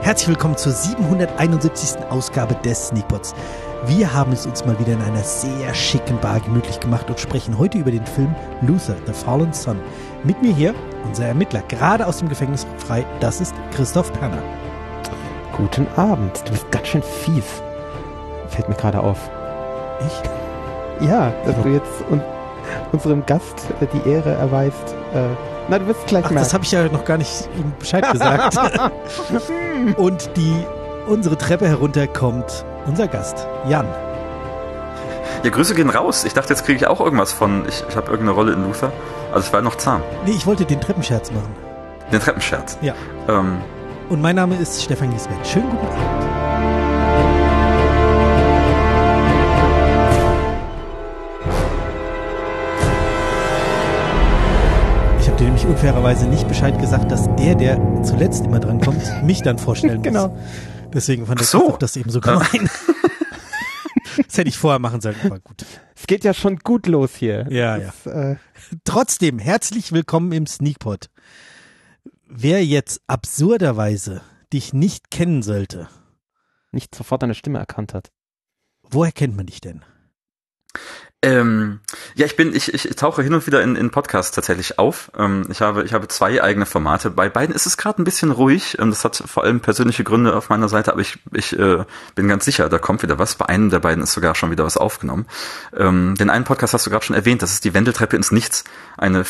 Herzlich willkommen zur 771. Ausgabe des Sneakpots. Wir haben es uns mal wieder in einer sehr schicken Bar gemütlich gemacht und sprechen heute über den Film Luther, The Fallen Son. Mit mir hier unser Ermittler, gerade aus dem Gefängnis frei, das ist Christoph Perner. Guten Abend, du bist ganz schön fies. Fällt mir gerade auf. Ich? Ja, dass du jetzt unserem Gast die Ehre erweist. Na, du wirst gleich merken. Das habe ich ja noch gar nicht ihm Bescheid gesagt. Und unsere Treppe herunter kommt unser Gast, Jan. Ja, Grüße gehen raus. Ich dachte, jetzt kriege ich auch irgendwas von, ich habe irgendeine Rolle in Luther. Also ich war noch zahm. Nee, ich wollte den Treppenscherz machen. Den Treppenscherz? Ja. Und mein Name ist Stefan Giesbert. Schönen guten Abend. Ich habe dir nämlich unfairerweise nicht Bescheid gesagt, dass der zuletzt immer dran kommt, mich dann vorstellen muss. Genau. Deswegen fand ich das eben so gemein. Das hätte ich vorher machen sollen, aber gut. Es geht ja schon gut los hier. Ja. Trotzdem, herzlich willkommen im Sneakpot. Wer jetzt absurderweise dich nicht kennen sollte. Nicht sofort deine Stimme erkannt hat. Woher kennt man dich denn? Ja, ich tauche hin und wieder in Podcasts tatsächlich auf. Ich habe zwei eigene Formate. Bei beiden ist es gerade ein bisschen ruhig. Das hat vor allem persönliche Gründe auf meiner Seite, aber ich bin ganz sicher, da kommt wieder was. Bei einem der beiden ist sogar schon wieder was aufgenommen. Den einen Podcast hast du gerade schon erwähnt, das ist die Wendeltreppe ins Nichts, eine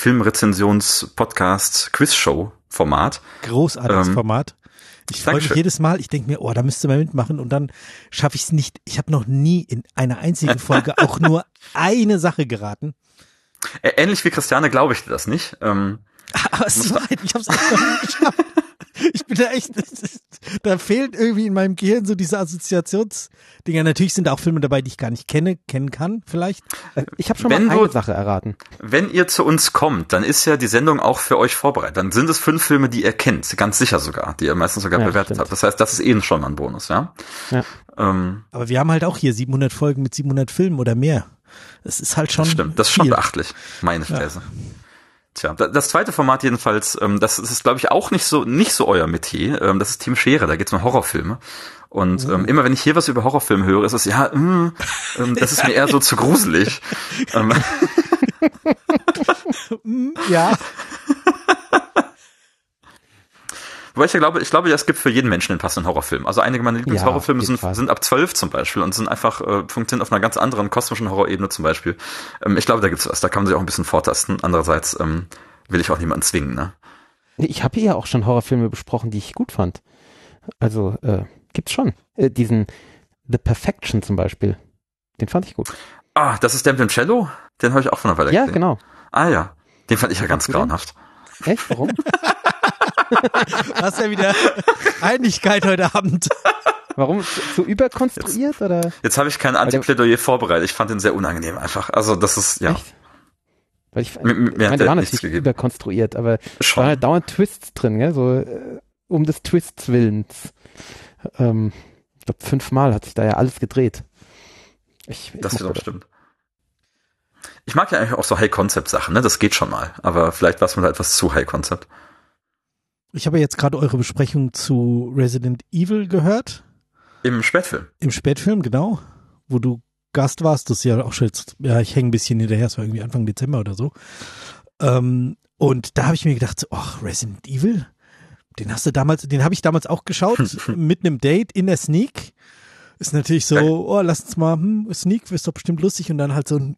Filmrezensions-Podcast-Quiz-Show-Format. Großartiges Format. Ich freue mich jedes Mal, ich denke mir, da müsste man mitmachen und dann schaffe ich es nicht. Ich habe noch nie in einer einzigen Folge auch nur eine Sache geraten. Ähnlich wie Christiane glaube ich dir das nicht. Aber es ist Wahrheit, ich habe es echt noch nie geschafft. Ich bin da echt, da fehlen irgendwie in meinem Gehirn so diese Assoziationsdinger. Natürlich sind da auch Filme dabei, die ich gar nicht kennen kann vielleicht. Ich habe schon mal eine Sache erraten. Wenn ihr zu uns kommt, dann ist ja die Sendung auch für euch vorbereitet. Dann sind es 5 Filme, die ihr kennt, ganz sicher sogar, die ihr meistens sogar bewertet habt. Das heißt, das ist schon mal ein Bonus, ja? Ja. Aber wir haben halt auch hier 700 Folgen mit 700 Filmen oder mehr. Das ist halt schon Das stimmt, das ist schon beachtlich, meine These. Ja. Tja, das zweite Format jedenfalls, das ist glaube ich auch nicht so euer Metier, das ist Team Schere, da geht's um Horrorfilme und immer wenn ich hier was über Horrorfilme höre, ist es das ist mir eher so zu gruselig. Ja. Wobei ich glaube, es gibt für jeden Menschen einen passenden Horrorfilm. Also einige meiner Lieblingshorrorfilme sind ab 12 zum Beispiel und sind einfach, funktionieren auf einer ganz anderen kosmischen Horrorebene zum Beispiel. Ich glaube, da gibt's was, da kann man sich auch ein bisschen vortasten. Andererseits will ich auch niemanden zwingen, ne? Ich habe hier auch schon Horrorfilme besprochen, die ich gut fand. Also, gibt's schon. Diesen The Perfection zum Beispiel. Den fand ich gut. Ah, das ist der mit dem Cello? Den habe ich auch von einer Weile gesehen. Ja, genau. Ah ja, den fand ich ja ganz grauenhaft. Echt? Warum? Hast ja wieder Einigkeit heute Abend. Warum? Zu überkonstruiert oder? Jetzt habe ich kein Antiplädoyer vorbereitet. Ich fand den sehr unangenehm einfach. Also das ist, ja. Echt? Weil ich meine, der war natürlich überkonstruiert, aber es waren halt dauernd Twists drin, gell? So um des Twists Willens. Ich glaube 5-mal hat sich da ja alles gedreht. Das wiederum stimmt. Ich mag ja eigentlich auch so High-Concept-Sachen, ne? Das geht schon mal. Aber vielleicht war es mir da etwas zu High-Concept. Ich habe jetzt gerade eure Besprechung zu Resident Evil gehört. Im Spätfilm. Im Spätfilm, genau. Wo du Gast warst. Das ist ja auch schon jetzt, ja, ich hänge ein bisschen hinterher. Es war irgendwie Anfang Dezember oder so. Und da habe ich mir gedacht, Resident Evil? Den habe ich damals auch geschaut. Mit einem Date in der Sneak. Ist natürlich so, lass uns mal, Sneak, ist doch bestimmt lustig. Und dann halt so ein,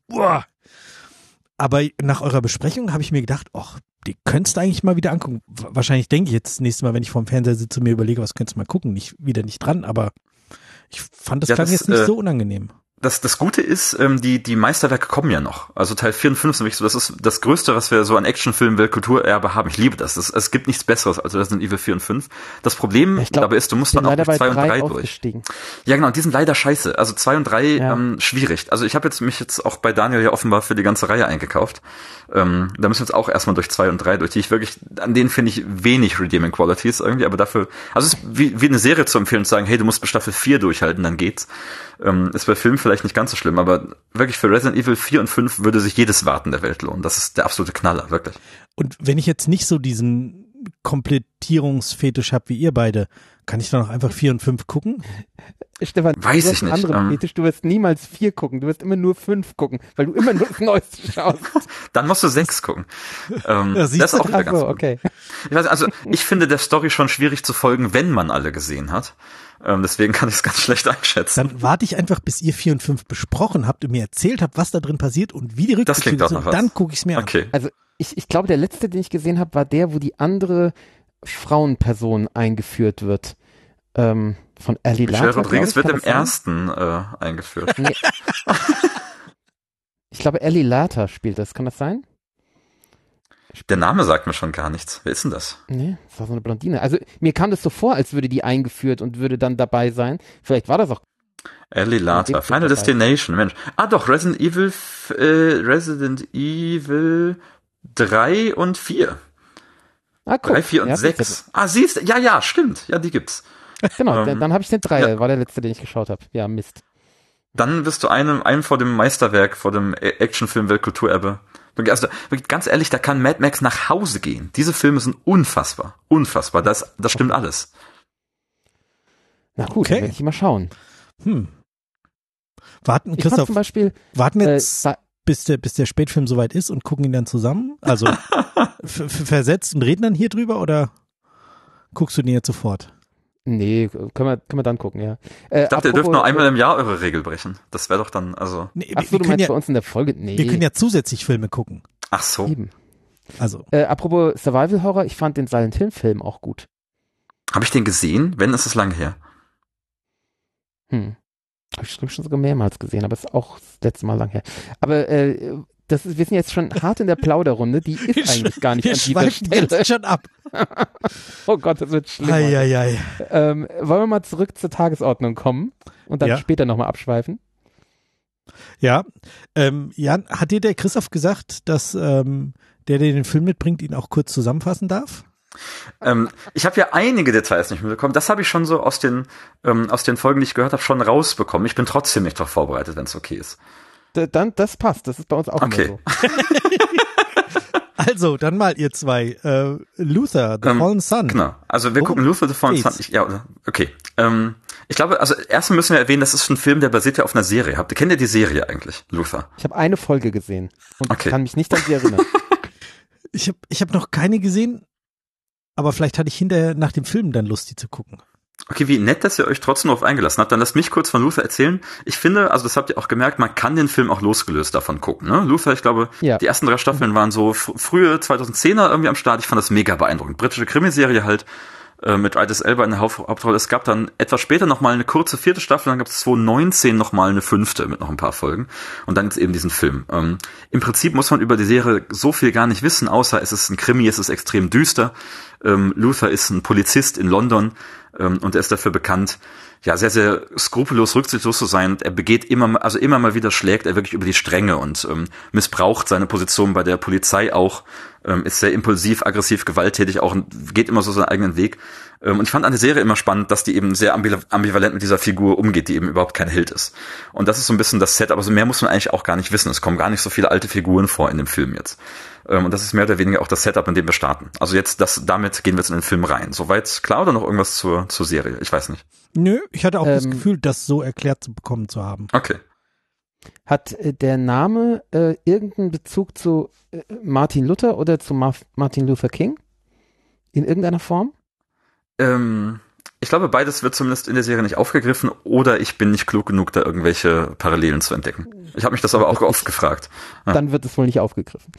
Aber nach eurer Besprechung habe ich mir gedacht, die könntest du eigentlich mal wieder angucken. Wahrscheinlich denke ich jetzt das nächste Mal, wenn ich vorm Fernseher sitze und mir überlege, was könntest du mal gucken. Wieder nicht dran, aber ich fand das klang jetzt nicht so unangenehm. Das Gute ist, die Meisterwerke kommen ja noch. Also Teil 4 und 5 sind wirklich so, das ist das Größte, was wir so an Actionfilmen, Weltkulturerbe haben. Ich liebe das. Es gibt nichts Besseres als Resident Evil 4 und 5. Das Problem dabei ist, du musst dann auch durch 2 und 3 durch. Ja genau, die sind leider scheiße. Also 2 und 3 schwierig. Also ich habe mich auch bei Daniel ja offenbar für die ganze Reihe eingekauft. Da müssen wir jetzt auch erstmal durch 2 und 3 durch, die ich wirklich, an denen finde ich wenig Redeeming Qualities irgendwie, aber dafür, also es ist wie eine Serie zu empfehlen und zu sagen, hey, du musst bis Staffel 4 durchhalten, dann geht's. Ist bei Filmen vielleicht nicht ganz so schlimm, aber wirklich für Resident Evil 4 und 5 würde sich jedes Warten der Welt lohnen. Das ist der absolute Knaller, wirklich. Und wenn ich jetzt nicht so diesen Komplettierungsfetisch habe wie ihr beide, kann ich dann auch einfach 4 und 5 gucken? Stefan, weiß ich nicht. Fetisch, du wirst niemals 4 gucken, du wirst immer nur 5 gucken, weil du immer nur das Neueste schaust. Dann musst du 6 gucken. Ja, das ist auch wieder ganz gut. Okay. Ich weiß, also ich finde der Story schon schwierig zu folgen, wenn man alle gesehen hat. Deswegen kann ich es ganz schlecht einschätzen. Dann warte ich einfach, bis ihr 4 und 5 besprochen habt und mir erzählt habt, was da drin passiert und wie die Rückbezüge sind. Und dann gucke ich es mir an. Also ich glaube, der letzte, den ich gesehen habe, war der, wo die andere Frauenperson eingeführt wird. Von Ellie Lata. Michelle Rodriguez wird im ersten eingeführt. Nee. Ich glaube, Ellie Lata spielt das. Kann das sein? Der Name sagt mir schon gar nichts. Wer ist denn das? Nee, das war so eine Blondine. Also mir kam das so vor, als würde die eingeführt und würde dann dabei sein. Vielleicht war das auch. Ellie Lata, Final Destination, Mensch. Ah doch, Resident Evil 3 und 4. Ah, guck. 3, 4 und 6. Ah, siehst du? Ja, stimmt. Ja, die gibt's. Genau, dann habe ich den 3, war der letzte, den ich geschaut habe. Ja, Mist. Dann bist du einem vor dem Meisterwerk, vor dem Actionfilm Weltkulturerbe. Also, ganz ehrlich, da kann Mad Max nach Hause gehen. Diese Filme sind unfassbar. Unfassbar. Das stimmt alles. Na gut, dann werde ich mal schauen. Warten, Christoph, zum Beispiel, warten jetzt, bis der Spätfilm soweit ist und gucken ihn dann zusammen? Also versetzt und reden dann hier drüber oder guckst du den jetzt sofort? Nee, können wir dann gucken, ja. Ich dachte, ihr dürft nur einmal im Jahr eure Regel brechen. Das wäre doch dann, also. Nee, Ach so, du meinst bei uns in der Folge? Nee. Wir können ja zusätzlich Filme gucken. Ach so. Eben. Also. Apropos Survival Horror, ich fand den Silent Hill Film auch gut. Habe ich den gesehen? Wenn, ist es lange her. Habe ich schon sogar mehrmals gesehen, aber ist auch das letzte Mal lang her. Aber wir sind jetzt schon hart in der Plauderrunde, die ist eigentlich gar nicht an dieser Stelle. Jetzt schon ab. Oh Gott, das wird schlimm. Wollen wir mal zurück zur Tagesordnung kommen und dann später nochmal abschweifen? Ja. Jan, hat dir der Christoph gesagt, dass der den Film mitbringt, ihn auch kurz zusammenfassen darf? Ich habe ja einige Details nicht mitbekommen. Das habe ich schon so aus den Folgen, die ich gehört habe, schon rausbekommen. Ich bin trotzdem nicht darauf vorbereitet, wenn es okay ist. Dann, das passt. Das ist bei uns auch immer so. Also, dann mal ihr zwei. Luther, The Fallen Sun. Genau. Also wir gucken Luther, The Fallen Sun. Okay. Ich glaube, also erstmal müssen wir erwähnen, das ist ein Film, der basiert ja auf einer Serie. Kennt ihr die Serie eigentlich, Luther? Ich habe eine Folge gesehen und kann mich nicht an sie erinnern. Ich hab noch keine gesehen, aber vielleicht hatte ich hinterher nach dem Film dann Lust, die zu gucken. Okay, wie nett, dass ihr euch trotzdem darauf eingelassen habt. Dann lasst mich kurz von Luther erzählen. Ich finde, also das habt ihr auch gemerkt, man kann den Film auch losgelöst davon gucken. Ne? Luther, ich glaube, die ersten 3 Staffeln waren so frühe 2010er irgendwie am Start. Ich fand das mega beeindruckend. Britische Krimiserie halt mit Idris Elba in der Hauptrolle. Es gab dann etwas später nochmal eine kurze 4. Staffel, dann gab es 2019 nochmal eine 5. mit noch ein paar Folgen. Und dann jetzt eben diesen Film. Im Prinzip muss man über die Serie so viel gar nicht wissen, außer es ist ein Krimi, es ist extrem düster. Luther ist ein Polizist in London und er ist dafür bekannt, ja, sehr, sehr skrupellos, rücksichtslos zu sein. Er begeht immer mal wieder schlägt er wirklich über die Stränge und missbraucht seine Position bei der Polizei auch, ist sehr impulsiv, aggressiv, gewalttätig auch und geht immer so seinen eigenen Weg. Und ich fand an der Serie immer spannend, dass die eben sehr ambivalent mit dieser Figur umgeht, die eben überhaupt kein Held ist. Und das ist so ein bisschen das Set, aber so mehr muss man eigentlich auch gar nicht wissen. Es kommen gar nicht so viele alte Figuren vor in dem Film jetzt. Und das ist mehr oder weniger auch das Setup, in dem wir starten. Also damit gehen wir jetzt in den Film rein. Soweit klar oder noch irgendwas zur Serie? Ich weiß nicht. Nö, ich hatte auch das Gefühl, das so erklärt zu bekommen zu haben. Okay. Hat der Name irgendeinen Bezug zu Martin Luther oder zu Martin Luther King? In irgendeiner Form? Ich glaube, beides wird zumindest in der Serie nicht aufgegriffen oder ich bin nicht klug genug, da irgendwelche Parallelen zu entdecken. Ich habe mich das aber auch oft gefragt. Ja. Dann wird es wohl nicht aufgegriffen.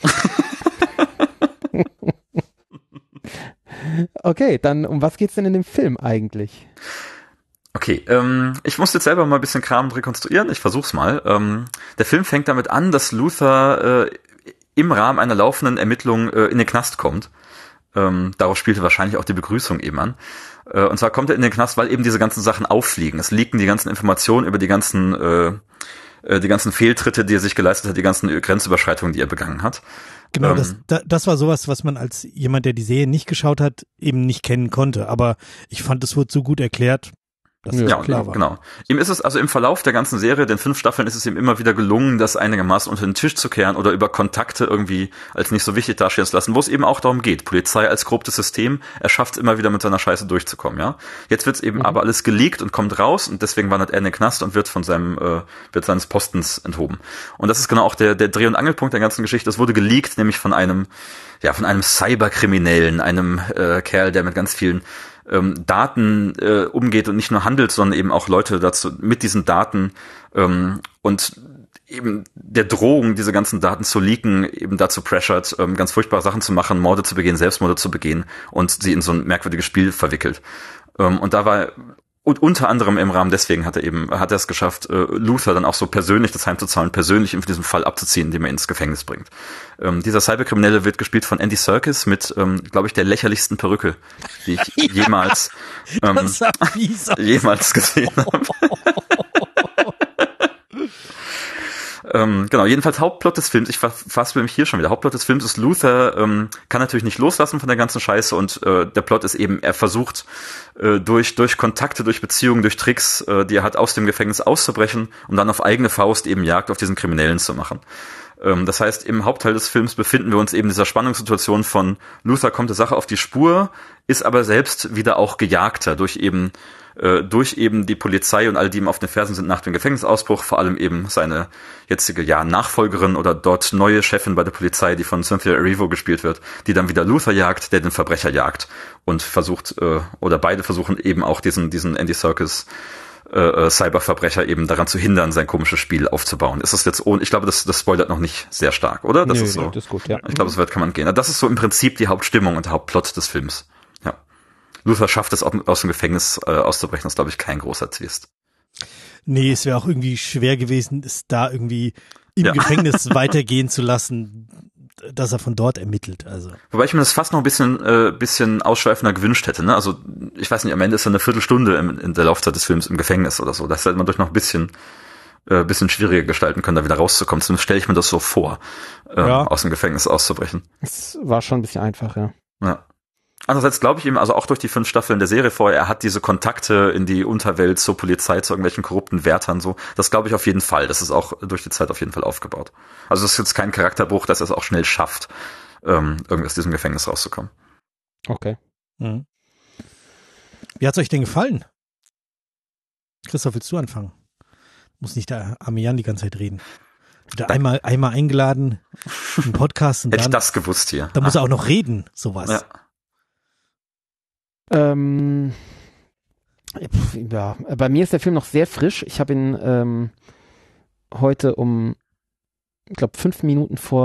Okay, dann um was geht's denn in dem Film eigentlich? Okay, ich muss jetzt selber mal ein bisschen Kram rekonstruieren. Ich versuch's mal. Der Film fängt damit an, dass Luther im Rahmen einer laufenden Ermittlung in den Knast kommt. Darauf spielte wahrscheinlich auch die Begrüßung eben an. Und zwar kommt er in den Knast, weil eben diese ganzen Sachen auffliegen. Es liegen die ganzen Informationen über die ganzen Fehltritte, die er sich geleistet hat, die ganzen Grenzüberschreitungen, die er begangen hat. Genau, das war sowas, was man als jemand, der die Serie nicht geschaut hat, eben nicht kennen konnte. Aber ich fand, es wurde so gut erklärt, Das ist klar war. Genau. Ihm ist es also im Verlauf der ganzen Serie, den 5 Staffeln, ist es ihm immer wieder gelungen, das einigermaßen unter den Tisch zu kehren oder über Kontakte irgendwie als nicht so wichtig dastehen zu lassen, wo es eben auch darum geht. Polizei als korruptes System, er schafft es immer wieder mit seiner Scheiße durchzukommen, ja. Jetzt wird es eben aber alles geleakt und kommt raus und deswegen wandert er in den Knast und wird von seines Postens enthoben. Und das ist genau auch der Dreh- und Angelpunkt der ganzen Geschichte. Es wurde geleakt, nämlich von einem Cyberkriminellen, einem Kerl, der mit ganz vielen Daten umgeht und nicht nur handelt, sondern eben auch Leute dazu mit diesen Daten und eben der Drohung, diese ganzen Daten zu leaken, eben dazu pressured, ganz furchtbare Sachen zu machen, Morde zu begehen, Selbstmorde zu begehen und sie in so ein merkwürdiges Spiel verwickelt. Und da war und unter anderem im Rahmen deswegen hat er es geschafft, Luther dann auch so persönlich das heimzuzahlen, persönlich in diesem Fall abzuziehen, indem er ins Gefängnis bringt. Dieser Cyberkriminelle wird gespielt von Andy Serkis mit, glaube ich, der lächerlichsten Perücke, die ich jemals gesehen habe. Genau, jedenfalls Hauptplot des Films, ich verfasse mich hier schon wieder, Hauptplot des Films ist Luther, kann natürlich nicht loslassen von der ganzen Scheiße und der Plot ist eben, er versucht durch Kontakte, durch Beziehungen, durch Tricks, die er hat, aus dem Gefängnis auszubrechen und dann auf eigene Faust eben Jagd auf diesen Kriminellen zu machen. Das heißt, im Hauptteil des Films befinden wir uns eben in dieser Spannungssituation von Luther kommt der Sache auf die Spur, ist aber selbst wieder auch Gejagter durch eben die Polizei und all die ihm auf den Fersen sind nach dem Gefängnisausbruch, vor allem eben seine jetzige Nachfolgerin oder dort neue Chefin bei der Polizei, die von Cynthia Erivo gespielt wird, die dann wieder Luther jagt, der den Verbrecher jagt und versucht, oder beide versuchen eben auch diesen Andy Serkis Cyberverbrecher eben daran zu hindern, sein komisches Spiel aufzubauen. Ist das jetzt ich glaube, das spoilert noch nicht sehr stark, oder? Das ist so. Das ist gut, ja. Ich glaube, so weit kann man gehen. Das ist so im Prinzip die Hauptstimmung und der Hauptplot des Films. Ja. Luther schafft es, aus dem Gefängnis auszubrechen. Das ist, glaube ich, kein großer Twist. Nee, es wäre auch irgendwie schwer gewesen, es da irgendwie im Gefängnis weitergehen zu lassen, dass er von dort ermittelt. Also. Wobei ich mir das fast noch ein bisschen ausschweifender gewünscht hätte. Ne? Also ich weiß nicht, am Ende ist er eine Viertelstunde in der Laufzeit des Films im Gefängnis oder so. Das hätte man durch noch ein bisschen schwieriger gestalten können, da wieder rauszukommen. Zumindest stelle ich mir das so vor, aus dem Gefängnis auszubrechen. Es war schon ein bisschen einfach, ja. Ja. Andererseits glaube ich ihm, also auch durch die 5 Staffeln der Serie vorher, er hat diese Kontakte in die Unterwelt, zur Polizei, zu irgendwelchen korrupten Wärtern, so. Das glaube ich auf jeden Fall. Das ist auch durch die Zeit auf jeden Fall aufgebaut. Also das ist jetzt kein Charakterbruch, dass er es auch schnell schafft, irgendwie aus diesem Gefängnis rauszukommen. Okay. Mhm. Wie hat's euch denn gefallen? Christoph, willst du anfangen? Muss nicht der Amian die ganze Zeit reden. Wieder einmal eingeladen, im Podcast und hätte dann, ich das gewusst hier. Da muss er auch noch reden, sowas. Ja. Bei mir ist der Film noch sehr frisch. Ich habe ihn heute ich glaube 5 Minuten vor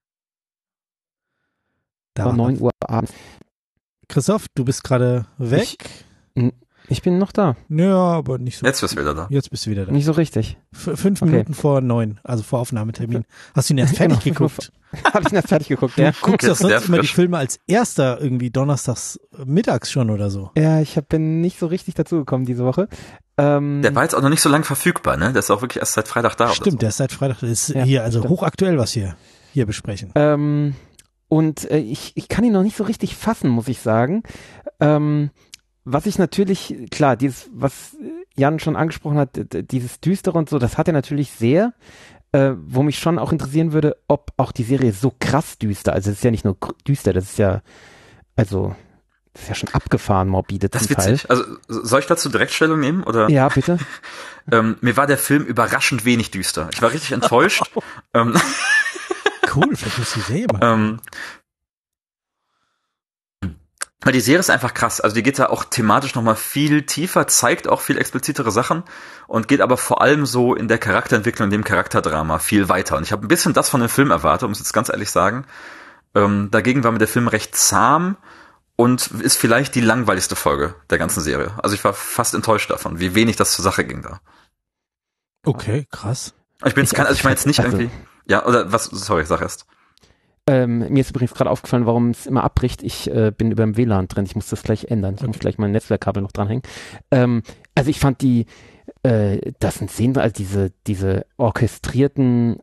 9 Uhr abends. Christoph, du bist gerade weg. Ich bin noch da. Ja, aber nicht so. Jetzt bist du wieder da. Jetzt bist du wieder da. Nicht so richtig. 5 Minuten vor 9, also vor Aufnahmetermin. Hast du ihn erst fertig geguckt? Habe ich ihn erst fertig geguckt, ja. Du guckst doch sonst immer die Filme als erster irgendwie donnerstags mittags schon oder so. Ja, bin nicht so richtig dazu gekommen diese Woche. Der war jetzt auch noch nicht so lange verfügbar, ne? Der ist auch wirklich erst seit Freitag da. Stimmt, der ist seit Freitag. Das ist hier, also hochaktuell, was wir hier besprechen. Und ich kann ihn noch nicht so richtig fassen, muss ich sagen. Was ich natürlich, klar, was Jan schon angesprochen hat, dieses Düstere und so, das hat er natürlich sehr. Wo mich schon auch interessieren würde, ob auch die Serie so krass düster, also es ist ja nicht nur düster, das ist ja schon abgefahren morbide zum Teil. Das ist witzig. Also soll ich dazu direkt Stellung nehmen? Oder? Ja, bitte. Mir war der Film überraschend wenig düster. Ich war richtig enttäuscht. Cool, vielleicht muss ich die Serie machen. Weil die Serie ist einfach krass. Also die geht da auch thematisch nochmal viel tiefer, zeigt auch viel explizitere Sachen und geht aber vor allem so in der Charakterentwicklung, in dem Charakterdrama viel weiter. Und ich habe ein bisschen das von dem Film erwartet, muss ich jetzt ganz ehrlich sagen. Dagegen war mir der Film recht zahm und ist vielleicht die langweiligste Folge der ganzen Serie. Also ich war fast enttäuscht davon, wie wenig das zur Sache ging da. Okay, krass. Ich meine jetzt nicht irgendwie... Ja, oder was? Sorry, sag erst. Mir ist übrigens gerade aufgefallen, warum es immer abbricht. Ich bin über dem WLAN drin. Ich muss das gleich ändern. Ich muss gleich mein Netzwerkkabel noch dranhängen. Also ich fand das sind Szenen, also diese orchestrierten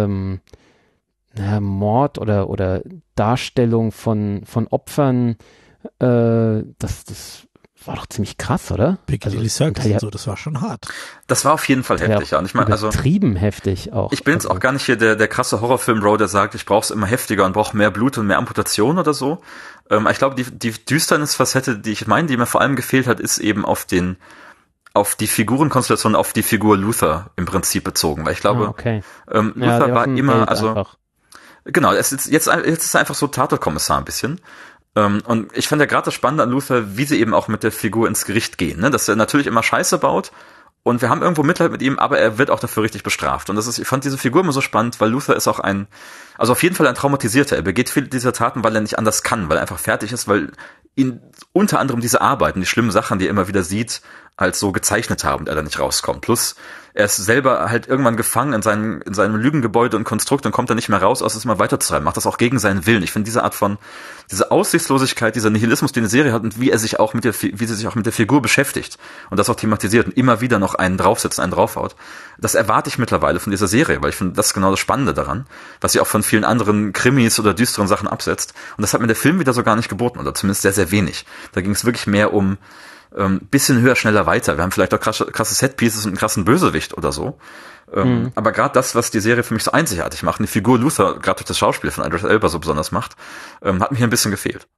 Mord oder Darstellung von Opfern, das war doch ziemlich krass, oder? Piccadilly Circus und so, das war schon hart. Das war auf jeden Fall heftig, ja. Und ich meine, also übertrieben heftig auch. Ich bin jetzt auch gar nicht hier der krasse Horrorfilm-Bro, der sagt, ich brauch's immer heftiger und brauche mehr Blut und mehr Amputation oder so. Ich glaube, die Düsternis-Facette, die mir vor allem gefehlt hat, ist eben auf die Figurenkonstellation, auf die Figur Luther im Prinzip bezogen, weil ich glaube, Luther war immer, also einfach. Genau, jetzt ist er einfach so Tatortkommissar ein bisschen. Und ich fand ja gerade das Spannende an Luther, wie sie eben auch mit der Figur ins Gericht gehen, ne? Dass er natürlich immer Scheiße baut und wir haben irgendwo Mitleid mit ihm, aber er wird auch dafür richtig bestraft. Und ich fand diese Figur immer so spannend, weil Luther ist auch also auf jeden Fall ein Traumatisierter. Er begeht viele dieser Taten, weil er nicht anders kann, weil er einfach fertig ist, weil ihn unter anderem diese Arbeiten, die schlimmen Sachen, die er immer wieder sieht, als so gezeichnet haben und er da nicht rauskommt. Plus, er ist selber halt irgendwann gefangen in seinem Lügengebäude und Konstrukt und kommt da nicht mehr raus, aus es mal weiterzutreiben. Macht das auch gegen seinen Willen. Ich finde diese Aussichtslosigkeit, dieser Nihilismus, den die Serie hat und wie sie sich auch mit der Figur beschäftigt und das auch thematisiert und immer wieder noch einen draufsetzt, einen draufhaut. Das erwarte ich mittlerweile von dieser Serie, weil ich finde, das ist genau das Spannende daran, was sie auch von vielen anderen Krimis oder düsteren Sachen absetzt. Und das hat mir der Film wieder so gar nicht geboten oder zumindest sehr, sehr wenig. Da ging es wirklich mehr um bisschen höher, schneller, weiter. Wir haben vielleicht auch krasse Setpieces und einen krassen Bösewicht oder so. Aber gerade das, was die Serie für mich so einzigartig macht, eine Figur Luther, gerade durch das Schauspiel von Idris Elba so besonders macht, hat mir hier ein bisschen gefehlt.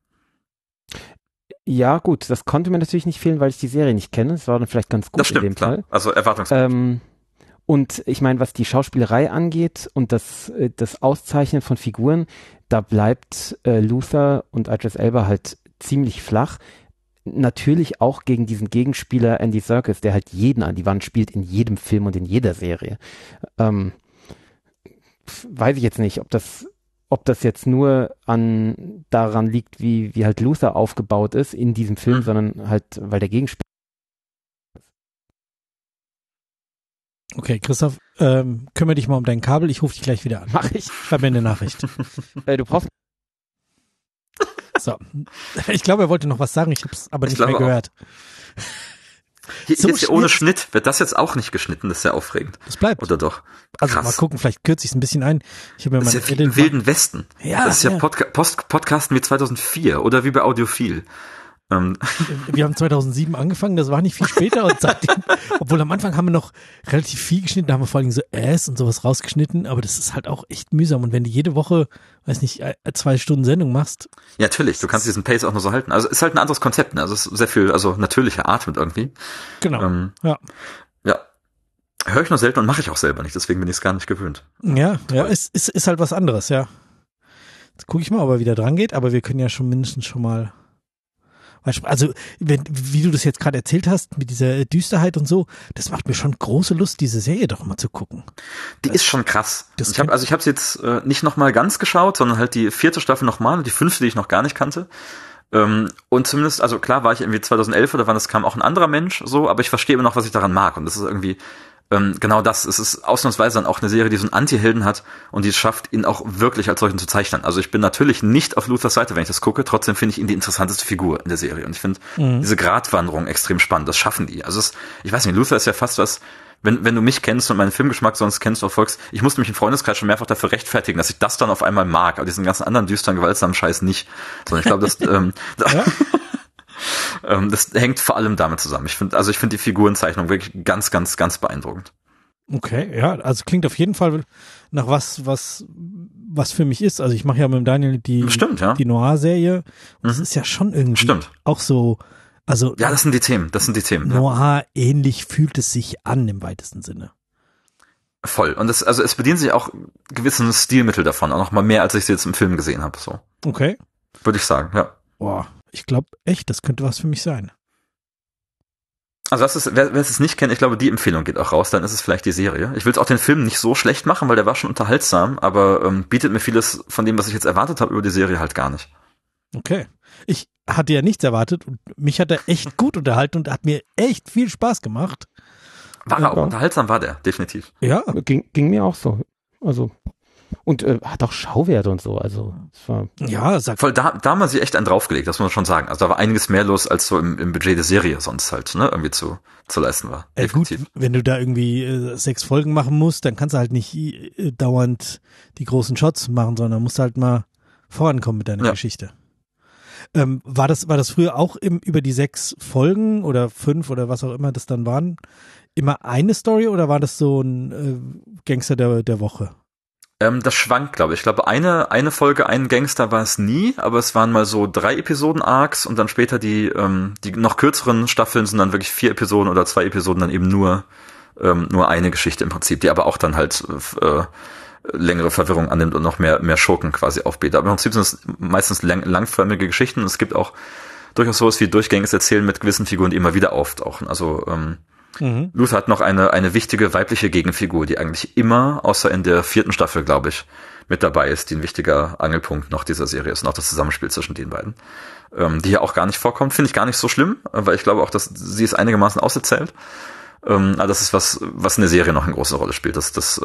Ja, gut, das konnte mir natürlich nicht fehlen, weil ich die Serie nicht kenne. Das war dann vielleicht ganz gut, das stimmt, in dem klar. Fall. Also erwartungsgemäß. Und ich meine, was die Schauspielerei angeht und das Auszeichnen von Figuren, da bleibt Luther und Idris Elba halt ziemlich flach. Natürlich auch gegen diesen Gegenspieler Andy Serkis, der halt jeden an die Wand spielt in jedem Film und in jeder Serie. Weiß ich jetzt nicht, ob das jetzt nur daran liegt, wie halt Luther aufgebaut ist in diesem Film, sondern halt, weil der Gegenspieler. Okay, Christoph, kümmere dich mal um dein Kabel, ich rufe dich gleich wieder an. Mach ich. Schreib mir eine Nachricht. Du brauchst. So, ich glaube, er wollte noch was sagen, ich habe es aber nicht mehr gehört. Hier ist ja ohne Schnitt. Wird das jetzt auch nicht geschnitten? Das ist ja aufregend. Das bleibt. Oder doch? Also mal gucken, vielleicht kürze ich es ein bisschen ein. Ich habe mir das ist ja wie im Wilden Westen. Ja, das ist ja Podcasten wie 2004 oder wie bei Audiophil. Wir haben 2007 angefangen, das war nicht viel später und seitdem, obwohl am Anfang haben wir noch relativ viel geschnitten, da haben wir vor allem so und sowas rausgeschnitten, aber das ist halt auch echt mühsam und wenn du jede Woche, weiß nicht, 2 Stunden Sendung machst. Ja, natürlich, du kannst diesen Pace auch nur so halten. Also ist halt ein anderes Konzept, ne? Also es ist sehr viel, also natürlicher atmet irgendwie. Genau, ja. Ja. Höre ich nur selten und mache ich auch selber nicht, deswegen bin ich es gar nicht gewöhnt. Ja, ist halt was anderes, ja. Jetzt gucke ich mal, ob er wieder dran geht, aber wir können ja schon mindestens schon mal. Also, wie du das jetzt gerade erzählt hast, mit dieser Düsterheit und so, das macht mir schon große Lust, diese Serie doch mal zu gucken. Die ist schon krass. Ich habe sie jetzt nicht nochmal ganz geschaut, sondern halt die 4. Staffel nochmal und die 5., die ich noch gar nicht kannte. Und zumindest, also klar war ich irgendwie 2011 oder wann, es kam auch ein anderer Mensch so, aber ich verstehe immer noch, was ich daran mag und das ist irgendwie genau das. Es ist ausnahmsweise dann auch eine Serie, die so einen Anti-Helden hat und die es schafft, ihn auch wirklich als solchen zu zeichnen. Also ich bin natürlich nicht auf Luthers Seite, wenn ich das gucke, trotzdem finde ich ihn die interessanteste Figur in der Serie und ich finde diese Gratwanderung extrem spannend. Das schaffen die. Also ich weiß nicht, Luther ist ja fast was, wenn du mich kennst und meinen Filmgeschmack sonst kennst oder folgst, ich musste mich im Freundeskreis schon mehrfach dafür rechtfertigen, dass ich das dann auf einmal mag, aber diesen ganzen anderen düsteren, gewaltsamen Scheiß nicht. Sondern ich glaube, das hängt vor allem damit zusammen. Ich finde die Figurenzeichnung wirklich ganz, ganz, ganz beeindruckend. Okay, ja, also klingt auf jeden Fall nach was für mich ist. Also ich mache ja mit dem Daniel die Noir-Serie. Und das ist ja schon irgendwie auch so, also. Ja, das sind die Themen. Noir-ähnlich fühlt es sich an im weitesten Sinne. Voll. Und es bedient sich auch gewissen Stilmittel davon, auch noch mal mehr, als ich sie jetzt im Film gesehen habe. So. Okay. Würde ich sagen, ja. Boah. Ich glaube echt, das könnte was für mich sein. Also wer es nicht kennt, ich glaube, die Empfehlung geht auch raus, dann ist es vielleicht die Serie. Ich will auch den Film nicht so schlecht machen, weil der war schon unterhaltsam, aber bietet mir vieles von dem, was ich jetzt erwartet habe, über die Serie halt gar nicht. Okay. Ich hatte ja nichts erwartet und mich hat er echt gut unterhalten und hat mir echt viel Spaß gemacht. War er auch unterhaltsam, war der, definitiv. Ja, ging mir auch so. Also und hat auch Schauwerte und so, also es war voll, da haben wir sie echt einen draufgelegt, das muss man schon sagen. Also da war einiges mehr los, als so im Budget der Serie sonst halt, ne, irgendwie zu leisten war. Gut, wenn du da irgendwie 6 Folgen machen musst, dann kannst du halt nicht dauernd die großen Shots machen, sondern musst halt mal vorankommen mit deiner Geschichte. War das früher auch über die 6 Folgen oder 5 oder was auch immer das dann waren, immer eine Story oder war das so ein Gangster der Woche? Das schwankt, glaube ich. Ich glaube, eine Folge, ein Gangster war es nie, aber es waren mal so 3 Episoden-Arcs und dann später die noch kürzeren Staffeln sind dann wirklich 4 Episoden oder 2 Episoden dann eben nur eine Geschichte im Prinzip, die aber auch dann halt längere Verwirrung annimmt und noch mehr Schurken quasi aufbietet. Aber im Prinzip sind es meistens langförmige Geschichten und es gibt auch durchaus sowas wie durchgängiges Erzählen mit gewissen Figuren, die immer wieder auftauchen. Also Luther hat noch eine wichtige weibliche Gegenfigur, die eigentlich immer, außer in der 4. Staffel, glaube ich, mit dabei ist, die ein wichtiger Angelpunkt noch dieser Serie ist und auch das Zusammenspiel zwischen den beiden. Die hier auch gar nicht vorkommt, finde ich gar nicht so schlimm, weil ich glaube auch, dass sie es einigermaßen auserzählt. Aber das ist was in der Serie noch eine große Rolle spielt. Das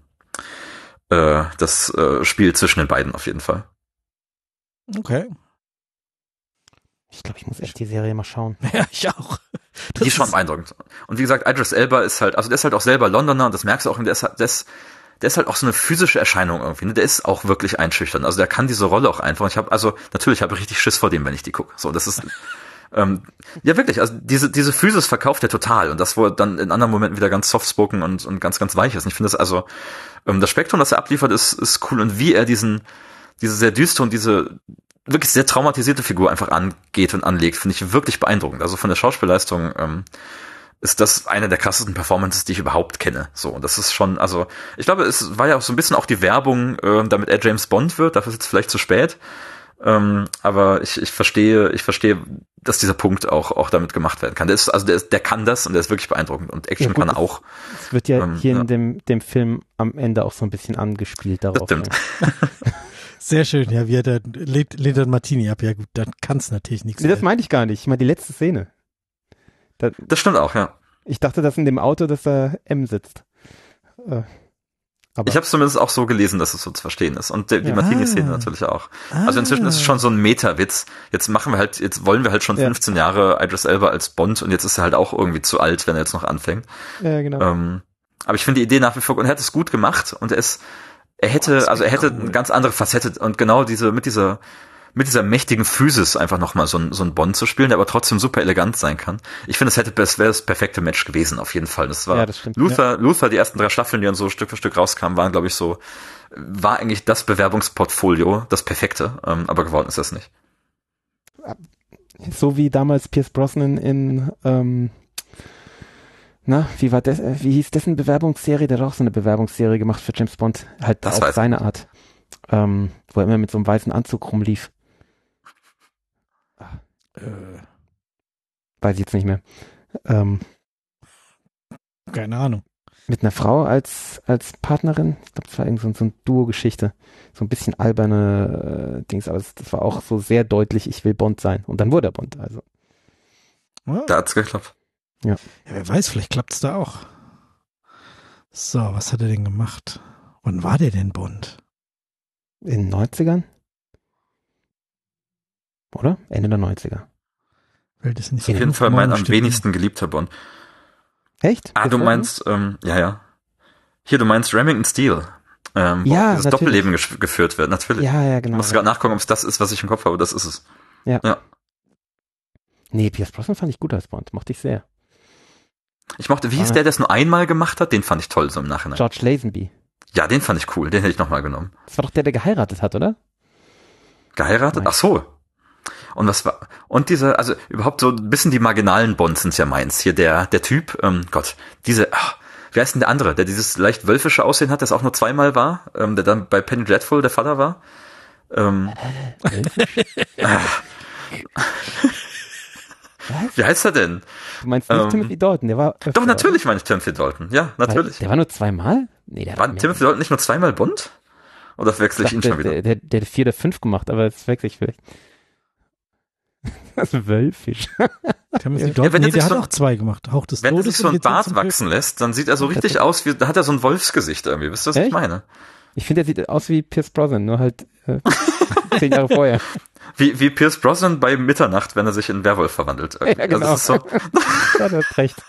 Spiel zwischen den beiden auf jeden Fall. Okay. Ich glaube, ich muss echt die Serie mal schauen. Ja, ich auch. Die ist schon beeindruckend. Und wie gesagt, Idris Elba ist halt, also der ist halt auch selber Londoner und das merkst du auch, der ist halt auch so eine physische Erscheinung irgendwie, ne? Der ist auch wirklich einschüchternd. Also der kann diese Rolle auch einfach. Ich habe richtig Schiss vor dem, wenn ich die gucke. So, das ist ja wirklich, also diese Physis verkauft er total und das, wo er dann in anderen Momenten wieder ganz softspoken und ganz, ganz weich ist. Und ich finde das also, das Spektrum, das er abliefert, ist cool und wie er diese sehr düstere und diese wirklich sehr traumatisierte Figur einfach angeht und anlegt, finde ich wirklich beeindruckend. Also von der Schauspielleistung ist das eine der krassesten Performances, die ich überhaupt kenne. So, und das ist schon, also ich glaube, es war ja auch so ein bisschen auch die Werbung, damit er James Bond wird. Dafür ist jetzt vielleicht zu spät. Aber ich verstehe, dass dieser Punkt auch damit gemacht werden kann. Der kann das und der ist wirklich beeindruckend und Action ja, gut, kann er auch. Es wird ja hier in dem Film am Ende auch so ein bisschen angespielt darauf. Das stimmt. Sehr schön, ja, wie er da lädt dann Martini ab. Ja gut, dann kann es natürlich nichts. Nee, das meinte ich gar nicht. Ich meine die letzte Szene. Das stimmt auch, ja. Ich dachte, dass in dem Auto, dass da M sitzt. Aber ich habe es zumindest auch so gelesen, dass es so zu verstehen ist. Und die Martini-Szene natürlich auch. Also inzwischen ist es schon so ein Meta-Witz. Jetzt wollen wir halt schon 15 Jahre Idris Elba als Bond und jetzt ist er halt auch irgendwie zu alt, wenn er jetzt noch anfängt. Ja, genau. Aber ich finde die Idee nach wie vor, und er hat es gut gemacht und er hätte eine ganz andere Facette und genau mit dieser mächtigen Physis einfach nochmal so ein Bond zu spielen, der aber trotzdem super elegant sein kann. Ich finde, das wäre das perfekte Match gewesen, auf jeden Fall. Das war ja, das stimmt, Luther, die ersten 3 Staffeln, die dann so Stück für Stück rauskamen, waren, glaube ich, war eigentlich das Bewerbungsportfolio, das perfekte, aber geworden ist das nicht. So wie damals Pierce Brosnan in wie hieß dessen Bewerbungsserie? Der hat auch so eine Bewerbungsserie gemacht für James Bond, halt das auf seine Art, wo er immer mit so einem weißen Anzug rumlief. Weiß ich jetzt nicht mehr. Keine Ahnung. Mit einer Frau als Partnerin. Ich glaube, das war irgend so eine Duo-Geschichte. So ein bisschen alberne Dings, aber das war auch so sehr deutlich, ich will Bond sein. Und dann wurde er Bond, also. Da hat's geklappt. Ja, wer weiß, vielleicht klappt's da auch. So, was hat er denn gemacht? Wann war der denn Bond? In den 90ern? Oder? Ende der 90er. Weil das nicht auf jeden Fall mein am wenigsten geliebter Bond. Echt? Du meinst, ja. Hier, du meinst Remington Steele. Wo dieses Doppelleben geführt wird, natürlich. Ja, genau. Ich muss gerade nachgucken, ob es das ist, was ich im Kopf habe, das ist es. Ja. Nee, Pierce Brosnan fand ich gut als Bond, mochte ich sehr. Ich mochte, wie hieß der es nur einmal gemacht hat? Den fand ich toll so im Nachhinein. George Lazenby. Ja, den fand ich cool, den hätte ich nochmal genommen. Das war doch der geheiratet hat, oder? Geheiratet? Ach so. Und diese, also überhaupt so ein bisschen die marginalen Bonds sind ja meins. Hier der Typ, wie heißt denn der andere, der dieses leicht wölfische Aussehen hat, das auch nur 2-mal war, der dann bei Penny Dreadful der Vater war. Wie heißt er denn? Du meinst nicht Timothy Dalton, der war öfter, doch, natürlich meine ich Timothy Dalton, ja, natürlich. Der war nur 2-mal? Nee, der war Timothy Dalton nicht nur 2-mal Bond? Oder wechsle ich ihn schon wieder? Der hat 4 oder 5 gemacht, aber das wechsle ich vielleicht. Das ist wölfisch. Timothy Dalton, der hat auch 2 gemacht. Hauch des wenn Todes. er sich so ein Bart wachsen lässt, dann sieht er so richtig aus, da hat er so ein Wolfsgesicht irgendwie. Wisst ihr, was ich meine? Ich finde, er sieht aus wie Pierce Brosnan, nur halt 10 Jahre vorher. Wie Pierce Brosnan bei Mitternacht, wenn er sich in Werwolf verwandelt. Ja, genau. Also so. Ja, du hast recht.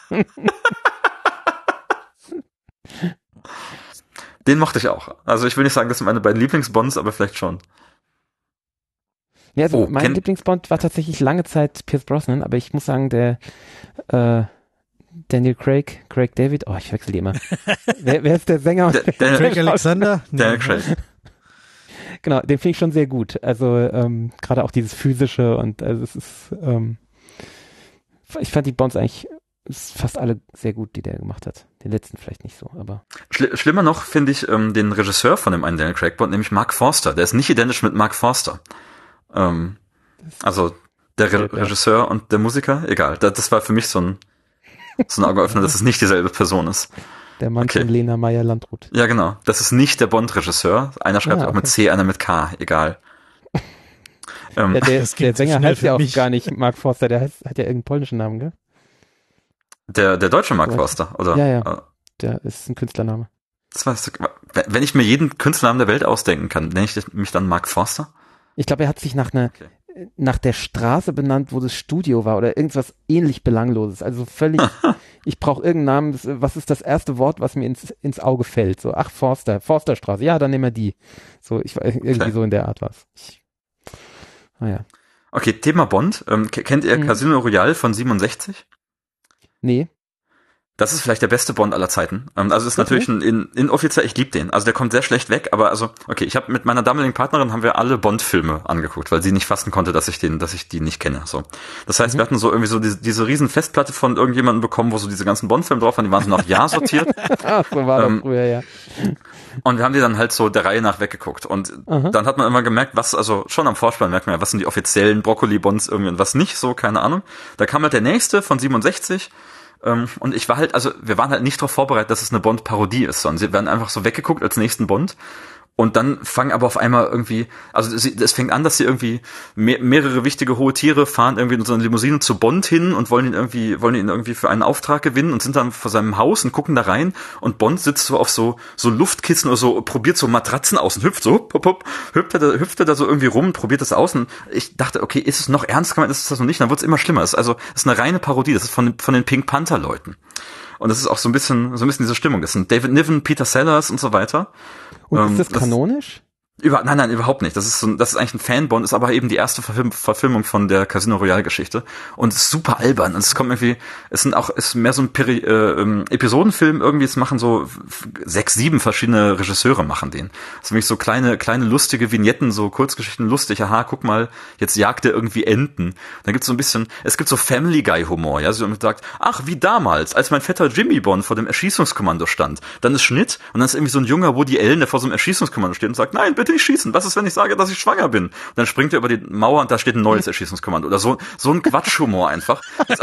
Den mochte ich auch. Also ich will nicht sagen, das sind meine beiden Lieblingsbonds, aber vielleicht schon. Ja, also mein Lieblingsbond war tatsächlich lange Zeit Pierce Brosnan, aber ich muss sagen, der Daniel Craig David, ich wechsle die immer. wer ist der Sänger? Craig Alexander? Daniel Craig. Genau, den finde ich schon sehr gut. Also gerade auch dieses Physische und also es ist ich fand die Bonds eigentlich fast alle sehr gut, die der gemacht hat. Den letzten vielleicht nicht so, aber... Schlimmer noch finde ich den Regisseur von dem einen Daniel Craig Bond, nämlich Mark Forster. Der ist nicht identisch mit Mark Forster. Also der Regisseur und der Musiker, egal. Das war für mich so ein Augenöffner, dass es nicht dieselbe Person ist. Der Mann von Lena Meyer-Landrut. Ja, genau. Das ist nicht der Bond-Regisseur. Einer schreibt auch mit C, einer mit K, egal. Der Sänger heißt ja auch gar nicht Mark Forster, der hat ja irgendeinen polnischen Namen, gell? Der deutsche Mark Forster, oder? Ja. Der ist ein Künstlername. Das weißt du, wenn ich mir jeden Künstlernamen der Welt ausdenken kann, nenne ich mich dann Mark Forster? Ich glaube, er hat sich nach der Straße benannt, wo das Studio war oder irgendwas ähnlich Belangloses. Also völlig, ich brauche irgendeinen Namen, was ist das erste Wort, was mir ins Auge fällt? So, Forsterstraße, ja, dann nehmen wir die. So, irgendwie so in der Art was. Naja. Okay, Thema Bond. Kennt ihr Casino Royale von 67? Nee. Das ist vielleicht der beste Bond aller Zeiten. Also ist natürlich ein inoffiziell, ich liebe den. Also der kommt sehr schlecht weg, aber ich habe mit meiner damaligen Partnerin haben wir alle Bond-Filme angeguckt, weil sie nicht fassen konnte, dass ich die nicht kenne. So. Das heißt, wir hatten so irgendwie so diese riesen Festplatte von irgendjemandem bekommen, wo so diese ganzen Bond-Filme drauf waren, die waren so nach Jahr sortiert. Ach, so war das früher, ja. Und wir haben die dann halt so der Reihe nach weggeguckt. Und dann hat man immer gemerkt, schon am Vorspann merkt man ja, was sind die offiziellen Broccoli-Bonds irgendwie und was nicht, so, keine Ahnung. Da kam halt der nächste von 67. Und ich war halt, wir waren halt nicht darauf vorbereitet, dass es eine Bond-Parodie ist, sondern sie werden einfach so weggeguckt als nächsten Bond. Und dann fangen aber auf einmal irgendwie, es fängt an, dass sie irgendwie mehrere wichtige hohe Tiere fahren irgendwie in so eine Limousine zu Bond hin und wollen ihn irgendwie für einen Auftrag gewinnen und sind dann vor seinem Haus und gucken da rein und Bond sitzt so auf so Luftkissen oder so, probiert so Matratzen aus und hüpft so, hüpft er da so irgendwie rum, probiert das aus und ich dachte, okay, ist es noch ernst gemeint, ist es das noch nicht? Dann wird es immer schlimmer. Es ist eine reine Parodie, das ist von den Pink Panther Leuten. Und das ist auch so ein bisschen diese Stimmung. Das sind David Niven, Peter Sellers und so weiter. Und ist das kanonisch? Nein, überhaupt nicht. Das ist eigentlich ein Fanbond, ist aber eben die erste Verfilmung von der Casino Royale Geschichte und ist super albern. Und es ist mehr so ein Episodenfilm irgendwie. Es machen so 6, 7 verschiedene Regisseure machen den. Das sind nämlich so kleine lustige Vignetten, so Kurzgeschichten lustig. Aha, guck mal, jetzt jagt er irgendwie Enten. Dann gibt's es gibt so Family Guy Humor, ja, so man sagt, ach, wie damals, als mein Vetter Jimmy Bond vor dem Erschießungskommando stand. Dann ist Schnitt und dann ist irgendwie so ein junger Woody Allen, der vor so einem Erschießungskommando steht und sagt, nein, bitte nicht schießen. Was ist, wenn ich sage, dass ich schwanger bin? Und dann springt er über die Mauer und da steht ein neues Erschießungskommando. Oder so ein Quatschhumor einfach. Das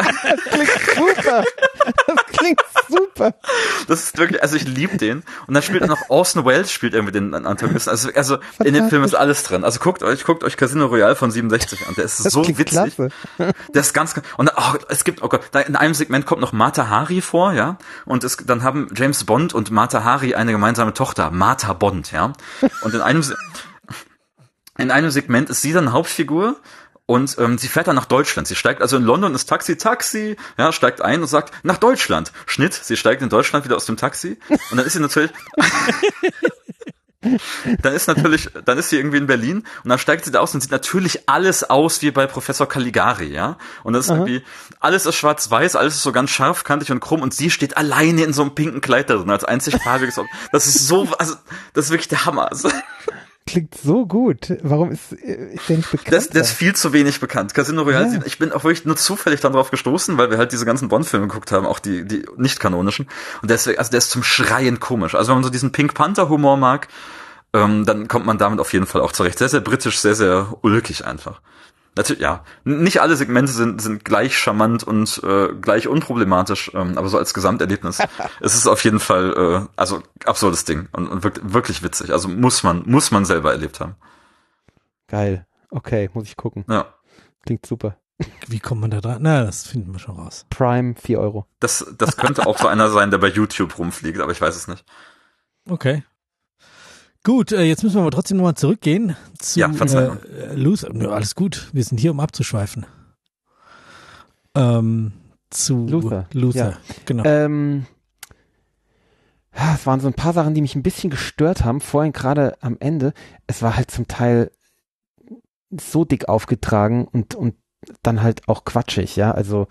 klingt super. Das ist wirklich, ich liebe den. Und dann spielt er noch Orson Welles spielt irgendwie den Antagonisten. Also in dem Film ist alles drin. Also guckt euch Casino Royale von 67 an. Der ist so witzig. Klasse. Der ist ganz, und in einem Segment kommt noch Mata Hari vor, ja. Und dann haben James Bond und Mata Hari eine gemeinsame Tochter, Martha Bond, ja. Und in einem Segment ist sie dann Hauptfigur und sie fährt dann nach Deutschland. Sie steigt in London ins Taxi, ja, steigt ein und sagt, nach Deutschland. Schnitt, sie steigt in Deutschland wieder aus dem Taxi und dann ist sie natürlich dann ist sie irgendwie in Berlin und dann steigt sie da aus und sieht natürlich alles aus wie bei Professor Caligari, ja. Und das ist irgendwie, alles ist schwarz-weiß, alles ist so ganz scharfkantig und krumm und sie steht alleine in so einem pinken Kleid da drin, als einzigfarbiges. Das ist das ist wirklich der Hammer. Klingt so gut. Warum ist der nicht bekannt? Der ist viel zu wenig bekannt. Casino Royale, ja. Ich bin auch wirklich nur zufällig dann drauf gestoßen, weil wir halt diese ganzen Bond-Filme geguckt haben, auch die nicht kanonischen. Und deswegen, der ist zum Schreien komisch. Also wenn man so diesen Pink Panther-Humor mag, dann kommt man damit auf jeden Fall auch zurecht. Sehr, sehr britisch, sehr, sehr ulkig einfach. Natürlich, ja. Nicht alle Segmente sind gleich charmant und gleich unproblematisch, aber so als Gesamterlebnis ist es auf jeden Fall absurdes Ding und wirklich witzig. Also muss man selber erlebt haben. Geil. Okay, muss ich gucken. Ja. Klingt super. Wie kommt man da dran? Na, das finden wir schon raus. Prime 4 €. Das könnte auch so einer sein, der bei YouTube rumfliegt, aber ich weiß es nicht. Okay. Gut, jetzt müssen wir aber trotzdem nochmal zurückgehen zu Luther. Nö, alles gut, wir sind hier, um abzuschweifen. Zu Luther, ja. Genau. Es waren so ein paar Sachen, die mich ein bisschen gestört haben, vorhin gerade am Ende. Es war halt zum Teil so dick aufgetragen und dann halt auch quatschig, ja, also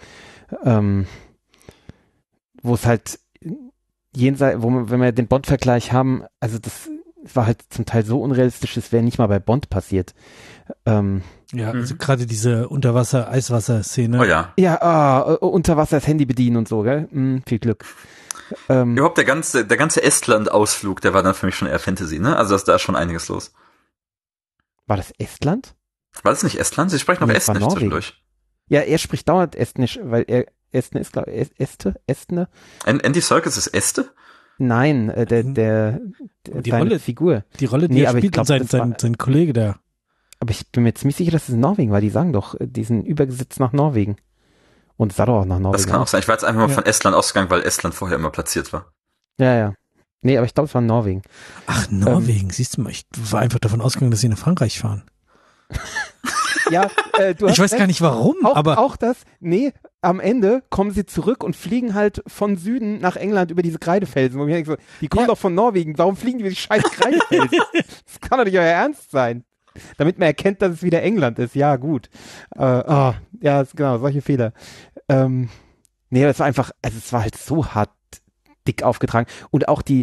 wo es halt jenseits, wenn wir den Bond-Vergleich haben, also das war halt zum Teil so unrealistisch, es wäre nicht mal bei Bond passiert. Also gerade diese Unterwasser-Eiswasser-Szene. Oh ja. Ja, Unterwasser das Handy bedienen und so, gell? Viel Glück. Überhaupt der ganze Estland-Ausflug, der war dann für mich schon eher Fantasy, ne? Also da ist schon einiges los. War das Estland? War das nicht Estland? Sie sprechen noch Estnisch zwischendurch. Ja, er spricht dauernd Estnisch, weil er Estne ist, glaube ich, Estne. Andy Serkis ist Este? Nein, die Rolle, Figur. Die Rolle, die er spielt, sein Kollege da. Aber ich bin mir ziemlich sicher, dass es in Norwegen war. Die sagen doch, die sind übergesetzt nach Norwegen. Und es sah doch auch nach Norwegen. Das kann auch sein. Ich war jetzt einfach mal von Estland ausgegangen, weil Estland vorher immer platziert war. Ja. Nee, aber ich glaube, es war Norwegen. Ach, Norwegen, siehst du mal. Ich war einfach davon ausgegangen, dass sie nach Frankreich fahren. Ja, du hast ich weiß gar nicht warum, aber auch das, am Ende kommen sie zurück und fliegen halt von Süden nach England über diese Kreidefelsen. Wo ich denke so, die kommen doch von Norwegen, warum fliegen die über die scheiß Kreidefelsen? Das kann doch nicht euer Ernst sein. Damit man erkennt, dass es wieder England ist. Ja, gut. Ja, genau, solche Fehler. Es war einfach, also es war halt so hart dick aufgetragen. Und auch du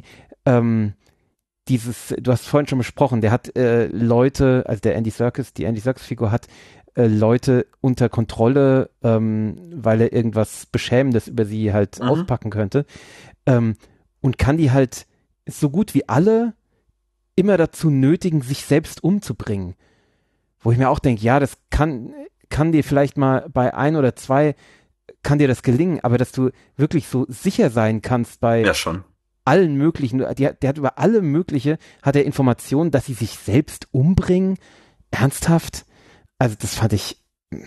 hast vorhin schon besprochen, der hat Leute, also die Andy Serkis-Figur hat Leute unter Kontrolle, weil er irgendwas Beschämendes über sie halt auspacken könnte. Und kann die halt so gut wie alle immer dazu nötigen, sich selbst umzubringen. Wo ich mir auch denke, ja, das kann dir vielleicht mal bei 1 oder 2 kann dir das gelingen, aber dass du wirklich so sicher sein kannst bei allen möglichen, der hat über alle mögliche, hat er Informationen, dass sie sich selbst umbringen. Ernsthaft? Also das fand ich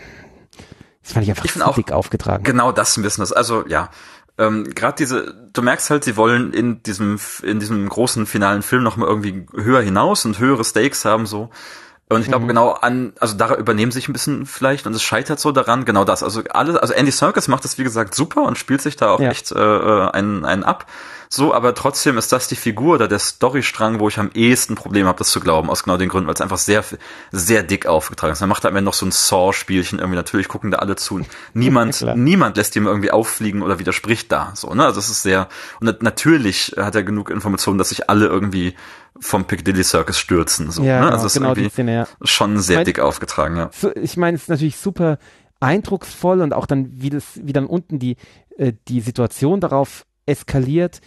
einfach zu dick aufgetragen. Genau das ein bisschen. Also ja, gerade du merkst halt, sie wollen in diesem großen finalen Film noch mal irgendwie höher hinaus und höhere Stakes haben so. Und ich glaube also da übernehmen sich ein bisschen vielleicht und es scheitert so daran, genau das. Also Andy Serkis macht das wie gesagt super und spielt sich da auch echt einen ab. So, aber trotzdem ist das die Figur oder der Storystrang, wo ich am ehesten Probleme habe, das zu glauben, aus genau den Gründen, weil es einfach sehr, sehr dick aufgetragen ist. Man macht da am Ende noch so ein Saw-Spielchen irgendwie, natürlich gucken da alle zu. Niemand lässt ihm irgendwie auffliegen oder widerspricht da, so, ne? Also es ist sehr, und natürlich hat er genug Informationen, dass sich alle irgendwie vom Piccadilly Circus stürzen, so, ja, ne? Also es ist irgendwie die Szene, schon sehr dick aufgetragen, ja. Ich meine, es ist natürlich super eindrucksvoll und auch dann, wie dann unten die Situation darauf eskaliert,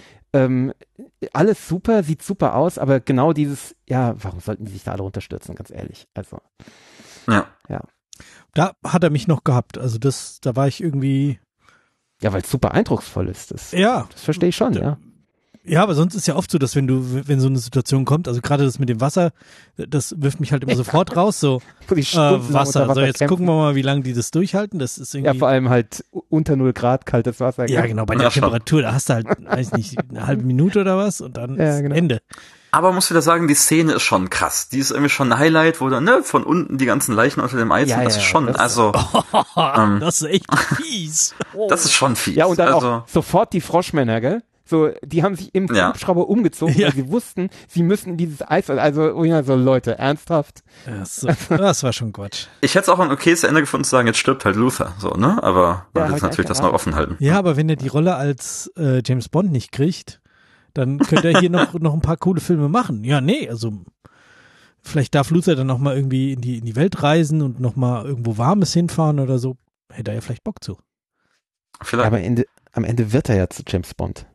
alles super, sieht super aus, aber genau dieses, ja, warum sollten die sich da alle runterstürzen, ganz ehrlich, also. Ja. Da hat er mich noch gehabt, also da war ich irgendwie. Ja, weil es super eindrucksvoll ist, das verstehe ich schon, ja. Ja, aber sonst ist ja oft so, dass wenn so eine Situation kommt, also gerade das mit dem Wasser, das wirft mich halt immer sofort raus, so Wasser. So, jetzt gucken wir mal, wie lange die das durchhalten. Das ist irgendwie. Ja, vor allem halt unter 0 Grad kaltes Wasser. Ja, genau, bei der Temperatur, da hast du halt, weiß nicht, eine halbe Minute oder was und dann ist Ende. Aber muss wieder sagen, die Szene ist schon krass. Die ist irgendwie schon ein Highlight, wo dann von unten die ganzen Leichen unter dem Eis sind. Das ist schon, das ist echt fies. Das ist schon fies. Ja, und dann auch sofort die Froschmänner, gell? So, die haben sich im Hubschrauber umgezogen, weil sie wussten, sie müssen dieses Eis, also Leute, ernsthaft. Das war schon Quatsch. Ich hätte es auch ein okayes Ende gefunden zu sagen, jetzt stirbt halt Luther, so, ne? Aber man will natürlich das noch offen halten. Ja, aber wenn er die Rolle als James Bond nicht kriegt, dann könnte er hier noch ein paar coole Filme machen. Ja, nee, also vielleicht darf Luther dann noch mal irgendwie in die Welt reisen und noch mal irgendwo Warmes hinfahren oder so. Hätte er ja vielleicht Bock zu. Vielleicht. Aber am Ende wird er ja zu James Bond.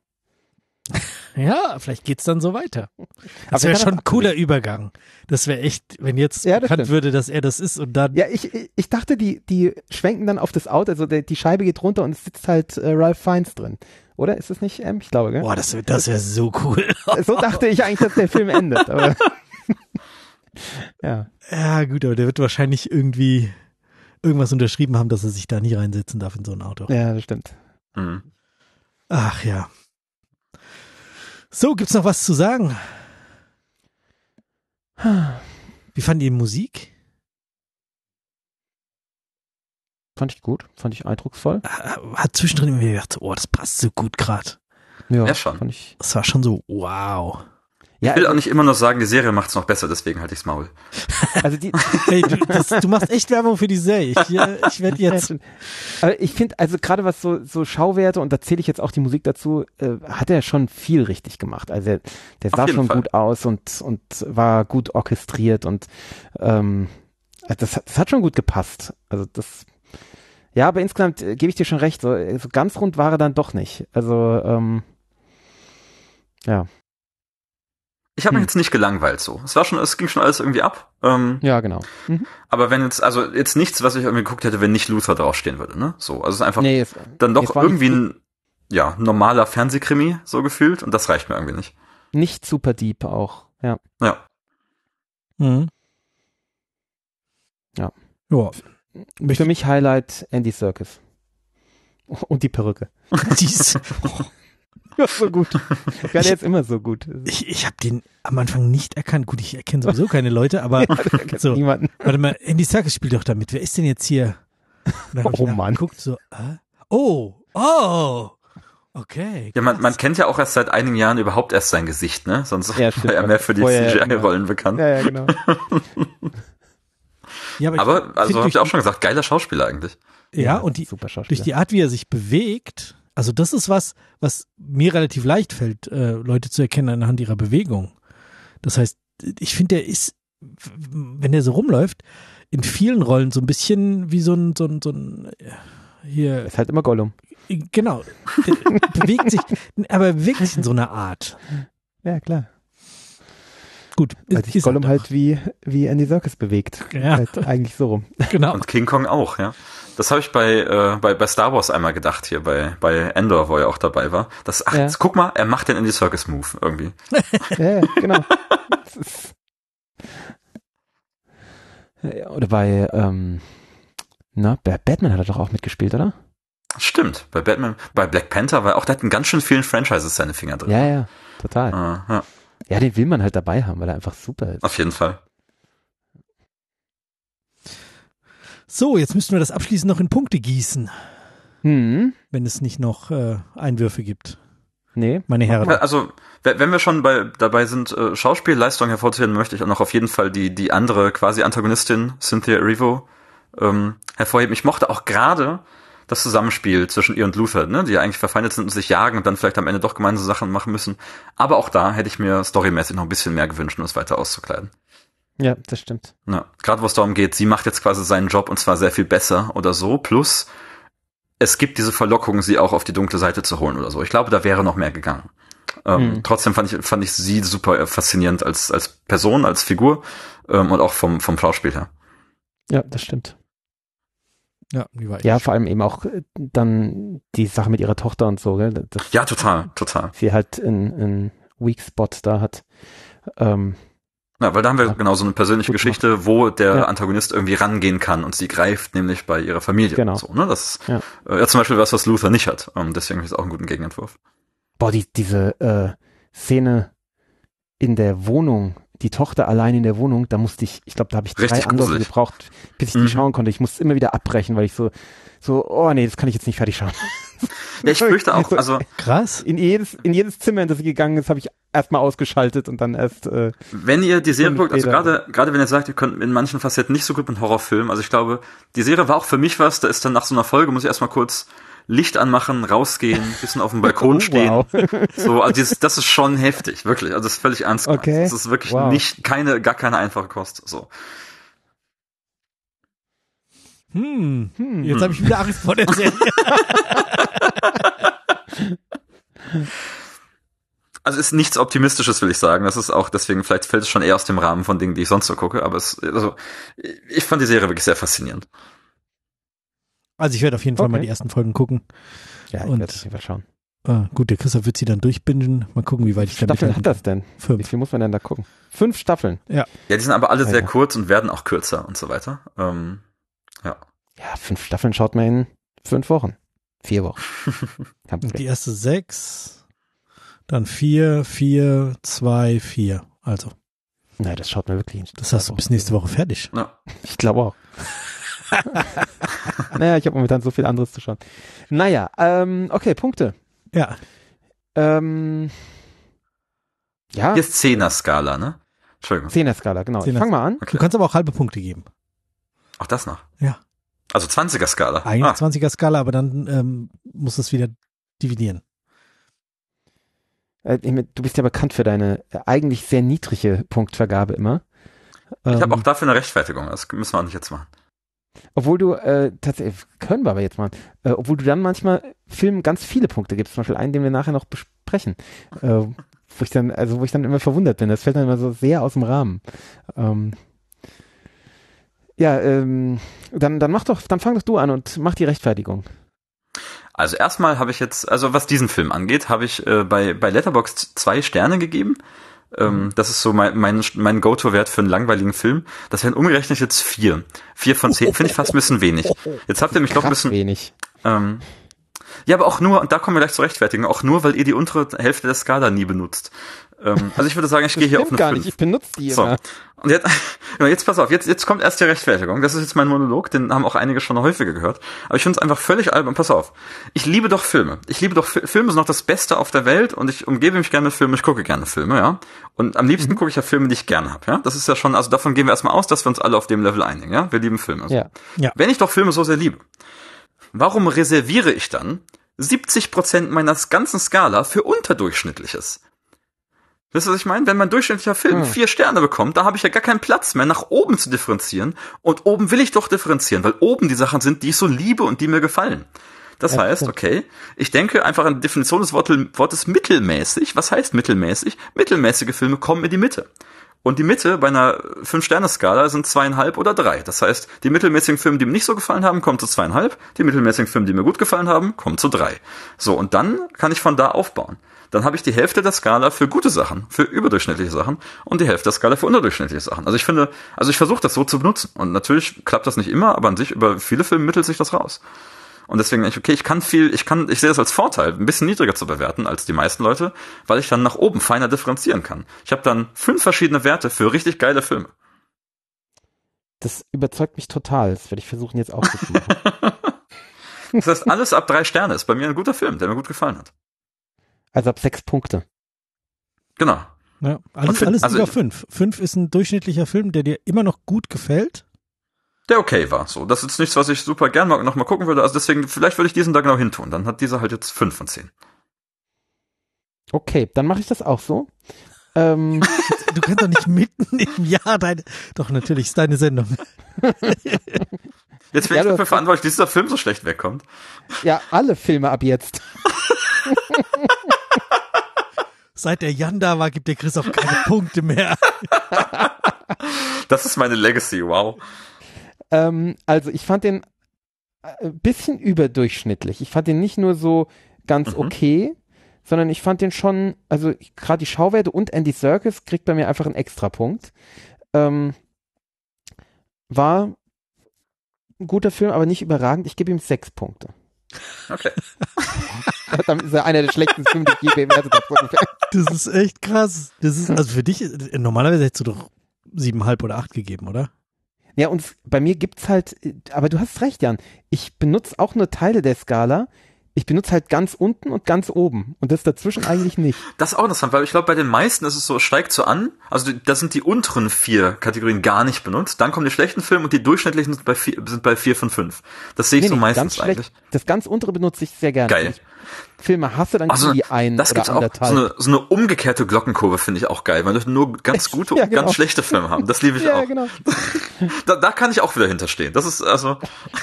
Ja, vielleicht geht's dann so weiter. Das wäre schon ein cooler Übergang. Das wäre echt, wenn jetzt bekannt würde, dass er das ist und dann. Ja, ich dachte, die schwenken dann auf das Auto, also die Scheibe geht runter und es sitzt halt Ralph Fiennes drin. Oder ist es nicht M? Ich glaube, gell? Boah, das wäre so cool. So dachte ich eigentlich, dass der Film endet. Aber ja. Ja, gut, aber der wird wahrscheinlich irgendwie irgendwas unterschrieben haben, dass er sich da nie reinsetzen darf in so ein Auto. Ja, das stimmt. Mhm. Ach ja. So, gibt's noch was zu sagen? Wie fand ihr Musik? Fand ich gut, fand ich eindrucksvoll. Hat zwischendrin immer gedacht, das passt so gut gerade. Ja, schon. Das war schon so, wow. Ich will auch nicht immer nur sagen, die Serie macht's noch besser, deswegen halte ich's Maul. Also hey, du machst echt Werbung für die Serie. Ich werde jetzt. Aber ich finde, also gerade was so Schauwerte, und da zähle ich jetzt auch die Musik dazu, hat er schon viel richtig gemacht. Also der sah schon gut aus und war gut orchestriert und das hat schon gut gepasst. Also das, ja, aber insgesamt gebe ich dir schon recht, so ganz rund war er dann doch nicht. Also ja. Ich habe mich jetzt nicht gelangweilt so. Es ging schon alles irgendwie ab. Ja, genau. Aber wenn jetzt nichts, was ich irgendwie geguckt hätte, wenn nicht Luther draufstehen würde, ne? So, also es ist einfach dann doch irgendwie ein normaler Fernsehkrimi so gefühlt und das reicht mir irgendwie nicht. Nicht super deep auch, ja. Ja. Mhm. Ja. Ja. Für mich Highlight Andy Serkis. Und die Perücke. Ja, so gut. Ich werde jetzt immer so gut. Ich habe den am Anfang nicht erkannt. Gut, ich erkenne sowieso keine Leute, aber so. Niemanden. Warte mal, Andy Serkis spielt doch damit. Wer ist denn jetzt hier? Oh Mann. Guckt so, okay. Ja, man kennt ja auch erst seit einigen Jahren überhaupt erst sein Gesicht, ne? Sonst war er mehr für die CGI-Rollen bekannt. Ja, genau. Ja, aber also habt ihr auch schon gesagt, geiler Schauspieler eigentlich. Ja, und durch die Art, wie er sich bewegt, also das ist was mir relativ leicht fällt, Leute zu erkennen anhand ihrer Bewegung. Das heißt, ich finde, der ist, wenn der so rumläuft, in vielen Rollen so ein bisschen wie so ein hier. Ist halt immer Gollum. Genau. bewegt sich in so einer Art. Ja, klar. Gut. Weil sich Gollum halt wie Andy Serkis bewegt. Ja. Halt eigentlich so rum. Genau. Und King Kong auch, ja. Das habe ich bei Star Wars einmal gedacht hier, bei Endor, wo er auch dabei war. Jetzt guck mal, er macht den Andy Serkis Move irgendwie. Ja, genau. Oder bei Batman hat er doch auch mitgespielt, oder? Stimmt, bei Black Panther war auch, der hat in ganz schön vielen Franchises seine Finger drin. Ja, total. Ja, den will man halt dabei haben, weil er einfach super ist. Auf jeden Fall. So, jetzt müssten wir das abschließend noch in Punkte gießen. Wenn es nicht noch Einwürfe gibt. Nee. Meine Herren. Also, wenn wir schon dabei sind, Schauspielleistung hervorzuheben, möchte ich auch noch auf jeden Fall die andere quasi Antagonistin, Cynthia Erivo, hervorheben. Ich mochte auch gerade das Zusammenspiel zwischen ihr und Luther, ne, die ja eigentlich verfeindet sind und sich jagen und dann vielleicht am Ende doch gemeinsame Sachen machen müssen. Aber auch da hätte ich mir storymäßig noch ein bisschen mehr gewünscht, um es weiter auszukleiden. Ja, das stimmt. Ja, gerade wo es darum geht, sie macht jetzt quasi seinen Job und zwar sehr viel besser oder so, plus es gibt diese Verlockung, sie auch auf die dunkle Seite zu holen oder so. Ich glaube, da wäre noch mehr gegangen. Trotzdem fand ich sie super faszinierend als Person, als Figur und auch vom Schauspiel her. Ja, das stimmt. Ja, vor allem eben auch dann die Sache mit ihrer Tochter und so, gell? Ja, total. Sie halt einen Weak Spot da hat. Ja, weil da haben wir genau so eine persönliche Geschichte, wo der Antagonist irgendwie rangehen kann und sie greift nämlich bei ihrer Familie. Genau. So, ne? Das ist zum Beispiel was Luther nicht hat. Deswegen ist es auch einen guten Gegenentwurf. Boah, diese Szene in der Wohnung, die Tochter allein in der Wohnung, da musste ich glaube, da habe ich 3 Anläufe gebraucht, bis ich die schauen konnte. Ich musste immer wieder abbrechen, weil ich so, oh nee, das kann ich jetzt nicht fertig schauen. Ja, ich fürchte auch, also krass. In jedes Zimmer, in das sie gegangen ist, habe ich erstmal ausgeschaltet und dann erst wenn ihr die Serie guckt, also gerade wenn ihr sagt, ihr könnt in manchen Facetten nicht so gut mit Horrorfilmen, also ich glaube, die Serie war auch für mich was, da ist dann nach so einer Folge, muss ich erstmal kurz Licht anmachen, rausgehen, bisschen auf dem Balkon stehen. Wow. So, also das ist schon heftig, wirklich. Also das ist völlig ernst gemeint. Okay. Das ist wirklich gar keine einfache Kost. So. Jetzt habe ich wieder Angst vor der Serie. Also ist nichts Optimistisches, will ich sagen. Das ist auch, deswegen, vielleicht fällt es schon eher aus dem Rahmen von Dingen, die ich sonst so gucke, aber ich fand die Serie wirklich sehr faszinierend. Also ich werde auf jeden Fall mal die ersten Folgen gucken. Ja, ich werde auf jeden Fall schauen. Gut, der Christoph wird sie dann durchbingen. Mal gucken, wie weit ich damit Staffeln hat das denn? 5. Wie viel muss man denn da gucken? 5 Staffeln? Ja. Ja, die sind aber alle sehr kurz und werden auch kürzer und so weiter. Ja, 5 Staffeln schaut man in 5 Wochen. 4 Wochen. Die erste 6, dann 4, 2, 4. Also. Nein, das schaut man wirklich. Das hast du bis nächste Woche fertig. Ja. Ich glaube auch. Naja, ich habe momentan so viel anderes zu schauen. Naja, okay, Punkte. Ja. Ja. Hier ist 10er-Skala, ne? Entschuldigung. 10er-Skala, genau. Ich fang mal an. Okay. Du kannst aber auch halbe Punkte geben. Auch das noch? Ja. Also 20er-Skala. Eigentlich 20er-Skala, aber dann musst du es wieder dividieren. Du bist ja bekannt für deine eigentlich sehr niedrige Punktvergabe immer. Ich habe auch dafür eine Rechtfertigung, das müssen wir auch nicht jetzt machen. Obwohl du, tatsächlich, können wir aber jetzt mal, obwohl du dann manchmal Filmen ganz viele Punkte gibst, zum Beispiel einen, den wir nachher noch besprechen, wo ich dann immer verwundert bin, das fällt dann immer so sehr aus dem Rahmen. Dann fang doch du an und mach die Rechtfertigung. Also erstmal habe ich jetzt, also was diesen Film angeht, habe ich bei Letterboxd 2 Sterne gegeben. Das ist so mein Go-To-Wert für einen langweiligen Film. Das wären umgerechnet jetzt 4. 4 von 10 finde ich fast ein bisschen wenig. Jetzt habt ihr mich doch ein bisschen... wenig. Ja, aber auch nur, und da kommen wir gleich zur Rechtfertigung, auch nur, weil ihr die untere Hälfte der Skala nie benutzt. Also ich würde sagen, ich gehe hier auf eine 5. gar nicht, ich benutze die immer. Und jetzt pass auf, jetzt kommt erst die Rechtfertigung. Das ist jetzt mein Monolog, den haben auch einige schon häufiger gehört. Aber ich finde es einfach völlig albern. Pass auf, ich liebe doch Filme. Filme sind noch das Beste auf der Welt und ich umgebe mich gerne mit Filmen, ich gucke gerne Filme, ja. Und am liebsten gucke ich ja Filme, die ich gerne habe, ja. Das ist ja schon, also davon gehen wir erstmal aus, dass wir uns alle auf dem Level einigen, ja. Wir lieben Filme. Also. Ja. Wenn ich doch Filme so sehr liebe, warum reserviere ich dann 70% meiner ganzen Skala für Unterdurchschnittliches? Wisst ihr, was ich meine? Wenn mein durchschnittlicher Film 4 Sterne bekommt, da habe ich ja gar keinen Platz mehr, nach oben zu differenzieren. Und oben will ich doch differenzieren, weil oben die Sachen sind, die ich so liebe und die mir gefallen. Das heißt, okay, ich denke einfach an die Definition des Wortes mittelmäßig. Was heißt mittelmäßig? Mittelmäßige Filme kommen in die Mitte. Und die Mitte bei einer 5-Sterne-Skala sind 2,5 oder 3. Das heißt, die mittelmäßigen Filme, die mir nicht so gefallen haben, kommen zu 2,5. Die mittelmäßigen Filme, die mir gut gefallen haben, kommen zu 3. So, und dann kann ich von da aufbauen. Dann habe ich die Hälfte der Skala für gute Sachen, für überdurchschnittliche Sachen und die Hälfte der Skala für unterdurchschnittliche Sachen. Also ich versuche das so zu benutzen. Und natürlich klappt das nicht immer, aber an sich über viele Filme mittelt sich das raus. Und deswegen denke ich, okay, ich sehe das als Vorteil, ein bisschen niedriger zu bewerten als die meisten Leute, weil ich dann nach oben feiner differenzieren kann. Ich habe dann 5 verschiedene Werte für richtig geile Filme. Das überzeugt mich total. Das werde ich versuchen jetzt auch zu machen. Das heißt, alles ab 3 Sterne ist bei mir ein guter Film, der mir gut gefallen hat. Also ab 6 Punkte. Genau. Ja, alles über 5. 5 ist ein durchschnittlicher Film, der dir immer noch gut gefällt. Der okay war. So, das ist jetzt nichts, was ich super gern noch mal gucken würde. Also deswegen, vielleicht würde ich diesen da genau hin tun. Dann hat dieser halt jetzt 5 von 10. Okay, dann mache ich das auch so. Du kannst doch nicht mitten im Jahr doch natürlich, ist deine Sendung. Jetzt bin ich dafür verantwortlich, dass dieser Film so schlecht wegkommt. Ja, alle Filme ab jetzt. Seit der Jan da war, gibt der Chris auch keine Punkte mehr. Das ist meine Legacy, wow. Also ich fand den ein bisschen überdurchschnittlich. Ich fand den nicht nur so ganz okay, sondern ich fand den schon, also gerade die Schauwerte und Andy Serkis kriegt bei mir einfach einen Extrapunkt. War ein guter Film, aber nicht überragend. Ich gebe ihm 6 Punkte. Okay. Damit ist er einer der schlechtesten Filme, die ich je bewertet habe. Das ist echt krass. Das ist, also für dich, normalerweise hättest du doch 7,5 oder 8 gegeben, oder? Ja, und bei mir gibt's halt, aber du hast recht, Jan, ich benutze auch nur Teile der Skala. Ich benutze halt ganz unten und ganz oben und das dazwischen eigentlich nicht. Das ist auch interessant, weil ich glaube, bei den meisten ist es so, steigt so an, also da sind die unteren 4 Kategorien gar nicht benutzt, dann kommen die schlechten Filme und die durchschnittlichen sind bei 4 von 5. Das sehe ich so meistens eigentlich. Das ganz untere benutze ich sehr gerne. Geil. Filme hasse, dann also, die ein das oder gibt's auch, so eine umgekehrte Glockenkurve finde ich auch geil, weil wir nur ganz gute und ganz schlechte Filme haben. Das liebe ich auch. Genau. Da kann ich auch wieder hinterstehen. Das ist also...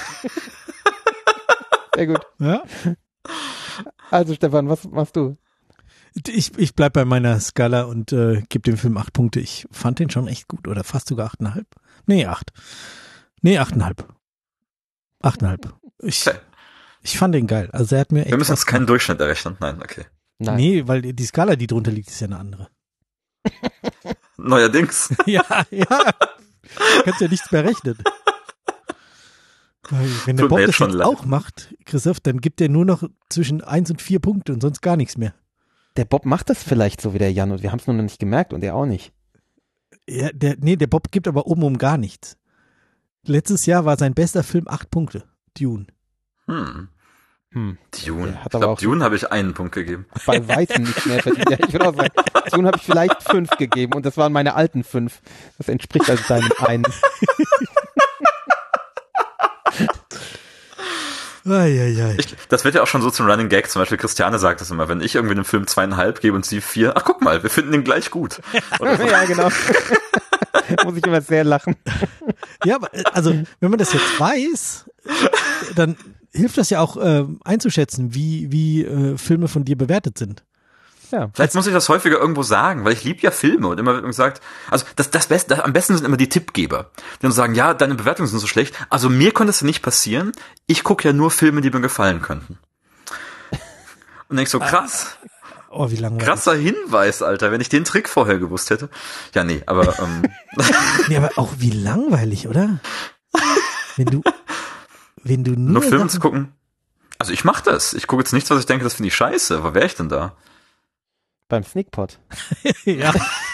Sehr gut. Ja. Also Stefan, was machst du? Ich bleib bei meiner Skala und gebe dem Film 8 Punkte. Ich fand den schon echt gut. Oder fast sogar 8,5. Nee, 8. Nee, 8,5. 8,5. Ich fand den geil. Also er hat mir echt. Wir müssen jetzt keinen Durchschnitt errechnen. Nein, okay. Nein. Nee, weil die Skala, die drunter liegt, ist ja eine andere. Neuerdings. Ja. Kannst ja nichts mehr rechnen. Weil wenn der Bob das jetzt auch macht, Christoph, dann gibt er nur noch zwischen 1 und 4 Punkte und sonst gar nichts mehr. Der Bob macht das vielleicht so wie der Jan und wir haben es nur noch nicht gemerkt und er auch nicht. Ja, der Bob gibt aber obenum gar nichts. Letztes Jahr war sein bester Film 8 Punkte. Dune. Dune. Ich glaube, Dune habe ich 1 Punkt gegeben. Bei weitem nicht mehr verdient. Ja, ich würde auch sagen, Dune habe ich vielleicht 5 gegeben und das waren meine alten 5. Das entspricht also deinem 1. Das wird ja auch schon so zum Running Gag. Zum Beispiel Christiane sagt das immer, wenn ich irgendwie einem Film 2,5 gebe und sie 4, ach guck mal, wir finden den gleich gut. Oder so. Ja, genau. Muss ich immer sehr lachen. Ja, aber also wenn man das jetzt weiß, dann hilft das ja auch einzuschätzen, wie Filme von dir bewertet sind. Ja. Vielleicht muss ich das häufiger irgendwo sagen, weil ich liebe ja Filme und immer wird mir gesagt, also das Beste, am besten sind immer die Tippgeber, die dann sagen, ja, deine Bewertungen sind so schlecht, also mir könnte es nicht passieren, ich gucke ja nur Filme, die mir gefallen könnten. Und denk so, krass. Oh, wie langweilig. Krasser Hinweis, Alter, wenn ich den Trick vorher gewusst hätte. Ja, nee, aber nee, aber auch wie langweilig, oder? Wenn du nur Filme zu gucken. Also ich mach das. Ich gucke jetzt nichts, was ich denke, das finde ich scheiße. Aber wäre ich denn da? Beim Sneakpot. Ja.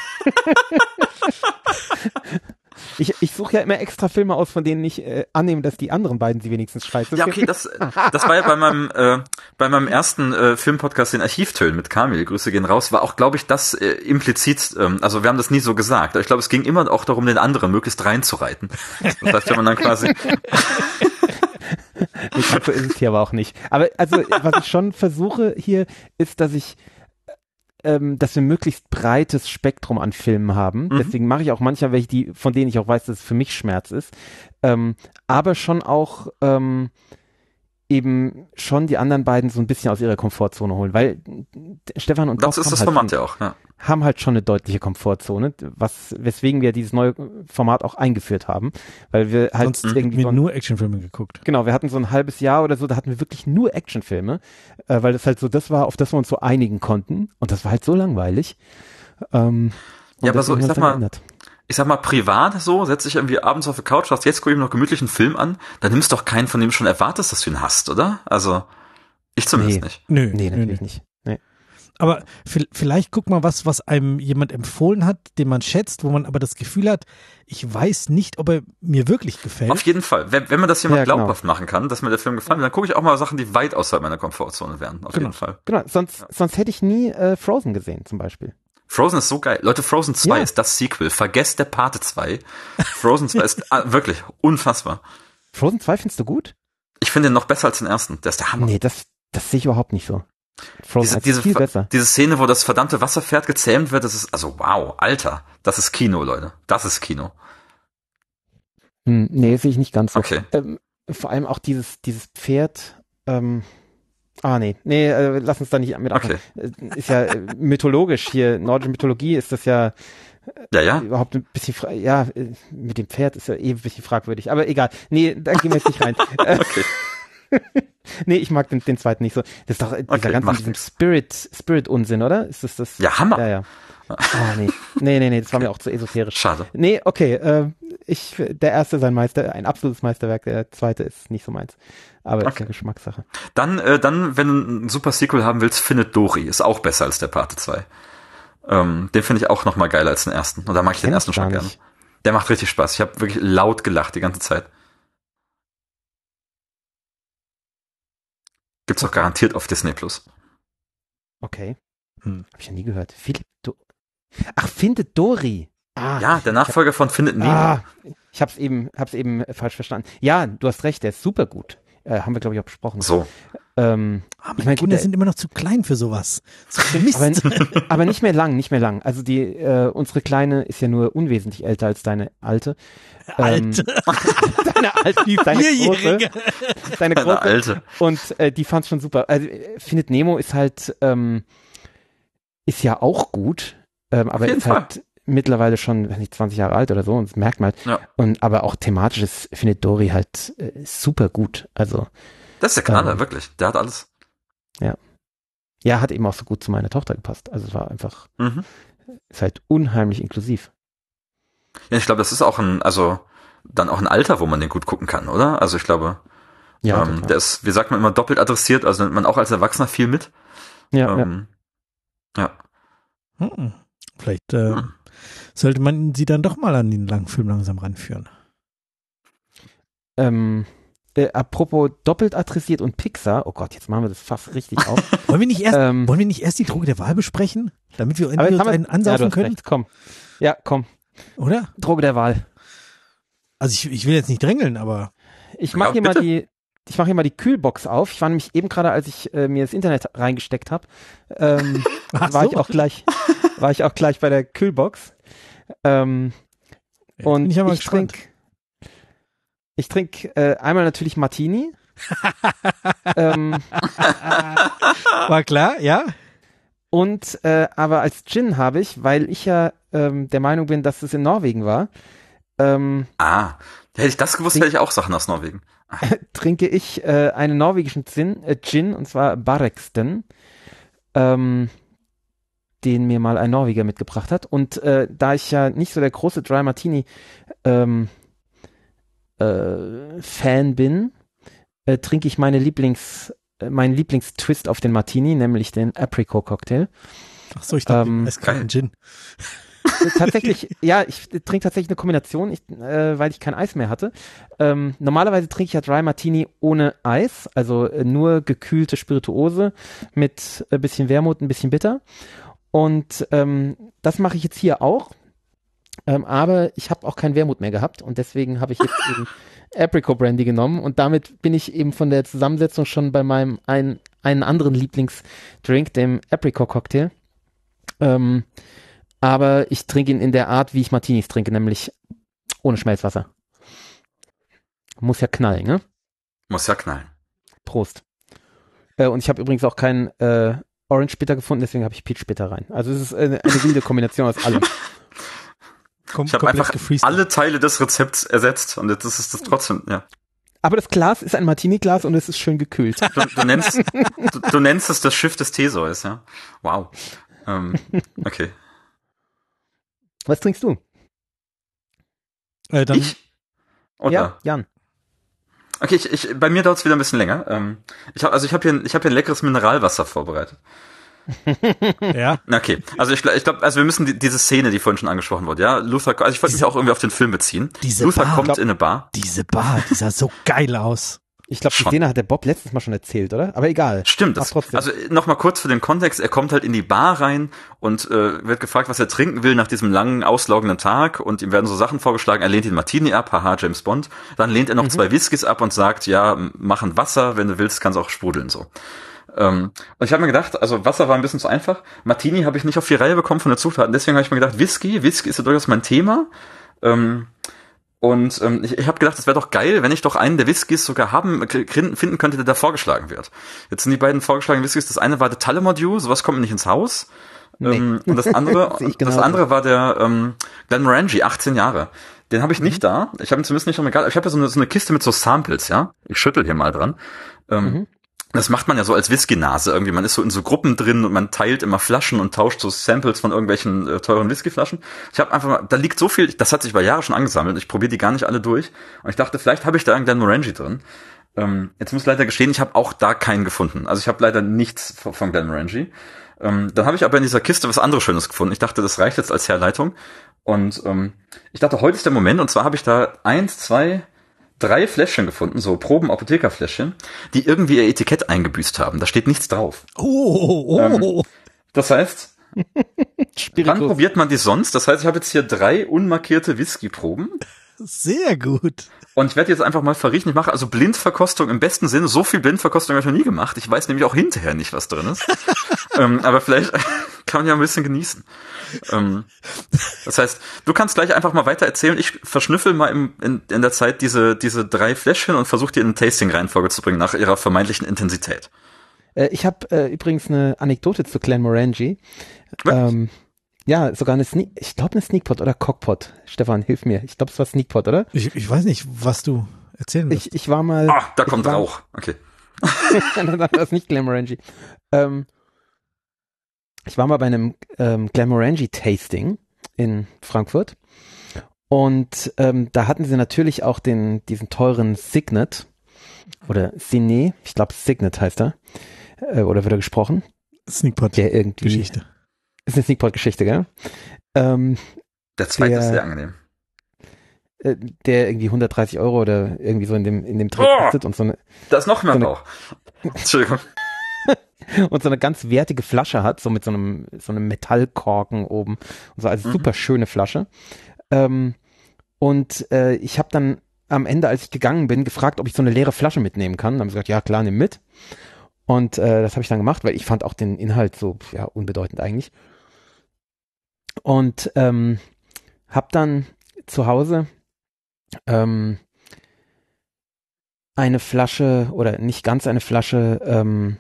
Ich suche ja immer extra Filme aus, von denen ich annehme, dass die anderen beiden sie wenigstens scheiße finden. Ja, okay, das war ja bei meinem ersten Filmpodcast, den Archivtönen mit Kamil, Grüße gehen raus, war auch, glaube ich, das implizit, also wir haben das nie so gesagt, aber ich glaube, es ging immer auch darum, den anderen möglichst reinzureiten. Das heißt, wenn man dann quasi... Nee, so ist es hier aber auch nicht. Aber also, was ich schon versuche hier, ist, dass wir möglichst breites Spektrum an Filmen haben. Deswegen mache ich auch manchmal welche, von denen ich auch weiß, dass es für mich Schmerz ist. Aber schon auch eben schon die anderen beiden so ein bisschen aus ihrer Komfortzone holen, weil Stefan und das ist das Format ja auch, ja. Haben halt schon eine deutliche Komfortzone, weswegen wir dieses neue Format auch eingeführt haben, weil wir halt sonst irgendwie nur Actionfilme geguckt. Genau, wir hatten so ein halbes Jahr oder so, da hatten wir wirklich nur Actionfilme, weil das halt so das war, auf das wir uns so einigen konnten und das war halt so langweilig. Ja, aber so, ich sag mal, privat so, setz dich irgendwie abends auf die Couch, sagst, jetzt guck ich mir noch gemütlich einen Film an, dann nimmst du doch keinen, von dem du schon erwartest, dass du ihn hast, oder? Also, ich zumindest nicht. Nee, natürlich nicht. Nee. Aber vielleicht guck mal was einem jemand empfohlen hat, den man schätzt, wo man aber das Gefühl hat, ich weiß nicht, ob er mir wirklich gefällt. Auf jeden Fall. Wenn man das jemand glaubhaft machen kann, dass mir der Film gefallen hat, dann gucke ich auch mal Sachen, die weit außerhalb meiner Komfortzone wären. Auf jeden Fall. Genau, sonst hätte ich nie Frozen gesehen, zum Beispiel. Frozen ist so geil. Leute, Frozen 2 ist das Sequel. Vergesst der Pate 2. Frozen 2 ist wirklich unfassbar. Frozen 2 findest du gut? Ich finde den noch besser als den ersten. Der ist der Hammer. Nee, das sehe ich überhaupt nicht so. Frozen ist viel besser. Diese Szene, wo das verdammte Wasserpferd gezähmt wird, das ist, also wow, Alter. Das ist Kino, Leute. Das ist Kino. Nee, sehe ich nicht ganz so. Okay. Vor allem auch dieses Pferd, lass uns da nicht mit anfangen. Okay. Ist ja mythologisch hier, nordische Mythologie ist das ja, überhaupt ein bisschen, mit dem Pferd ist ja ein bisschen fragwürdig, aber egal. Nee, da gehen wir jetzt nicht rein. Okay. Nee, ich mag den zweiten nicht so. Das ist doch dieser ganze Spirit-Unsinn, oder? Ist das? Ja, Hammer. Ja. Nee, das war mir auch zu esoterisch. Schade. Nee, okay, der erste ist ein absolutes Meisterwerk, der zweite ist nicht so meins. Aber ist ja Geschmackssache. Dann, wenn du ein super Sequel haben willst, Findet Dory. Ist auch besser als der Pate 2. Den finde ich auch noch mal geiler als den ersten. Und da mag ich den ersten schon gerne. Der macht richtig Spaß. Ich habe wirklich laut gelacht die ganze Zeit. Gibt's auch garantiert auf Disney Plus. Okay. Hab ich ja nie gehört. Findet Dory. Ja, der Nachfolger von Findet Nemo. Ich hab's eben falsch verstanden. Ja, du hast recht, der ist super gut. Haben wir, glaube ich, auch besprochen. So. Ich meine, Kinder sind immer noch zu klein für sowas. Aber nicht mehr lang. Also unsere Kleine ist ja nur unwesentlich älter als deine Alte. Alte. Deine große. Alte. Und die fand's schon super. Also Findet Nemo ist halt, ist ja auch gut, aber ist halt mittlerweile schon, wenn nicht 20 Jahre alt oder so, und das merkt man halt. Ja. Aber auch thematisch findet Dory halt super gut. Also das ist der Knaller, wirklich. Der hat alles. Ja. Ja, hat eben auch so gut zu meiner Tochter gepasst. Also es war einfach, ist halt unheimlich inklusiv. Ja, ich glaube, das ist auch dann auch ein Alter, wo man den gut gucken kann, oder? Also ich glaube, der ist, wie sagt man immer, doppelt adressiert, also nimmt man auch als Erwachsener viel mit. Ja. Vielleicht sollte man sie dann doch mal an den langen Film langsam ranführen. apropos doppelt adressiert und Pixar, oh Gott, jetzt machen wir das fast richtig auf. Wollen wir nicht erst die Droge der Wahl besprechen, damit wir uns einen ansaufen können? Recht, komm. Ja, komm. Oder? Droge der Wahl. Also ich will jetzt nicht drängeln, aber ich mache hier mal die Kühlbox auf. Ich war nämlich eben gerade, als ich mir das Internet reingesteckt habe, war ich auch gleich bei der Kühlbox. Und ich trinke einmal natürlich Martini. War klar, ja. Und aber als Gin habe ich, weil ich ja der Meinung bin, dass es in Norwegen war. Hätte ich das gewusst, hätte ich auch Sachen aus Norwegen. Trinke ich einen norwegischen Gin, und zwar Barreksten, den mir mal ein Norweger mitgebracht hat. Und da ich ja nicht so der große Dry Martini Fan bin, trinke ich meinen Lieblingstwist auf den Martini, nämlich den Apricot Cocktail. Ach so, ich dachte, es ist kein Gin. Tatsächlich, ja, ich trinke tatsächlich eine Kombination, weil ich kein Eis mehr hatte. Normalerweise trinke ich ja Dry Martini ohne Eis, also nur gekühlte Spirituose mit ein bisschen Wermut, ein bisschen bitter. Und das mache ich jetzt hier auch. Aber ich habe auch kein Wermut mehr gehabt und deswegen habe ich jetzt eben Apricot Brandy genommen und damit bin ich eben von der Zusammensetzung schon bei meinem einen anderen Lieblingsdrink, dem Apricot Cocktail. Aber ich trinke ihn in der Art, wie ich Martinis trinke, nämlich ohne Schmelzwasser. Muss ja knallen, ne? Muss ja knallen. Prost. Und ich habe übrigens auch keinen Orange Bitter gefunden, deswegen habe ich Peach Bitter rein. Also es ist eine wilde Kombination aus allem. Ich habe einfach alle Teile des Rezepts ersetzt und jetzt ist es das trotzdem, ja. Aber das Glas ist ein Martini-Glas und es ist schön gekühlt. Du nennst es das Schiff des Theseus, ja? Wow. Okay. Was trinkst du? Dann ich? Oder? Ja, Jan. Okay, bei mir dauert es wieder ein bisschen länger. Ich habe hier ein leckeres Mineralwasser vorbereitet. Ja. Okay, also ich glaube, also wir müssen diese Szene, die vorhin schon angesprochen wurde, ja, Luther, also ich wollte mich auch irgendwie auf den Film beziehen. Luther kommt in eine Bar. Diese Bar, die sah so geil aus. Ich glaube, die Szene hat der Bob letztes Mal schon erzählt, oder? Aber egal. Stimmt. Also nochmal kurz für den Kontext. Er kommt halt in die Bar rein und wird gefragt, was er trinken will nach diesem langen, auslaugenden Tag. Und ihm werden so Sachen vorgeschlagen. Er lehnt den Martini ab, haha, James Bond. Dann lehnt er noch 2 Whiskys ab und sagt, ja, mach ein Wasser, wenn du willst, kannst auch sprudeln so. Und ich habe mir gedacht, also Wasser war ein bisschen zu einfach. Martini habe ich nicht auf die Reihe bekommen von den Zutaten. Deswegen habe ich mir gedacht, Whisky ist ja durchaus mein Thema. Und ich habe gedacht, es wäre doch geil, wenn ich doch einen der Whiskys sogar finden könnte, der da vorgeschlagen wird. Jetzt sind die beiden vorgeschlagenen Whiskys, das eine war der Tullamore Dew, sowas kommt mir nicht ins Haus. Nee. Und das andere war der Glenmorangie, 18 Jahre. Den habe ich nicht da. Ich habe ihn zumindest nicht im Regal. Ich habe ja so eine Kiste mit so Samples, ja. Ich schüttel hier mal dran. Das macht man ja so als Whisky-Nase irgendwie. Man ist so in so Gruppen drin und man teilt immer Flaschen und tauscht so Samples von irgendwelchen teuren Whiskyflaschen. Ich habe einfach mal, da liegt so viel, das hat sich über Jahre schon angesammelt. Ich probiere die gar nicht alle durch. Und ich dachte, vielleicht habe ich da einen Glenmorangie drin. Jetzt muss leider geschehen, ich habe auch da keinen gefunden. Also ich habe leider nichts von Glenmorangie. Dann habe ich aber in dieser Kiste was anderes Schönes gefunden. Ich dachte, das reicht jetzt als Herleitung. Und ich dachte, heute ist der Moment. Und zwar habe ich da 3 Fläschchen gefunden, so Proben-Apothekerfläschchen, die irgendwie ihr Etikett eingebüßt haben. Da steht nichts drauf. Das heißt, wann probiert man die sonst? Das heißt, ich habe jetzt hier 3 unmarkierte Whisky-Proben. Sehr gut. Und ich werde jetzt einfach mal verriechen. Ich mache also Blindverkostung im besten Sinne. So viel Blindverkostung habe ich noch nie gemacht. Ich weiß nämlich auch hinterher nicht, was drin ist. Aber vielleicht kann man ja ein bisschen genießen. Das heißt, du kannst gleich einfach mal weiter erzählen. Ich verschnüffel mal in der Zeit diese 3 Fläschchen und versuche die in eine Tasting-Reihenfolge zu bringen nach ihrer vermeintlichen Intensität. Ich habe übrigens eine Anekdote zu Glenmorangie. Ja, sogar eine Sneakpot oder Cockpot. Stefan, hilf mir. Ich glaube, es war Sneakpot, oder? Ich weiß nicht, was du erzählen willst. Ich war mal... da kommt Rauch. Okay. Dann war das nicht Glenmorangie. Ich war mal bei einem Glenmorangie-Tasting in Frankfurt und da hatten sie natürlich auch diesen teuren Signet oder Signet, ich glaube Signet heißt er, oder wird er gesprochen? Sneakpot-Geschichte. Ist eine Sneakpot-Geschichte, gell? Der zweite ist sehr angenehm. der irgendwie 130 € oder irgendwie so in dem Dreh kostet und so eine. Da ist noch mehr Bauch. Entschuldigung. Und so eine ganz wertige Flasche hat, so mit so einem Metallkorken oben und so, also super schöne Flasche. Und ich habe dann am Ende, als ich gegangen bin, gefragt, ob ich so eine leere Flasche mitnehmen kann. Dann haben sie gesagt, ja klar, nimm mit. Und das habe ich dann gemacht, weil ich fand auch den Inhalt so unbedeutend eigentlich. Und habe dann zu Hause eine Flasche oder nicht ganz eine Flasche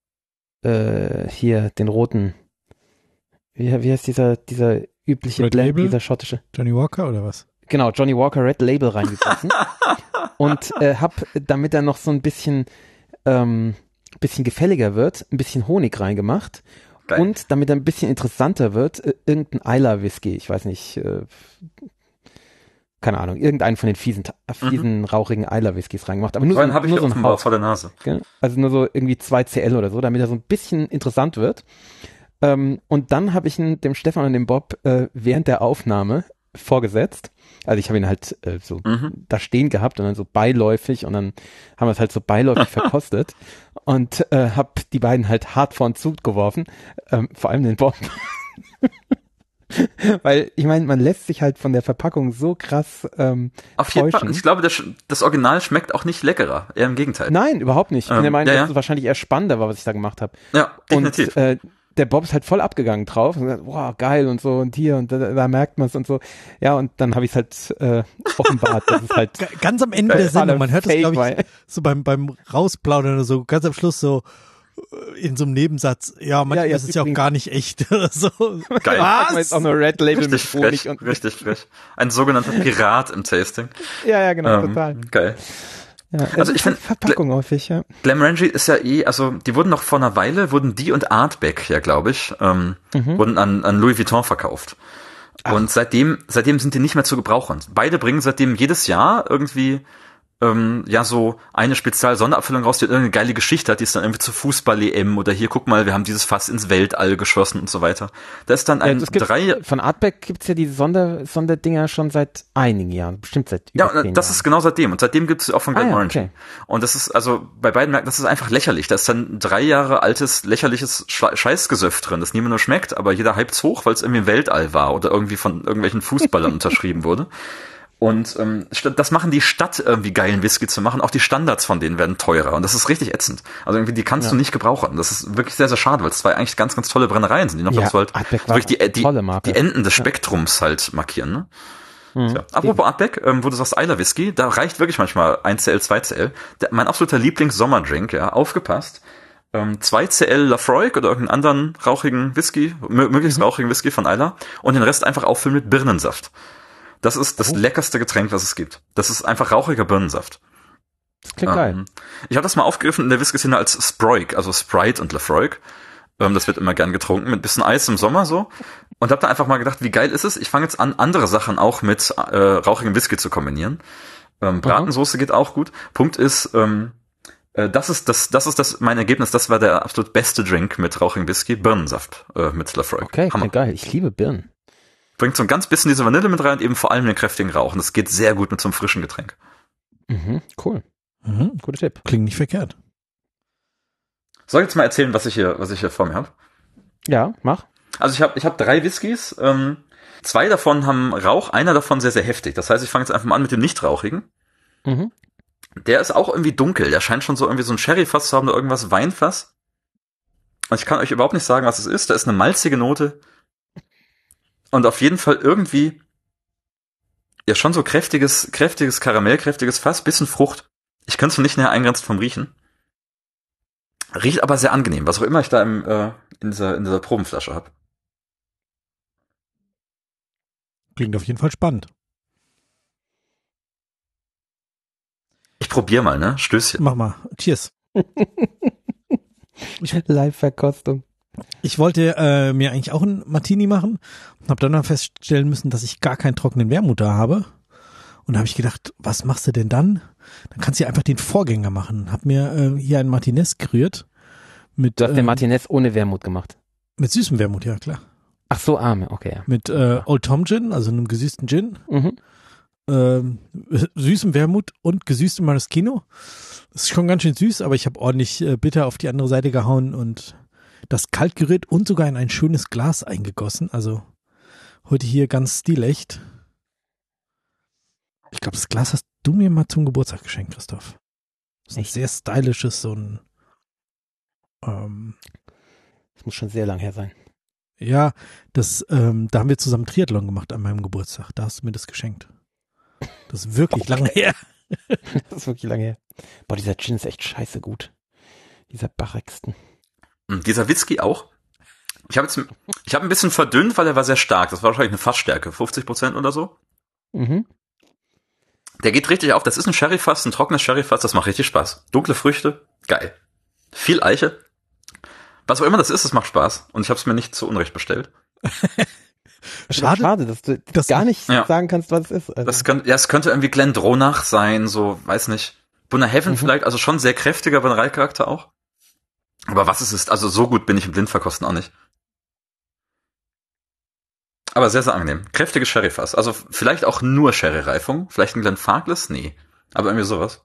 hier den roten, wie heißt dieser übliche Red Blend, Label? dieser schottische Johnny Walker oder was? Genau, Johnny Walker Red Label reingegossen und hab, damit er noch so ein bisschen gefälliger wird, ein bisschen Honig reingemacht. Geil. Und damit er ein bisschen interessanter wird, irgendein Islay Whisky, ich weiß nicht, keine Ahnung, irgendeinen von den fiesen rauchigen Islay Whiskys reingemacht. Aber nur so ein Hauch vor der Nase. Also nur so irgendwie 2 CL oder so, damit er so ein bisschen interessant wird. Und dann habe ich dem Stefan und dem Bob während der Aufnahme vorgesetzt. Also ich habe ihn halt da stehen gehabt und dann so beiläufig und dann haben wir es halt so beiläufig verkostet und habe die beiden halt hart vor den Zug geworfen, vor allem den Bob. Weil, ich meine, man lässt sich halt von der Verpackung so krass auf jeden Fall. Ich glaube, das Original schmeckt auch nicht leckerer. Eher im Gegenteil. Nein, überhaupt nicht. Ich bin der Meinung, dass es wahrscheinlich eher spannender war, was ich da gemacht habe. Ja, definitiv. Und der Bob ist halt voll abgegangen drauf und gesagt, wow, geil und so und hier und da merkt man es und so. Ja, und dann habe ich es halt offenbart. Das ist halt ganz am Ende der Sendung, man hört das, glaube ich, so beim Rausplaudern oder so, ganz am Schluss so in so einem Nebensatz, ja, manchmal ist es ja auch gar nicht echt oder so. Geil. Was? Ist auch nur Red Label richtig mit Honig frech, und richtig frech. Ein sogenannter Pirat im Tasting. Ja, genau, total. Geil. Ja, also ich finde Verpackung häufig, ja. Glenmorangie ist ja also die wurden noch vor einer Weile, die und Artback, ja, glaube ich, wurden an Louis Vuitton verkauft. Ach. Und seitdem sind die nicht mehr zu gebrauchen. Beide bringen seitdem jedes Jahr irgendwie so eine Spezial-Sonderabfüllung raus, die irgendeine geile Geschichte hat, die ist dann irgendwie zu Fußball-EM oder hier, guck mal, wir haben dieses Fass ins Weltall geschossen und so weiter. Da ist dann von Artback gibt's ja die Sonderdinger schon seit einigen Jahren, bestimmt seit über 10 Jahren. Ja, das ist genau seitdem. Und seitdem gibt's auch von Glenmorangie. Okay. Und das ist, also bei beiden Märkten, das ist einfach lächerlich. Da ist dann 3 Jahre altes, lächerliches Scheißgesöff drin, das niemand nur schmeckt, aber jeder hypt's hoch, weil es irgendwie im Weltall war oder irgendwie von irgendwelchen Fußballern unterschrieben wurde. Und das machen die statt irgendwie geilen Whisky zu machen, auch die Standards von denen werden teurer und das ist richtig ätzend. Also irgendwie die kannst du nicht gebrauchen. Das ist wirklich sehr, sehr schade, weil es 2 eigentlich ganz, ganz tolle Brennereien sind, die noch so halt wirklich die Enden des Spektrums halt markieren. Ne? So. Apropos Artback, wo du sagst Islay Whisky, da reicht wirklich manchmal 1 CL, 2 CL. Mein absoluter Lieblings-Sommerdrink, ja, aufgepasst. 2 CL Lafroig oder irgendeinen anderen rauchigen Whisky, möglichst rauchigen Whisky von Islay und den Rest einfach auffüllen mit Birnensaft. Das ist das leckerste Getränk, was es gibt. Das ist einfach rauchiger Birnensaft. Das klingt geil. Ich habe das mal aufgegriffen in der Whisky-Szene als Sproig, also Sprite und Lafroig. Das wird immer gern getrunken, mit bisschen Eis im Sommer so. Und habe da einfach mal gedacht, wie geil ist es? Ich fange jetzt an, andere Sachen auch mit rauchigem Whisky zu kombinieren. Bratensoße geht auch gut. Punkt ist, das ist mein Ergebnis. Das war der absolut beste Drink mit rauchigem Whisky, Birnensaft mit Lafroig. Okay, geil. Ich liebe Birnen. Bringt so ein ganz bisschen diese Vanille mit rein und eben vor allem den kräftigen Rauch. Und das geht sehr gut mit so einem frischen Getränk. Cool. Guter Tipp. Klingt nicht verkehrt. Soll ich jetzt mal erzählen, was ich hier vor mir habe? Ja, mach. Also ich hab 3 Whiskys. 2 davon haben Rauch, einer davon sehr, sehr heftig. Das heißt, ich fange jetzt einfach mal an mit dem Nichtrauchigen. Der ist auch irgendwie dunkel. Der scheint schon so irgendwie so ein Sherryfass zu haben oder irgendwas, Weinfass. Und ich kann euch überhaupt nicht sagen, was es ist. Da ist eine malzige Note. Und auf jeden Fall irgendwie, ja, schon so kräftiges Karamell, kräftiges Fass, bisschen Frucht. Ich kann es noch nicht näher eingrenzen vom Riechen. Riecht aber sehr angenehm, was auch immer ich da in dieser Probenflasche habe. Klingt auf jeden Fall spannend. Ich probiere mal, ne? Stößchen. Mach mal. Cheers. Live-Verkostung. Ich wollte mir eigentlich auch einen Martini machen und habe dann feststellen müssen, dass ich gar keinen trockenen Wermut da habe. Und da habe ich gedacht, was machst du denn dann? Dann kannst du ja einfach den Vorgänger machen. Hab mir hier einen Martinez gerührt. Du hast den Martinez ohne Wermut gemacht? Mit süßem Wermut, ja klar. Ach so, arme, okay. Ja. Mit Old Tom Gin, also einem gesüßten Gin. süßem Wermut und gesüßtem Maraschino. Das ist schon ganz schön süß, aber ich habe ordentlich bitter auf die andere Seite gehauen und das kalt gerührt und sogar in ein schönes Glas eingegossen. Also heute hier ganz stilecht. Ich glaube, das Glas hast du mir mal zum Geburtstag geschenkt, Christoph. Das ist ein sehr stylisches, so ein das muss schon sehr lang her sein. Ja, da haben wir zusammen Triathlon gemacht an meinem Geburtstag. Da hast du mir das geschenkt. Das ist wirklich lange her. Das ist wirklich lange her. Boah, dieser Gin ist echt scheiße gut. Dieser Barrexton. Dieser Whisky auch. Ich habe ein bisschen verdünnt, weil er war sehr stark. Das war wahrscheinlich eine Fassstärke, 50% oder so. Mhm. Der geht richtig auf. Das ist ein Sherryfass, ein trockenes Sherryfass. Das macht richtig Spaß. Dunkle Früchte, geil. Viel Eiche. Was auch immer das ist, das macht Spaß. Und ich habe es mir nicht zu Unrecht bestellt. Schade, dass du das gar nicht sagen kannst, was es ist. Also. Es könnte irgendwie Glendronach sein, so, weiß nicht. Bunnaheaven vielleicht, also schon sehr kräftiger Vanillecharakter auch. Aber was es ist, also so gut bin ich im Blindverkosten auch nicht. Aber sehr, sehr angenehm. Kräftiges Sherryfass. Also vielleicht auch nur Sherry-Reifung. Vielleicht ein Glenfarclas? Nee. Aber irgendwie sowas.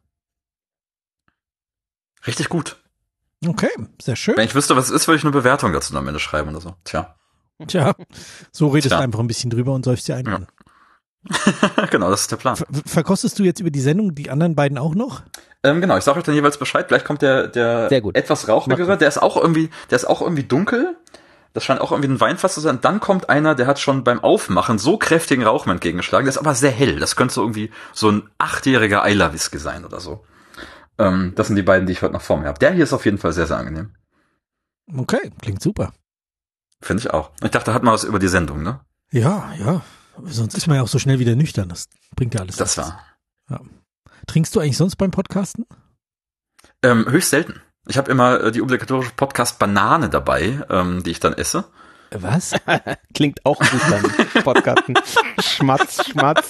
Richtig gut. Okay, sehr schön. Wenn ich wüsste, was es ist, würde ich eine Bewertung dazu am Ende schreiben oder so. Tja, so redest du einfach ein bisschen drüber und säufst dir einen an. Genau, das ist der Plan. Verkostest du jetzt über die Sendung die anderen beiden auch noch? Genau, ich sage euch dann jeweils Bescheid. Gleich kommt der etwas rauchigere. Der ist auch irgendwie dunkel. Das scheint auch irgendwie ein Weinfass zu sein. Dann kommt einer, der hat schon beim Aufmachen so kräftigen Rauch entgegengeschlagen. Der ist aber sehr hell. Das könnte irgendwie so ein 8-jähriger Eiler-Whisky sein oder so. Das sind die beiden, die ich heute noch vor mir habe. Der hier ist auf jeden Fall sehr, sehr angenehm. Okay, klingt super. Finde ich auch. Ich dachte, da hat man was über die Sendung, ne? Ja. Sonst ist man ja auch so schnell wieder nüchtern. Das bringt ja alles. Das war. Ja. Trinkst du eigentlich sonst beim Podcasten? Höchst selten. Ich habe immer die obligatorische Podcast-Banane dabei, die ich dann esse. Was? Klingt auch gut beim Podcasten. Schmatz.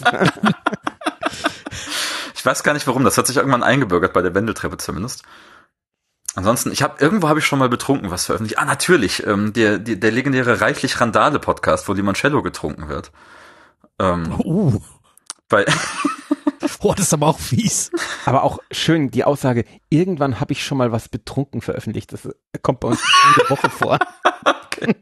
Ich weiß gar nicht warum, das hat sich irgendwann eingebürgert, bei der Wendeltreppe zumindest. Ansonsten, irgendwo habe ich schon mal betrunken was veröffentlicht. Ah, natürlich, der legendäre Reichlich Randale Podcast, wo Limoncello getrunken wird. Das ist aber auch fies. Aber auch schön die Aussage, irgendwann habe ich schon mal was betrunken veröffentlicht. Das kommt bei uns jede Woche vor. Okay.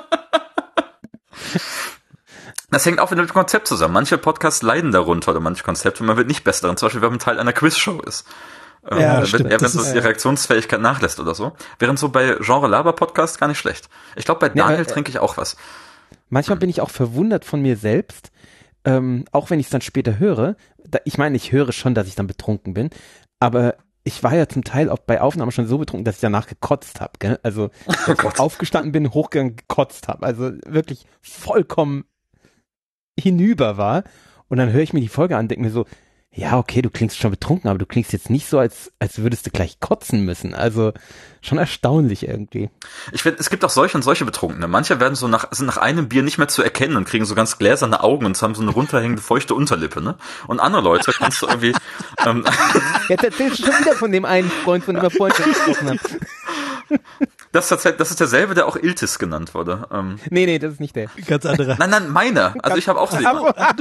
Das hängt auch wieder mit dem Konzept zusammen. Manche Podcasts leiden darunter oder manche Konzepte und man wird nicht besser daran. Zum Beispiel, wenn man Teil einer Quizshow ist. Wenn die Reaktionsfähigkeit nachlässt oder so. Während so bei Genre-Laber-Podcasts gar nicht schlecht. Ich glaube, bei Daniel trinke ich auch was. Manchmal bin ich auch verwundert von mir selbst, auch wenn ich es dann später höre. Ich meine, ich höre schon, dass ich dann betrunken bin, aber ich war ja zum Teil auch bei Aufnahmen schon so betrunken, dass ich danach gekotzt habe. Also aufgestanden bin, hochgegangen, gekotzt habe. Also wirklich vollkommen hinüber war. Und dann höre ich mir die Folge an und denke mir so, ja, okay, du klingst schon betrunken, aber du klingst jetzt nicht so, als würdest du gleich kotzen müssen. Also schon erstaunlich irgendwie. Ich finde, es gibt auch solche und solche Betrunkene. Manche werden sind nach einem Bier nicht mehr zu erkennen und kriegen so ganz gläserne Augen und haben so eine runterhängende, feuchte Unterlippe, ne? Und andere Leute kannst du irgendwie... Jetzt erzählst du schon wieder von dem einen Freund, von dem er vorhin gesprochen hat. Das ist derselbe, der auch Iltis genannt wurde. Nee, das ist nicht der. Ganz anderer. Nein, meiner. Also ich habe auch so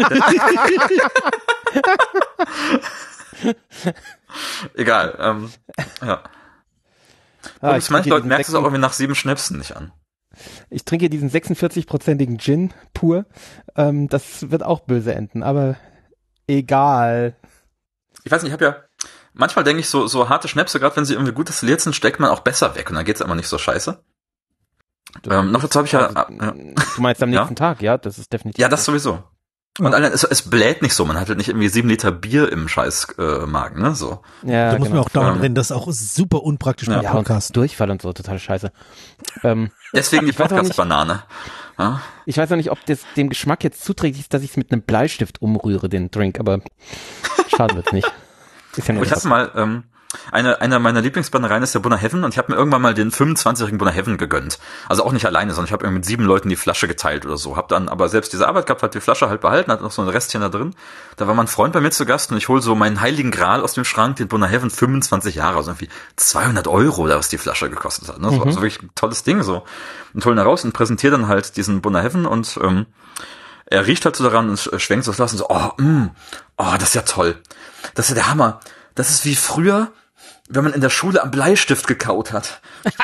Egal. Ja. Manche Leute merken es auch irgendwie nach 7 Schnäpsen nicht an. Ich trinke diesen 46%igen Gin pur. Das wird auch böse enden, aber egal. Ich weiß nicht, manchmal denke ich, so harte Schnäpse, gerade wenn sie irgendwie gut destilliert sind, steckt man auch besser weg und dann geht's immer nicht so scheiße. Noch dazu habe ich Du meinst am nächsten Tag, ja? Das ist definitiv. Ja, das sowieso. Und es bläht nicht so, man hat halt nicht irgendwie 7 Liter Bier im scheiß Magen, ne? So. Ja, da muss man auch dauernd rennen, das ist auch super unpraktisch beim Podcast. Und Durchfall und so, total scheiße. Deswegen die Podcast-Banane. Ja? Ich weiß auch nicht, ob das dem Geschmack jetzt zuträglich ist, dass ich es mit einem Bleistift umrühre, den Drink, aber schade wird's nicht. Ich hatte mal, eine meiner Lieblingsbrennereien ist der Bunnaheaven und ich habe mir irgendwann mal den 25-jährigen Bunnaheaven gegönnt. Also auch nicht alleine, sondern ich habe mit 7 Leuten die Flasche geteilt oder so. Hab dann aber selbst diese Arbeit gehabt, hat die Flasche halt behalten, hat noch so ein Restchen da drin. Da war mein Freund bei mir zu Gast und ich hole so meinen heiligen Gral aus dem Schrank, den Bunnaheaven 25 Jahre, also irgendwie 200 €, oder was die Flasche gekostet hat. Ne? So, also wirklich ein tolles Ding so. Und hole ihn da raus und präsentiere dann halt diesen Bunnaheaven und er riecht halt so daran und schwenkt so das Glas und so, das ist ja toll. Das ist ja der Hammer. Das ist wie früher, wenn man in der Schule am Bleistift gekaut hat.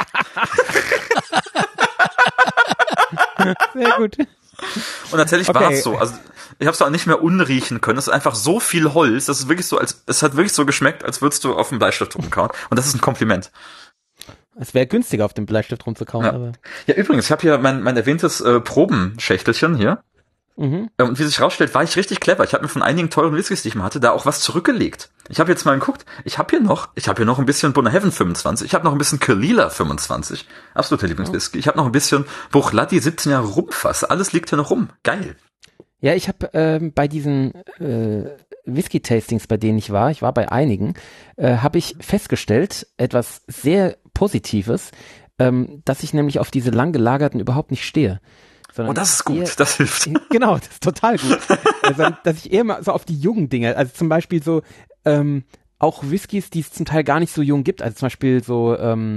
Sehr gut. Und tatsächlich war es so. Also ich habe es auch nicht mehr unriechen können. Es ist einfach so viel Holz. Das ist wirklich so, es hat wirklich so geschmeckt, als würdest du auf dem Bleistift rumkauen. Und das ist ein Kompliment. Es wäre günstiger, auf dem Bleistift rumzukauen. Ja, aber. Ja, übrigens, ich habe hier mein erwähntes Probenschächtelchen hier. Mhm. Und wie sich rausstellt, war ich richtig clever. Ich habe mir von einigen teuren Whiskys, die ich mal hatte, da auch was zurückgelegt. Ich habe jetzt mal geguckt, ich habe hier noch ein bisschen Bunner Heaven 25, ich habe noch ein bisschen Kalila 25, absoluter Lieblingswhisky. Ich habe noch ein bisschen Bruichladdich 17 Jahre Rumfass. Alles liegt hier noch rum. Geil. Ja, ich habe bei diesen Whisky-Tastings, bei denen ich war bei einigen, habe ich festgestellt, etwas sehr Positives, dass ich nämlich auf diese lang gelagerten überhaupt nicht stehe. Das ist gut, das hilft. Genau, das ist total gut. Also, dass ich eher mal so auf die jungen Dinge, also zum Beispiel so auch Whiskys, die es zum Teil gar nicht so jung gibt, also zum Beispiel so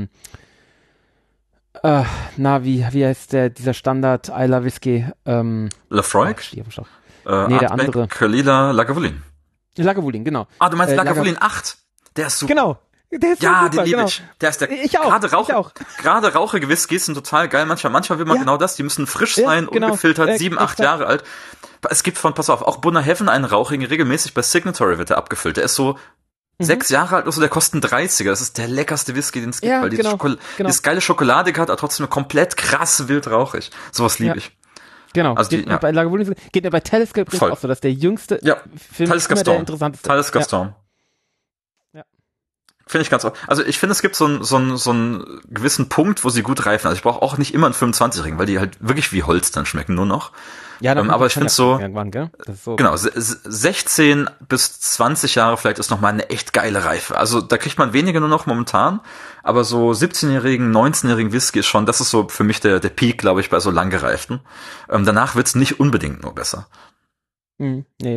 wie heißt dieser Standard Islay Whisky? Lafroig? Nee, der andere. Kalila, Lagavulin. Lagavulin, genau. Du meinst Lagavulin 8? Der ist super. Genau. Der ist ja, so super, den liebe genau. ich. Der ist der. Ich auch. Gerade rauchige Whiskys sind total geil. Manchmal will man genau das. Die müssen frisch sein, ungefiltert, 7, 8 Jahre alt. Es gibt pass auf, auch Bunner Heaven einen rauchigen, regelmäßig bei Signatory wird er abgefüllt. Der ist so 6 Jahre alt, also der kostet einen 30er. Das ist der leckerste Whisky, den es gibt, weil dieses geile Schokoladige hat, aber trotzdem komplett krass wild rauchig. Sowas liebe ich. Genau, also bei Lagavulin geht mir bei Telescope auch so, dass der jüngste Film immer der interessanteste. Thales Gaston. Finde ich ganz auch. Also ich finde, es gibt so einen gewissen Punkt, wo sie gut reifen. Also ich brauche auch nicht immer einen 25-Jährigen, weil die halt wirklich wie Holz dann schmecken, nur noch. Ja, aber ich finde so, genau, 16 bis 20 Jahre vielleicht ist nochmal eine echt geile Reife. Also da kriegt man weniger nur noch momentan, aber so 17-jährigen, 19-jährigen Whisky ist schon, das ist so für mich der Peak, glaube ich, bei so langgereiften. Danach wird's nicht unbedingt nur besser. Nee.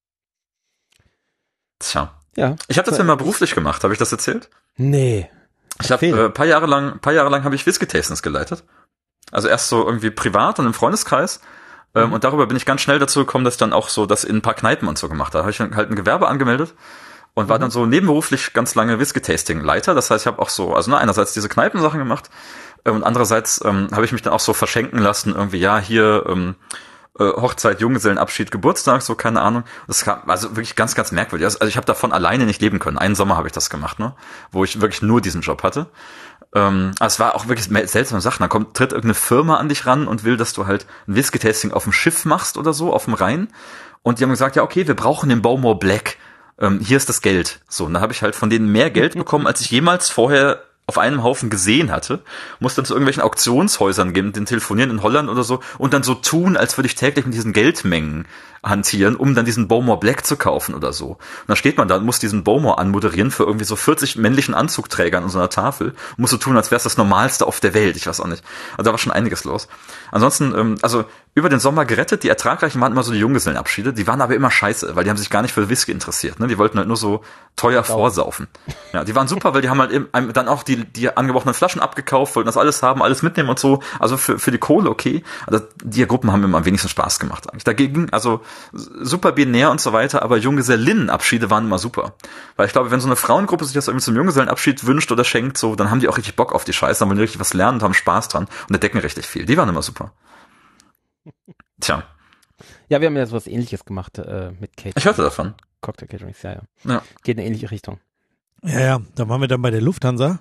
Tja. Ja. Ich habe das ja mal beruflich gemacht, habe ich das erzählt? Nee. Ich habe ein paar Jahre lang habe ich Whisky-Tastings geleitet. Also erst so irgendwie privat und im Freundeskreis. Und darüber bin ich ganz schnell dazu gekommen, dass ich dann auch so das in ein paar Kneipen und so gemacht habe. Da habe ich halt ein Gewerbe angemeldet und war dann so nebenberuflich ganz lange Whisky-Tasting-Leiter. Das heißt, ich habe auch so, also einerseits diese Kneipensachen gemacht und andererseits habe ich mich dann auch so verschenken lassen, irgendwie, hier Hochzeit, Junggesellenabschied, Geburtstag, so, keine Ahnung. Das kam also wirklich ganz, ganz merkwürdig. Also ich habe davon alleine nicht leben können. Einen Sommer habe ich das gemacht, ne, wo ich wirklich nur diesen Job hatte. Es war auch wirklich seltsame Sachen. Dann tritt irgendeine Firma an dich ran und will, dass du halt ein Whisky-Tasting auf dem Schiff machst oder so, auf dem Rhein. Und die haben gesagt, ja, okay, wir brauchen den Bowmore Black. Hier ist das Geld. So, und da habe ich halt von denen mehr Geld bekommen, als ich jemals vorher auf einem Haufen gesehen hatte, muss dann zu irgendwelchen Auktionshäusern gehen, den telefonieren in Holland oder so und dann so tun, als würde ich täglich mit diesen Geldmengen hantieren, um dann diesen Bowmore Black zu kaufen oder so. Und dann steht man da und muss diesen Bowmore anmoderieren für irgendwie so 40 männlichen Anzugträgern an so einer Tafel und muss so tun, als wäre es das Normalste auf der Welt. Ich weiß auch nicht. Also da war schon einiges los. Ansonsten, also über den Sommer gerettet, die ertragreichen waren immer so die Junggesellenabschiede, die waren aber immer scheiße, weil die haben sich gar nicht für Whisky interessiert, ne? Die wollten halt nur so teuer vorsaufen. Ja, die waren super, weil die haben halt dann auch die angebrochenen Flaschen abgekauft, wollten das alles haben, alles mitnehmen und so, also für die Kohle okay. Also die Gruppen haben immer am wenigsten Spaß gemacht eigentlich. Dagegen, also super binär und so weiter, aber Junggesellinnenabschiede waren immer super. Weil ich glaube, wenn so eine Frauengruppe sich das irgendwie zum Junggesellenabschied wünscht oder schenkt, so, dann haben die auch richtig Bock auf die Scheiße, dann wollen die richtig was lernen und haben Spaß dran und entdecken richtig viel. Die waren immer super. Tja. Ja, wir haben ja sowas Ähnliches gemacht mit Catering. Ich hörte davon. Cocktail Caterings, ja. Geht in eine ähnliche Richtung. Ja, da waren wir dann bei der Lufthansa.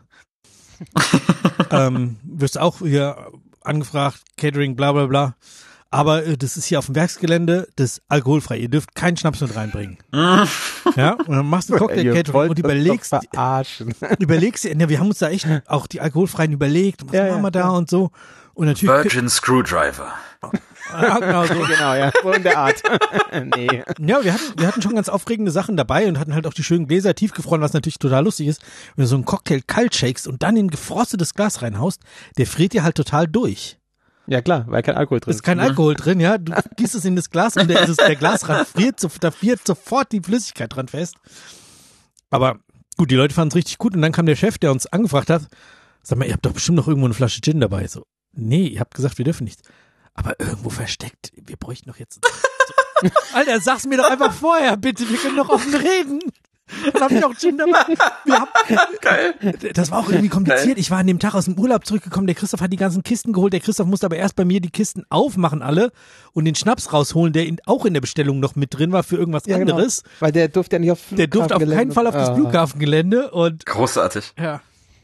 Wirst auch hier angefragt, Catering, bla bla bla. Aber das ist hier auf dem Werksgelände, das ist alkoholfrei. Ihr dürft keinen Schnaps mit reinbringen. Ja, und dann machst du Cocktail-Catering und überlegst dir, wir haben uns da echt auch die alkoholfreien überlegt, was machen wir da und so. Und natürlich Virgin Screwdriver. Ja, genau so. Genau, ja, so in der Art. Nee. Ja, wir hatten schon ganz aufregende Sachen dabei und hatten halt auch die schönen Gläser tiefgefroren, was natürlich total lustig ist. Wenn du so einen Cocktail kalt shakest und dann in ein gefrostetes Glas reinhaust, der friert dir halt total durch. Ja klar, weil kein Alkohol drin ist. Ist kein Alkohol drin, ja. Du gießt es in das Glas und der Glasrand da friert sofort die Flüssigkeit dran fest. Aber gut, die Leute fanden es richtig gut und dann kam der Chef, der uns angefragt hat, sag mal, ihr habt doch bestimmt noch irgendwo eine Flasche Gin dabei. So, nee, ihr habt gesagt, wir dürfen nicht. aber irgendwo versteckt. Wir bräuchten doch jetzt... Alter, sag's mir doch einfach vorher, bitte. Wir können doch offen reden. Dann hab ich auch Gin dabei. Geil. Das war auch irgendwie kompliziert. Geil. Ich war an dem Tag aus dem Urlaub zurückgekommen. Der Christoph hat die ganzen Kisten geholt. Der Christoph musste aber erst bei mir die Kisten aufmachen alle und den Schnaps rausholen, der auch in der Bestellung noch mit drin war für irgendwas anderes. Genau. Weil der durfte ja nicht aufs Flughafengelände. Der durfte auf keinen Fall auf das Flughafengelände. Und großartig. Ja.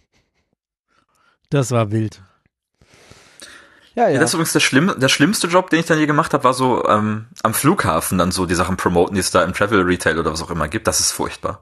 Das war wild. Ja. Das ist übrigens der schlimmste Job, den ich dann je gemacht habe, war so am Flughafen dann so die Sachen promoten, die es da im Travel Retail oder was auch immer gibt. Das ist furchtbar.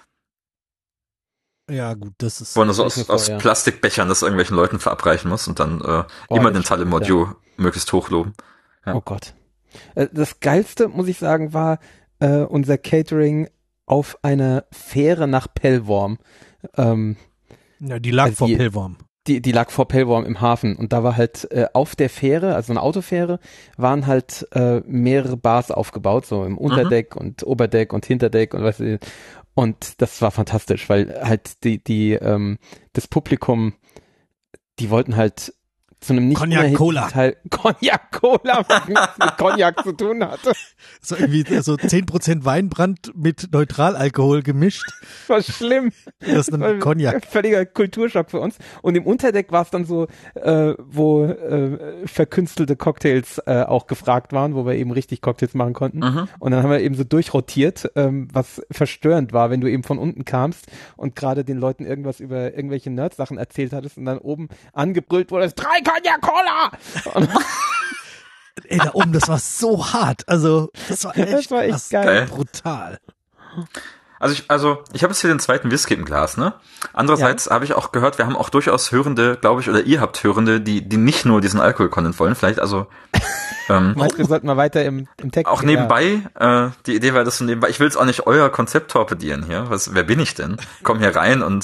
Ja, gut, das ist... Wo man so aus Plastikbechern das irgendwelchen Leuten verabreichen muss und dann immer den Talle-Module möglichst hochloben. Ja. Oh Gott. Das Geilste, muss ich sagen, war unser Catering auf einer Fähre nach Pellworm. Die lag vor Pellworm. Die lag vor Pellworm im Hafen und da war halt auf der Fähre, also eine Autofähre, waren halt mehrere Bars aufgebaut, so im Unterdeck und Oberdeck und Hinterdeck und was. Und das war fantastisch, weil halt das Publikum, die wollten halt zu einem nicht Cognac-Cola. Teil Cognac-Cola, was nichts mit Cognac zu tun hatte. So irgendwie so 10% Weinbrand mit Neutralalkohol gemischt. War schlimm. Das ist ein Cognac. Völliger Kulturschock für uns. Und im Unterdeck war es dann so, wo verkünstelte Cocktails auch gefragt waren, wo wir eben richtig Cocktails machen konnten. Und dann haben wir eben so durchrotiert, was verstörend war, wenn du eben von unten kamst und gerade den Leuten irgendwas über irgendwelche Nerd-Sachen erzählt hattest und dann oben angebrüllt wurde, 3 Cognac-Cola! Ey, da oben, das war so hart. Also, das war echt geil. Brutal. Also ich habe jetzt hier den zweiten Whisky im Glas, ne? Andererseits habe ich auch gehört, wir haben auch durchaus Hörende, glaube ich, oder ihr habt Hörende, die nicht nur diesen Alkohol-Content wollen. Vielleicht also meinst du, wir sollten mal weiter im Text auch nebenbei, die Idee war das so nebenbei, ich will jetzt auch nicht euer Konzept torpedieren hier. Wer bin ich denn? Komm hier rein und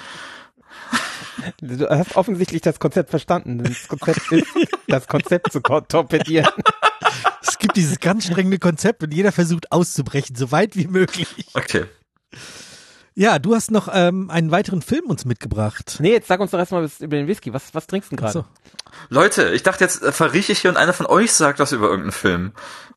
du hast offensichtlich das Konzept verstanden. Das Konzept ist, das Konzept zu torpedieren. Es gibt dieses ganz strenge Konzept und jeder versucht auszubrechen, so weit wie möglich. Okay. Ja, du hast noch einen weiteren Film uns mitgebracht. Nee, jetzt sag uns doch erstmal über den Whisky. Was trinkst du denn gerade? So. Leute, ich dachte jetzt verrieche ich hier und einer von euch sagt was über irgendeinen Film.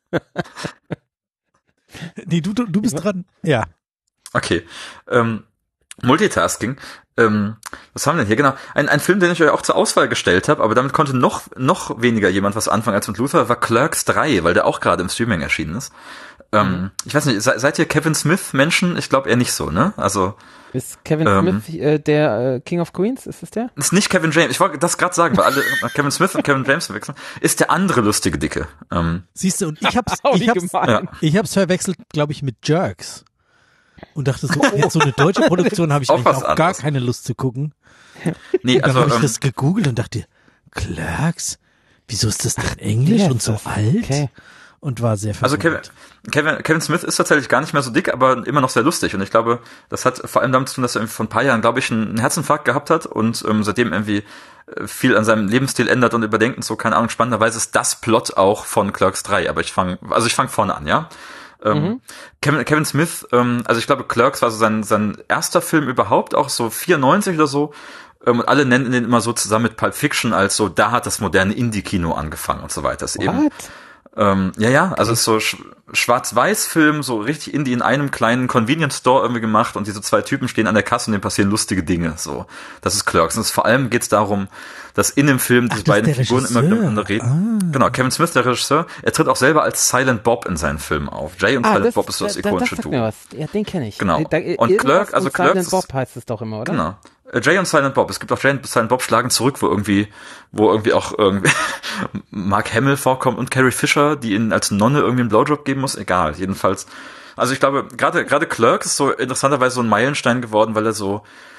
Nee, du bist dran. Ja. Okay. Multitasking. Was haben wir denn hier? Genau. Ein Film, den ich euch auch zur Auswahl gestellt habe, aber damit konnte noch weniger jemand was anfangen als mit Luther, war Clerks 3, weil der auch gerade im Streaming erschienen ist. Ich weiß nicht, seid ihr Kevin Smith Menschen? Ich glaube eher nicht so, ne? Also ist Kevin Smith der King of Queens? Ist das der? Ist nicht Kevin James. Ich wollte das gerade sagen, weil alle Kevin Smith und Kevin James verwechseln. Ist der andere lustige Dicke. Siehst du, und ich hab's verwechselt, glaube ich, mit Jerks. Und dachte so, jetzt so eine deutsche Produktion habe ich eigentlich auch gar keine Lust zu gucken. Nee, und dann habe ich das gegoogelt und dachte, Clerks? Wieso ist das denn Englisch und so alt? Okay. Und war sehr verwundert. Also Kevin Smith ist tatsächlich gar nicht mehr so dick, aber immer noch sehr lustig. Und ich glaube, das hat vor allem damit zu tun, dass er vor ein paar Jahren, glaube ich, einen Herzinfarkt gehabt hat und seitdem irgendwie viel an seinem Lebensstil ändert und überdenkt und so, keine Ahnung, spannenderweise ist das Plot auch von Clerks 3. Aber ich fange vorne an, ja? Kevin Smith, also ich glaube, Clerks war so sein erster Film überhaupt, auch so 94 oder so. Und alle nennen den immer so zusammen mit Pulp Fiction als so, da hat das moderne Indie-Kino angefangen und so weiter. Ist eben, also ist so Schwarz-Weiß-Film, so richtig Indie in einem kleinen Convenience Store irgendwie gemacht und diese zwei Typen stehen an der Kasse und denen passieren lustige Dinge, so. Das ist Clerks. Und vor allem geht's darum, dass in dem Film diese beiden Figuren immer miteinander reden. Genau, Kevin Smith, der Regisseur, er tritt auch selber als Silent Bob in seinen Filmen auf. Jay und Silent Bob ist so das ikonische Duo. Ja, den kenne ich. Genau. Und Clerks Silent Bob heißt es doch immer, oder? Genau. Jay und Silent Bob. Es gibt auch Jay und Silent Bob schlagen zurück, wo irgendwie auch Mark Hamill vorkommt und Carrie Fisher, die ihnen als Nonne irgendwie einen Blowjob geben muss. Egal, jedenfalls. Also ich glaube, gerade Clerks ist so interessanterweise so ein Meilenstein geworden, weil er so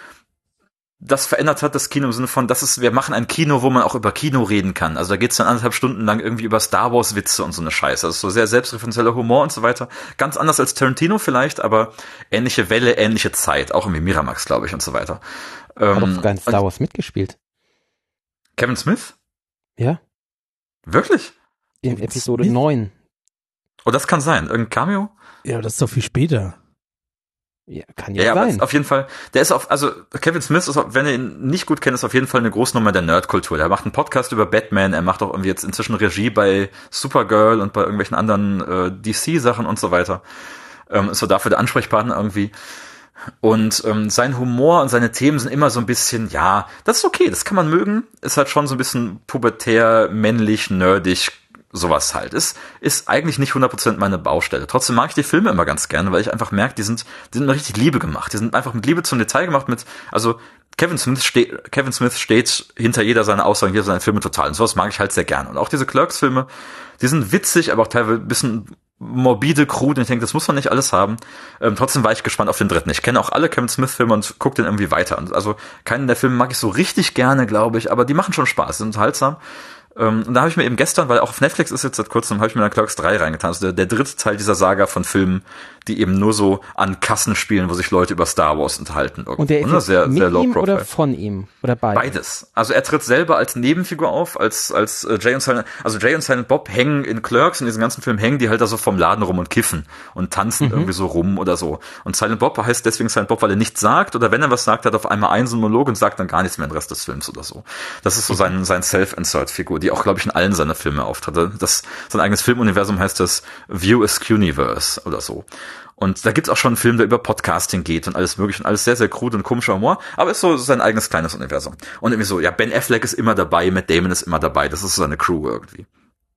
das verändert hat, das Kino im Sinne von, wir machen ein Kino, wo man auch über Kino reden kann. Also da geht's dann 1,5 Stunden lang irgendwie über Star Wars Witze und so eine Scheiße. Also so sehr selbstreferenzieller Humor und so weiter. Ganz anders als Tarantino vielleicht, aber ähnliche Welle, ähnliche Zeit. Auch irgendwie Miramax, glaube ich, und so weiter. Hat doch sogar in Star Wars mitgespielt. Kevin Smith? Ja. Wirklich? In Episode 9. Oh, das kann sein. Irgendein Cameo? Ja, das ist doch viel später. Ja, kann ja sein. Aber auf jeden Fall, also Kevin Smith ist, wenn ihr ihn nicht gut kennt, ist auf jeden Fall eine Großnummer der Nerdkultur. Der macht einen Podcast über Batman, er macht auch irgendwie jetzt inzwischen Regie bei Supergirl und bei irgendwelchen anderen DC-Sachen und so weiter. Ist so dafür der Ansprechpartner irgendwie. Und sein Humor und seine Themen sind immer so ein bisschen, ja, das ist okay, das kann man mögen. Ist halt schon so ein bisschen pubertär, männlich, nerdig, sowas halt. Ist eigentlich nicht 100% meine Baustelle. Trotzdem mag ich die Filme immer ganz gerne, weil ich einfach merke, die sind mit richtig Liebe gemacht. Die sind einfach mit Liebe zum Detail gemacht, also Kevin Smith steht hinter jeder seiner Aussagen, jeder seiner Filme total. Und sowas mag ich halt sehr gerne. Und auch diese Clerks-Filme, die sind witzig, aber auch teilweise ein bisschen morbide, krud, und ich denke, das muss man nicht alles haben. Trotzdem war ich gespannt auf den dritten. Ich kenne auch alle Kevin Smith-Filme und gucke den irgendwie weiter. Und also keinen der Filme mag ich so richtig gerne, glaube ich, aber die machen schon Spaß, sind unterhaltsam. Und da habe ich mir eben gestern, weil auch auf Netflix ist jetzt seit kurzem, habe ich mir dann Clerks 3 reingetan. Also der dritte Teil dieser Saga von Filmen, die eben nur so an Kassen spielen, wo sich Leute über Star Wars unterhalten. Und der ist sehr, mit sehr low ihm profile. Oder von ihm? Oder beides? Beides. Also er tritt selber als Nebenfigur auf, als Jay und Silent Bob hängen in Clerks, in diesen ganzen Filmen hängen die halt da so vom Laden rum und kiffen und tanzen irgendwie so rum oder so. Und Silent Bob heißt deswegen Silent Bob, weil er nichts sagt, oder wenn er was sagt, hat er auf einmal einen Monolog und sagt dann gar nichts mehr den Rest des Films oder so. Das ist so sein Self-Insert-Figur, die auch, glaube ich, in allen seiner Filme auftritt. Sein eigenes Filmuniversum heißt das View Askew-Universe oder so. Und da gibt's auch schon einen Film, der über Podcasting geht und alles mögliche und alles sehr, sehr krud und komischer Humor, aber ist so sein eigenes kleines Universum. Und irgendwie so, ja, Ben Affleck ist immer dabei, Matt Damon ist immer dabei, das ist so seine Crew irgendwie.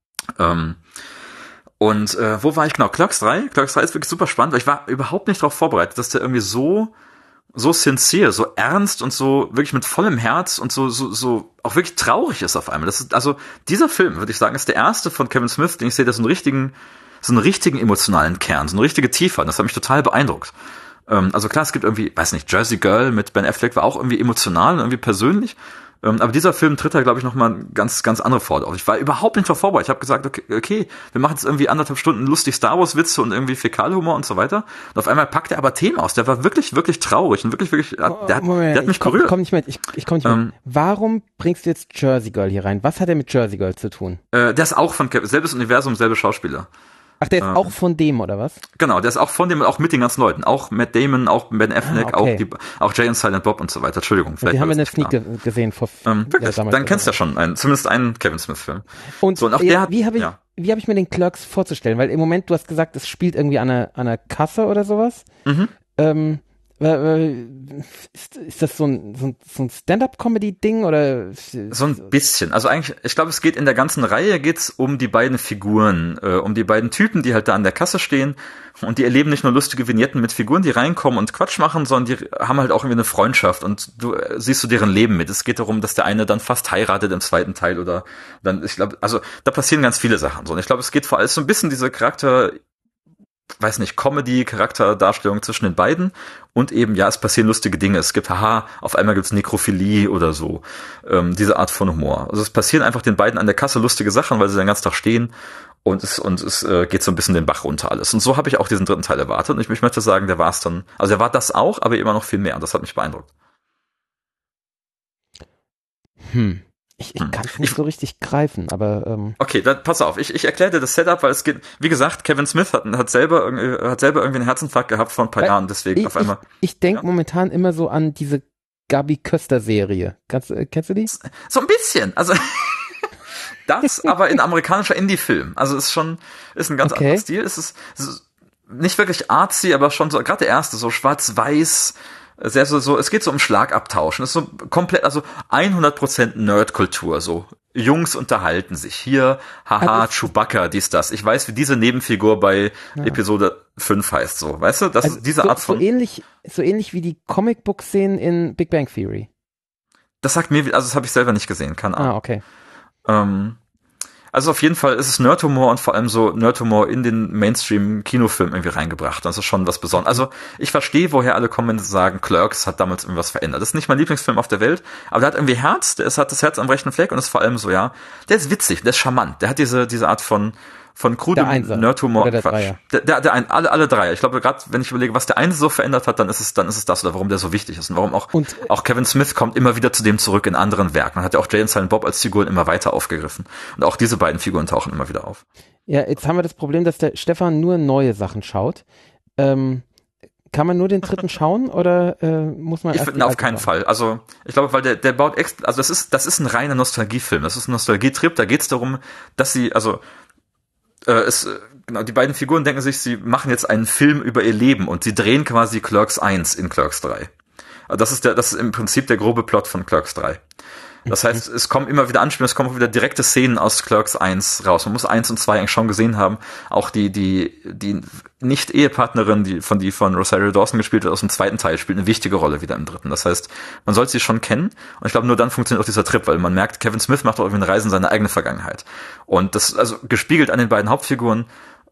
Wo war ich genau? Clerks 3? Clerks 3 ist wirklich super spannend, weil ich war überhaupt nicht darauf vorbereitet, dass der irgendwie so sincere, so ernst und so wirklich mit vollem Herz und so auch wirklich traurig ist auf einmal. Das ist, also dieser Film, würde ich sagen, ist der erste von Kevin Smith, den ich sehe, der so einen richtigen emotionalen Kern, so eine richtige Tiefe. Das hat mich total beeindruckt. Also klar, es gibt irgendwie, weiß nicht, Jersey Girl mit Ben Affleck war auch irgendwie emotional und irgendwie persönlich. Aber dieser Film tritt da, glaube ich, nochmal ganz, ganz andere Form auf. Ich war überhaupt nicht darauf vorbereitet. Ich habe gesagt, okay, wir machen jetzt irgendwie 1,5 Stunden lustig Star Wars Witze und irgendwie Fäkalhumor und so weiter. Und auf einmal packt er aber Themen aus. Der war wirklich, wirklich traurig und wirklich, der hat mich berührt. Ich komm nicht mit. Warum bringst du jetzt Jersey Girl hier rein? Was hat er mit Jersey Girl zu tun? Der ist auch von selbes Universum, selbe Schauspieler. Ach, der ist auch von dem, oder was? Genau, der ist auch von dem und auch mit den ganzen Leuten. Auch Matt Damon, auch Ben Affleck, okay. auch Jay und Silent Bob und so weiter. Entschuldigung. Vielleicht die haben wir in der Sneak gesehen vor wirklich? Dann kennst du ja schon zumindest einen Kevin Smith-Film. Und auch der wie habe ich mir den Clerks vorzustellen? Weil im Moment, du hast gesagt, es spielt irgendwie an einer Kasse oder sowas. Ist das so ein Stand-up-Comedy-Ding oder? So ein bisschen. Also eigentlich, ich glaube, es geht in der ganzen Reihe geht's um die beiden Figuren, um die beiden Typen, die halt da an der Kasse stehen und die erleben nicht nur lustige Vignetten mit Figuren, die reinkommen und Quatsch machen, sondern die haben halt auch irgendwie eine Freundschaft und du siehst so deren Leben mit. Es geht darum, dass der eine dann fast heiratet im zweiten Teil oder dann, ich glaube, also da passieren ganz viele Sachen so. Und ich glaube, es geht vor allem so ein bisschen diese Comedy-Charakterdarstellung zwischen den beiden und eben, ja, es passieren lustige Dinge. Es gibt, auf einmal gibt's Nekrophilie oder so. Diese Art von Humor. Also es passieren einfach den beiden an der Kasse lustige Sachen, weil sie den ganzen Tag stehen und es geht so ein bisschen den Bach runter alles. Und so habe ich auch diesen dritten Teil erwartet und ich möchte sagen, der war es dann, also er war das auch, aber immer noch viel mehr und das hat mich beeindruckt. Ich kann es nicht so richtig greifen, aber okay, dann pass auf, ich erkläre dir das Setup, weil es geht, wie gesagt, Kevin Smith hat selber irgendwie einen Herzinfarkt gehabt vor ein paar Jahren, deswegen auf einmal. Ich denke momentan immer so an diese Gabi Köster-Serie. Kennst du die? So ein bisschen, also das, aber in amerikanischer Indie-Film. Also ist ein ganz anderer Stil. Es ist nicht wirklich artsy, aber schon so, gerade der erste, so schwarz-weiß, sehr so, es geht so um Schlagabtauschen. Es ist so komplett, also 100% Nerdkultur, so. Jungs unterhalten sich. Hier, haha, Chewbacca, dies, das. Ich weiß, wie diese Nebenfigur bei Episode 5 heißt, so. Weißt du, das ist diese Art von. So ähnlich wie die Comicbook-Szenen in Big Bang Theory. Das sagt mir, also das habe ich selber nicht gesehen, keine Ahnung. Okay. Also auf jeden Fall ist es Nerdhumor und vor allem so Nerdhumor in den Mainstream-Kinofilm irgendwie reingebracht. Das ist schon was Besonderes. Also ich verstehe, woher alle kommen, wenn sie sagen, Clerks hat damals irgendwas verändert. Das ist nicht mein Lieblingsfilm auf der Welt, aber der hat irgendwie Herz, hat das Herz am rechten Fleck und ist vor allem so, ja, der ist witzig, der ist charmant, der hat diese Art von krudem Nerdhumor. Oder der Dreier. Alle Dreier. Ich glaube, gerade wenn ich überlege, was der eine so verändert hat, dann ist es das oder warum der so wichtig ist und warum auch Kevin Smith kommt immer wieder zu dem zurück in anderen Werken. Man hat ja auch Jay und Silent Bob als Figuren immer weiter aufgegriffen. Und auch diese beiden Figuren tauchen immer wieder auf. Ja, jetzt haben wir das Problem, dass der Stefan nur neue Sachen schaut. Kann man nur den dritten schauen oder muss man? Ich finde auf keinen Fall. Also ich glaube, weil der baut also das ist ein reiner Nostalgiefilm. Das ist ein Nostalgietrip. Da geht es darum, dass sie genau, die beiden Figuren denken sich, sie machen jetzt einen Film über ihr Leben und sie drehen quasi Clerks 1 in Clerks 3. Also das ist im Prinzip der grobe Plot von Clerks 3. Das heißt, es kommen immer wieder Anspielungen, es kommen auch wieder direkte Szenen aus Clerks 1 raus. Man muss 1 und 2 eigentlich schon gesehen haben. Auch die Nicht-Ehepartnerin, die von Rosario Dawson gespielt wird, aus dem zweiten Teil, spielt eine wichtige Rolle wieder im dritten. Das heißt, man sollte sie schon kennen. Und ich glaube, nur dann funktioniert auch dieser Trip, weil man merkt, Kevin Smith macht auch irgendwie eine Reise in seine eigene Vergangenheit. Und das, also gespiegelt an den beiden Hauptfiguren,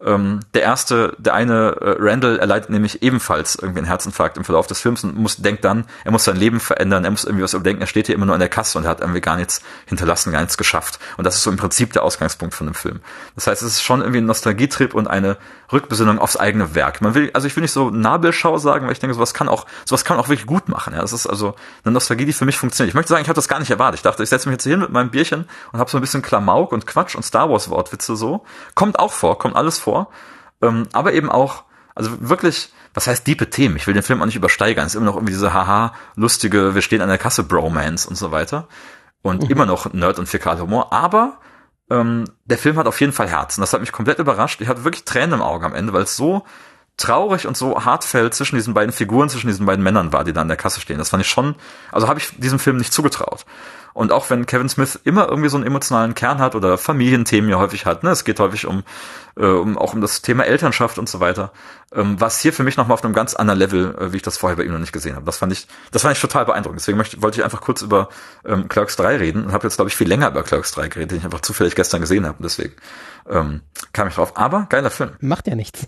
der eine, Randall, erleidet nämlich ebenfalls irgendwie einen Herzinfarkt im Verlauf des Films und denkt dann, er muss sein Leben verändern, er muss irgendwie was überdenken, er steht hier immer nur an der Kasse und er hat irgendwie gar nichts hinterlassen, gar nichts geschafft. Und das ist so im Prinzip der Ausgangspunkt von dem Film. Das heißt, es ist schon irgendwie ein Nostalgietrip und eine Rückbesinnung aufs eigene Werk. Ich will nicht so Nabelschau sagen, weil ich denke, sowas kann man auch wirklich gut machen. Ja, das ist also eine Nostalgie, die für mich funktioniert. Ich möchte sagen, ich habe das gar nicht erwartet. Ich dachte, ich setze mich jetzt hier hin mit meinem Bierchen und habe so ein bisschen Klamauk und Quatsch und Star Wars Wortwitze so. Kommt alles vor. Aber eben auch, also wirklich, was heißt diepe Themen? Ich will den Film auch nicht übersteigern. Es ist immer noch irgendwie diese lustige, wir stehen an der Kasse Bromance und so weiter. Und immer noch Nerd- und Fäkalhumor. Aber der Film hat auf jeden Fall Herz. Und das hat mich komplett überrascht. Ich hatte wirklich Tränen im Auge am Ende, weil es so traurig und so hartfällig zwischen diesen beiden Figuren, zwischen diesen beiden Männern war, die da an der Kasse stehen. Das fand ich schon, also habe ich diesem Film nicht zugetraut. Und auch wenn Kevin Smith immer irgendwie so einen emotionalen Kern hat oder Familienthemen ja häufig hat, ne, es geht häufig um das Thema Elternschaft und so weiter, was hier für mich nochmal auf einem ganz anderen Level, wie ich das vorher bei ihm noch nicht gesehen habe. Das fand ich total beeindruckend. Deswegen wollte ich einfach kurz über Clerks 3 reden und habe jetzt, glaube ich, viel länger über Clerks 3 geredet, den ich einfach zufällig gestern gesehen habe. Und deswegen kam ich drauf. Aber geiler Film. Macht ja nichts.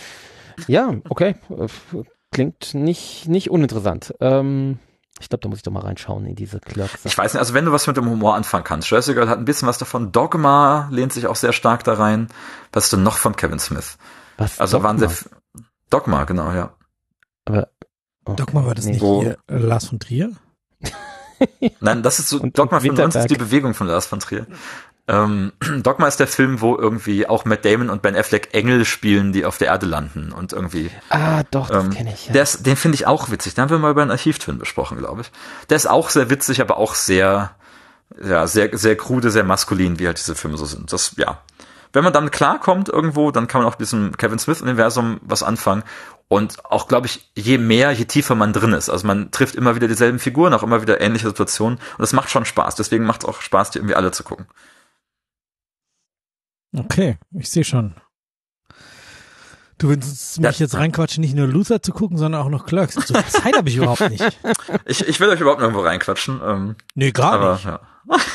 Ja, okay. Klingt nicht uninteressant. Ich glaube, da muss ich doch mal reinschauen in diese Clerks. Ich weiß nicht, also wenn du was mit dem Humor anfangen kannst. Jurassic Girl hat ein bisschen was davon. Dogma lehnt sich auch sehr stark da rein. Was ist denn noch von Kevin Smith? Was? Also Dogma? Dogma, genau, ja. Aber okay. Dogma war das nicht hier Lars von Trier? Nein, das ist so, Dogma von uns ist die Bewegung von Lars von Trier. Dogma ist der Film, wo irgendwie auch Matt Damon und Ben Affleck Engel spielen, die auf der Erde landen und irgendwie. Doch, das kenne ich. Ja. Den finde ich auch witzig. Den haben wir mal bei einem Archivfilm besprochen, glaube ich. Der ist auch sehr witzig, aber auch sehr, sehr krude, sehr maskulin, wie halt diese Filme so sind. Das, ja. Wenn man damit klarkommt irgendwo, dann kann man auch mit diesem Kevin Smith-Universum was anfangen. Und auch, glaube ich, je tiefer man drin ist. Also man trifft immer wieder dieselben Figuren, auch immer wieder ähnliche Situationen. Und das macht schon Spaß. Deswegen macht es auch Spaß, die irgendwie alle zu gucken. Okay, ich sehe schon. Du willst mich jetzt reinquatschen, nicht nur Luther zu gucken, sondern auch noch Clerks. So viel Zeit habe ich überhaupt nicht. Ich will euch überhaupt nirgendwo reinquatschen. Nee, gar nicht. Ja.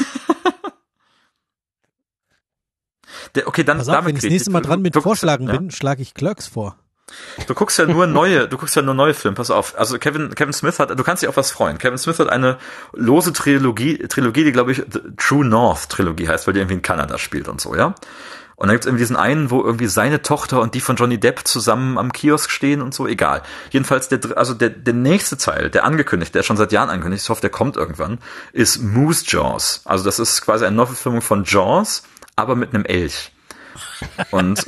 Okay, dann pass auf, wenn ich das nächste Mal dran mit Vorschlagen bin, schlage ich Clerks vor. Du guckst ja nur neue Filme, pass auf. Also Kevin Smith du kannst dich auf was freuen. Kevin Smith hat eine lose Trilogie, die, glaube ich, The True North Trilogie heißt, weil die irgendwie in Kanada spielt und so, ja. Und dann gibt's irgendwie diesen einen, wo irgendwie seine Tochter und die von Johnny Depp zusammen am Kiosk stehen und so, egal. Jedenfalls der nächste Teil, der angekündigt, der schon seit Jahren angekündigt, ich hoffe, der kommt irgendwann, ist Moose Jaws. Also das ist quasi eine Neuverfilmung von Jaws, aber mit einem Elch. Und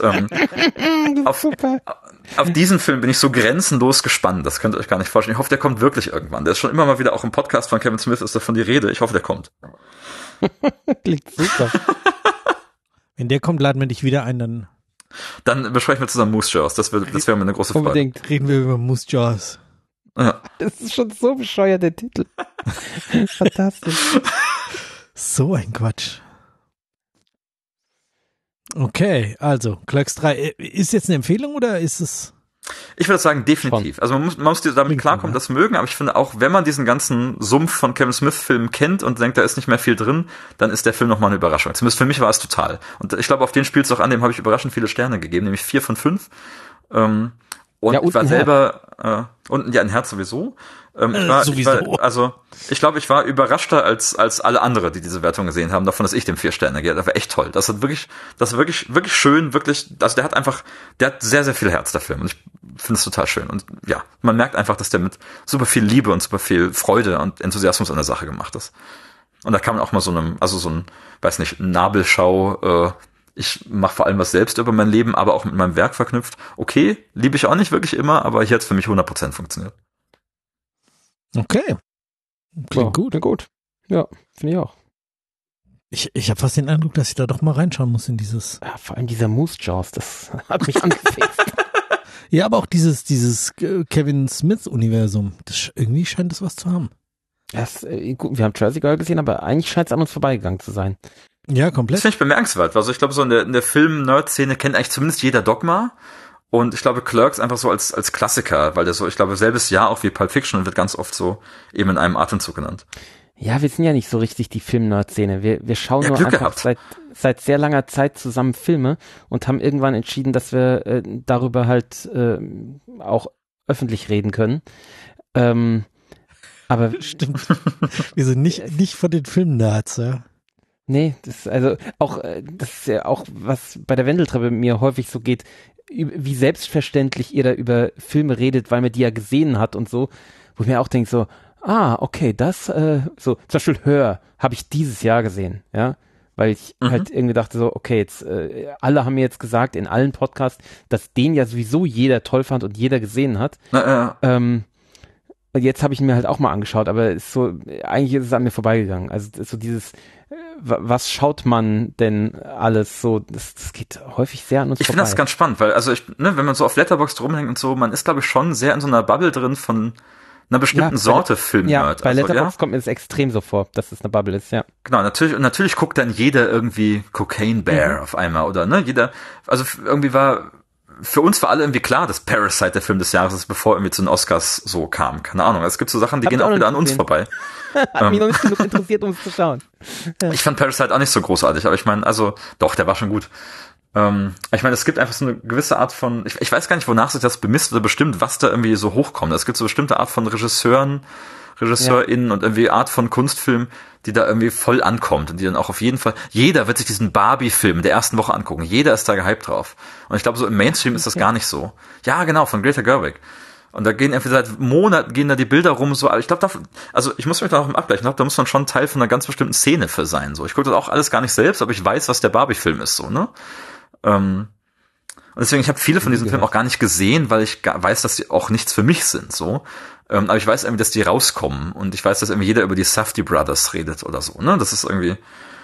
auf diesen Film bin ich so grenzenlos gespannt. Das könnt ihr euch gar nicht vorstellen. Ich hoffe, der kommt wirklich irgendwann. Der ist schon immer mal wieder auch im Podcast von Kevin Smith, ist davon die Rede. Ich hoffe, der kommt. Klingt super. Wenn der kommt, laden wir dich wieder ein, dann besprechen wir zusammen Moose Jaws. Das wäre mir eine große Freude. Unbedingt. Reden wir über Moose Jaws. Ja. Das ist schon so bescheuert, der Titel. Fantastisch. So ein Quatsch. Okay, also Clerks 3. Ist jetzt eine Empfehlung oder ist es... Ich würde sagen, definitiv. Also man muss damit klarkommen, das mögen, aber ich finde auch, wenn man diesen ganzen Sumpf von Kevin Smith-Filmen kennt und denkt, da ist nicht mehr viel drin, dann ist der Film nochmal eine Überraschung. Zumindest für mich war es total. Und ich glaube, auf den spielst du auch an, dem habe ich überraschend viele Sterne gegeben, nämlich 4 von 5. Und ja, ich war selber, und ja, ein Herz sowieso. Ich glaube, ich war überraschter als alle andere, die diese Wertung gesehen haben, davon, dass ich dem 4 Sterne gebe. Das war echt toll. Das ist wirklich schön, wirklich, also der hat sehr, sehr viel Herz, der Film. Und ich finde es total schön. Und ja, man merkt einfach, dass der mit super viel Liebe und super viel Freude und Enthusiasmus an der Sache gemacht ist. Und da kann man auch mal so ein Nabelschau, Ich mache vor allem was selbst über mein Leben, aber auch mit meinem Werk verknüpft. Okay, liebe ich auch nicht wirklich immer, aber hier hat es für mich 100% funktioniert. Okay. Klingt gut. Klingt gut. Ja, finde ich auch. Ich habe fast den Eindruck, dass ich da doch mal reinschauen muss in dieses. Ja, vor allem dieser Moose Jaws, das hat mich angefixt. Ja, aber auch dieses Kevin Smith-Universum. Irgendwie scheint es was zu haben. Gut, wir haben Jersey Girl gesehen, aber eigentlich scheint es an uns vorbeigegangen zu sein. Ja, komplett. Das finde ich bemerkenswert. Also ich glaube, so in der Film-Nerd-Szene kennt eigentlich zumindest jeder Dogma. Und ich glaube, Clerks einfach so als Klassiker, weil der so, ich glaube, selbes Jahr auch wie Pulp Fiction und wird ganz oft so eben in einem Atemzug genannt. Ja, wir sind ja nicht so richtig die Film-Nerd-Szene. Wir schauen nur einfach seit sehr langer Zeit zusammen Filme und haben irgendwann entschieden, dass wir darüber halt auch öffentlich reden können. Aber stimmt. Wir sind nicht von den Film-Nerds, ja. Nee, das ist ja auch, was bei der Wendeltreppe mir häufig so geht, wie selbstverständlich ihr da über Filme redet, weil man die ja gesehen hat und so, wo ich mir auch denke so, okay, das, so, zum Beispiel Hör habe ich dieses Jahr gesehen, ja, weil ich halt irgendwie dachte so, okay, jetzt, alle haben mir jetzt gesagt in allen Podcasts, dass den ja sowieso jeder toll fand und jeder gesehen hat. Jetzt habe ich ihn mir halt auch mal angeschaut, aber ist so, eigentlich ist es an mir vorbeigegangen. Also so dieses, was schaut man denn alles so, das geht häufig sehr an uns vorbei. Ich finde das ganz spannend, weil, also wenn man so auf Letterboxd rumhängt und so, man ist, glaube ich, schon sehr in so einer Bubble drin von einer bestimmten Sorte Film-Nerd. Ja, bei Letterboxd kommt mir das extrem so vor, dass es eine Bubble ist, ja. Genau, natürlich guckt dann jeder irgendwie Cocaine Bear auf einmal, oder, jeder, also irgendwie für uns war alle irgendwie klar, dass Parasite der Film des Jahres ist, bevor irgendwie zu den Oscars so kam. Keine Ahnung, es gibt so Sachen, die gehen auch wieder an uns vorbei. Hat mich noch nicht genug interessiert, um es zu schauen. Ja. Ich fand Parasite auch nicht so großartig, aber ich meine, also, doch, der war schon gut. Ich meine, es gibt einfach so eine gewisse Art von, ich weiß gar nicht, wonach sich das bemisst oder bestimmt, was da irgendwie so hochkommt. Es gibt so eine bestimmte Art von RegisseurInnen und irgendwie Art von Kunstfilm, die da irgendwie voll ankommt und die dann auch auf jeden Fall, jeder wird sich diesen Barbie-Film der ersten Woche angucken. Jeder ist da gehypt drauf. Und ich glaube, so im Mainstream ist das gar nicht so. Ja, genau, von Greta Gerwig. Und da gehen irgendwie seit Monaten gehen da die Bilder rum, so, aber ich glaube, ich muss mich da auch im Abgleichen, ich glaube, da muss man schon Teil von einer ganz bestimmten Szene für sein, so. Ich gucke das auch alles gar nicht selbst, aber ich weiß, was der Barbie-Film ist, so, ne? Und deswegen, ich habe viele von diesen Filmen auch gar nicht gesehen, weil ich weiß, dass die auch nichts für mich sind, so. Aber ich weiß irgendwie, dass die rauskommen und ich weiß, dass irgendwie jeder über die Safdie Brothers redet oder so, ne? Das ist irgendwie,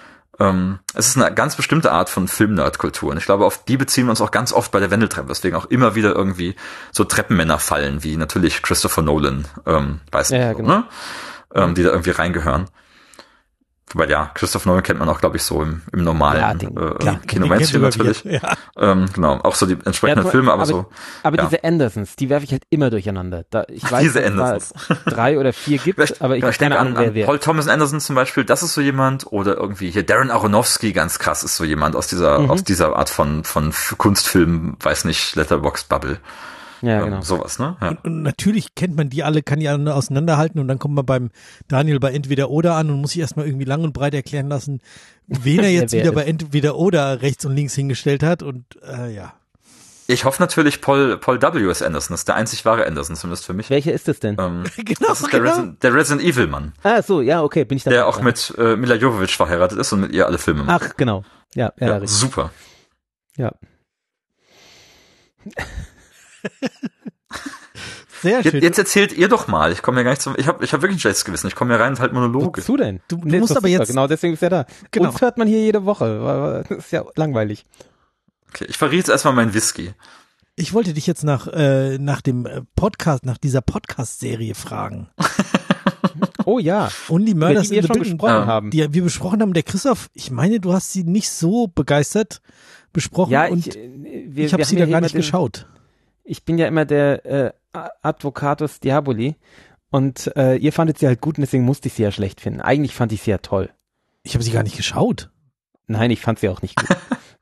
es ist eine ganz bestimmte Art von Film-Nerd-Kultur und ich glaube, auf die beziehen wir uns auch ganz oft bei der Wendeltreppe, deswegen auch immer wieder irgendwie so Treppenmänner fallen, wie natürlich Christopher Nolan, weiß nicht, genau. Ne? Die da irgendwie reingehören. Wobei, ja, Christopher Nolan kennt man auch, glaube ich, so im normalen Kino-Mainstream natürlich. Ja. Genau, auch so die entsprechenden Filme, aber so. Aber diese Andersons, die werfe ich halt immer durcheinander. Ich weiß, dass es 3 oder 4 gibt, aber ich habe keine Ahnung, wer. Paul Thomas Anderson zum Beispiel, das ist so jemand, oder irgendwie hier Darren Aronofsky, ganz krass, ist so jemand aus dieser Art von Kunstfilm, weiß nicht, Letterboxd-Bubble. Ja, genau. Sowas, ne? Ja. Und natürlich kennt man die alle, kann die alle auseinanderhalten und dann kommt man beim Daniel bei Entweder Oder an und muss sich erstmal irgendwie lang und breit erklären lassen, wen er jetzt wieder bei Entweder Oder rechts und links hingestellt hat und ja. Ich hoffe natürlich Paul W.S. Anderson, das ist der einzig wahre Anderson, zumindest für mich. Welcher ist das denn? Genau, das ist der Resident Evil Mann. Ah, so, ja, okay, bin ich da. Der auch mit Mila Jovovich verheiratet ist und mit ihr alle Filme macht. Ach, genau. Ja, super. Ja. Sehr schön. Jetzt erzählt ihr doch mal. Ich komme ja gar nicht ich habe wirklich ein schlechtes Gewissen. Ich komme ja rein und halt Monologe. Wozu denn? Du musst aber jetzt. Genau, deswegen ist er da. Genau. Uns hört man hier jede Woche. Das ist ja langweilig. Okay, ich verriete jetzt erstmal meinen Whisky. Ich wollte dich jetzt nach dem Podcast, nach dieser Podcast-Serie fragen. Oh ja. Only Murders die wir schon besprochen haben. Die wir besprochen haben. Der Christoph, ich meine, du hast sie nicht so begeistert besprochen und ich habe sie da gar nicht geschaut. Ich bin ja immer der Advocatus Diaboli und ihr fandet sie halt gut und deswegen musste ich sie ja schlecht finden. Eigentlich fand ich sie ja toll. Ich habe sie gar nicht geschaut. Nein, ich fand sie auch nicht gut.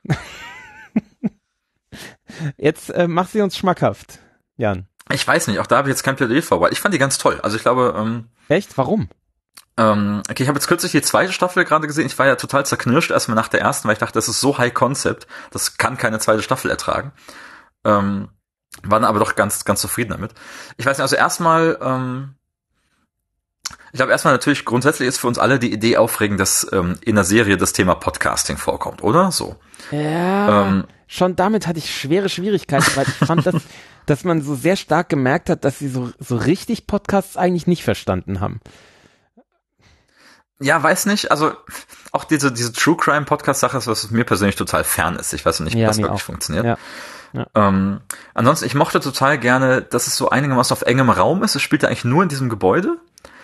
Jetzt mach sie uns schmackhaft, Jan. Ich weiß nicht, auch da habe ich jetzt kein Plädoyer vor, weil ich fand die ganz toll. Also ich glaube... Echt? Warum? Okay, ich habe jetzt kürzlich die 2. Staffel gerade gesehen. Ich war ja total zerknirscht erstmal nach der ersten, weil ich dachte, das ist so High Concept, das kann keine 2. Staffel ertragen. War dann aber doch ganz, ganz zufrieden damit. Ich weiß nicht, also erstmal Ich glaube, erstmal natürlich grundsätzlich ist für uns alle die Idee aufregend, dass in der Serie das Thema Podcasting vorkommt, oder? So. Ja, schon damit hatte ich schwere Schwierigkeiten, weil ich fand, dass man so sehr stark gemerkt hat, dass sie so richtig Podcasts eigentlich nicht verstanden haben. Ja, weiß nicht, also auch diese True Crime Podcast Sache ist, was mir persönlich total fern ist. Ich weiß nicht, wie das wirklich funktioniert. Ja. Ja. Ansonsten, ich mochte total gerne, dass es so einigermaßen auf engem Raum ist. Es spielt ja eigentlich nur in diesem Gebäude.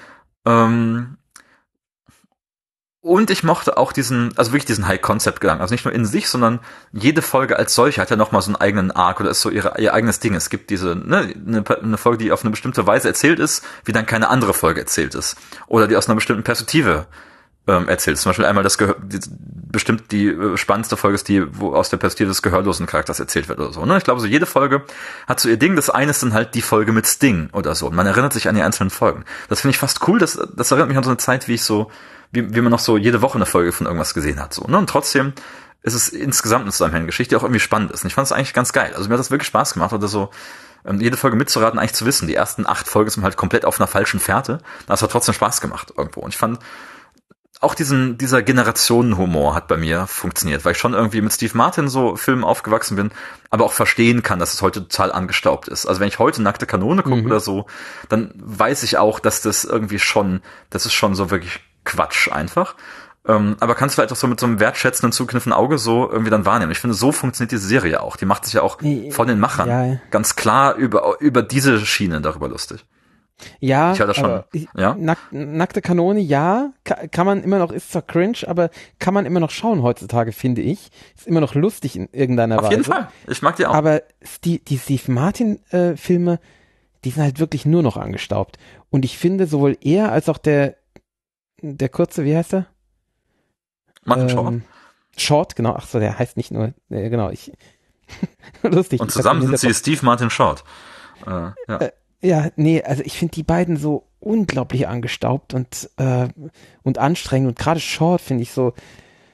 Und ich mochte auch diesen High-Concept-Gedanken. Also nicht nur in sich, sondern jede Folge als solche hat ja nochmal so einen eigenen Arc oder ist so ihr eigenes Ding. Es gibt eine Folge, die auf eine bestimmte Weise erzählt ist, wie dann keine andere Folge erzählt ist. Oder die aus einer bestimmten Perspektive erzählt. Zum Beispiel einmal die spannendste Folge ist die, wo aus der Perspektive des gehörlosen Charakters erzählt wird oder so. Ne? Ich glaube, so jede Folge hat so ihr Ding. Das eine ist dann halt die Folge mit Sting oder so. Und man erinnert sich an die einzelnen Folgen. Das finde ich fast cool. Das erinnert mich an so eine Zeit, wie man noch so jede Woche eine Folge von irgendwas gesehen hat. So, ne? Und trotzdem ist es insgesamt eine zusammenhängende Geschichte, die auch irgendwie spannend ist. Und ich fand es eigentlich ganz geil. Also mir hat das wirklich Spaß gemacht, oder so jede Folge mitzuraten, eigentlich zu wissen. Die ersten 8 Folgen sind halt komplett auf einer falschen Fährte. Das hat trotzdem Spaß gemacht irgendwo. Und ich fand auch dieser Generationenhumor hat bei mir funktioniert, weil ich schon irgendwie mit Steve Martin so Filmen aufgewachsen bin, aber auch verstehen kann, dass es heute total angestaubt ist. Also wenn ich heute Nackte Kanone gucke oder so, dann weiß ich auch, dass das ist schon so wirklich Quatsch einfach. Aber kannst du vielleicht auch so mit so einem wertschätzenden, zugekniffenen Auge so irgendwie dann wahrnehmen. Ich finde, so funktioniert diese Serie auch. Die macht sich ja auch von den Machern ganz klar über diese Schiene darüber lustig. Ja, ich das schon, ja? Nackte Kanone, ja, kann man immer noch, ist zwar cringe, aber kann man immer noch schauen heutzutage, finde ich. Ist immer noch lustig in irgendeiner Weise. Auf jeden Fall, ich mag die auch. Aber die Steve Martin Filme, die sind halt wirklich nur noch angestaubt. Und ich finde, sowohl er als auch der kurze, wie heißt er? Martin Short. Short, genau, ach so, der heißt nicht nur, genau, lustig. Und zusammen sind sie Steve Martin Short. Ja, nee, also ich finde die beiden so unglaublich angestaubt und anstrengend und gerade Short finde ich so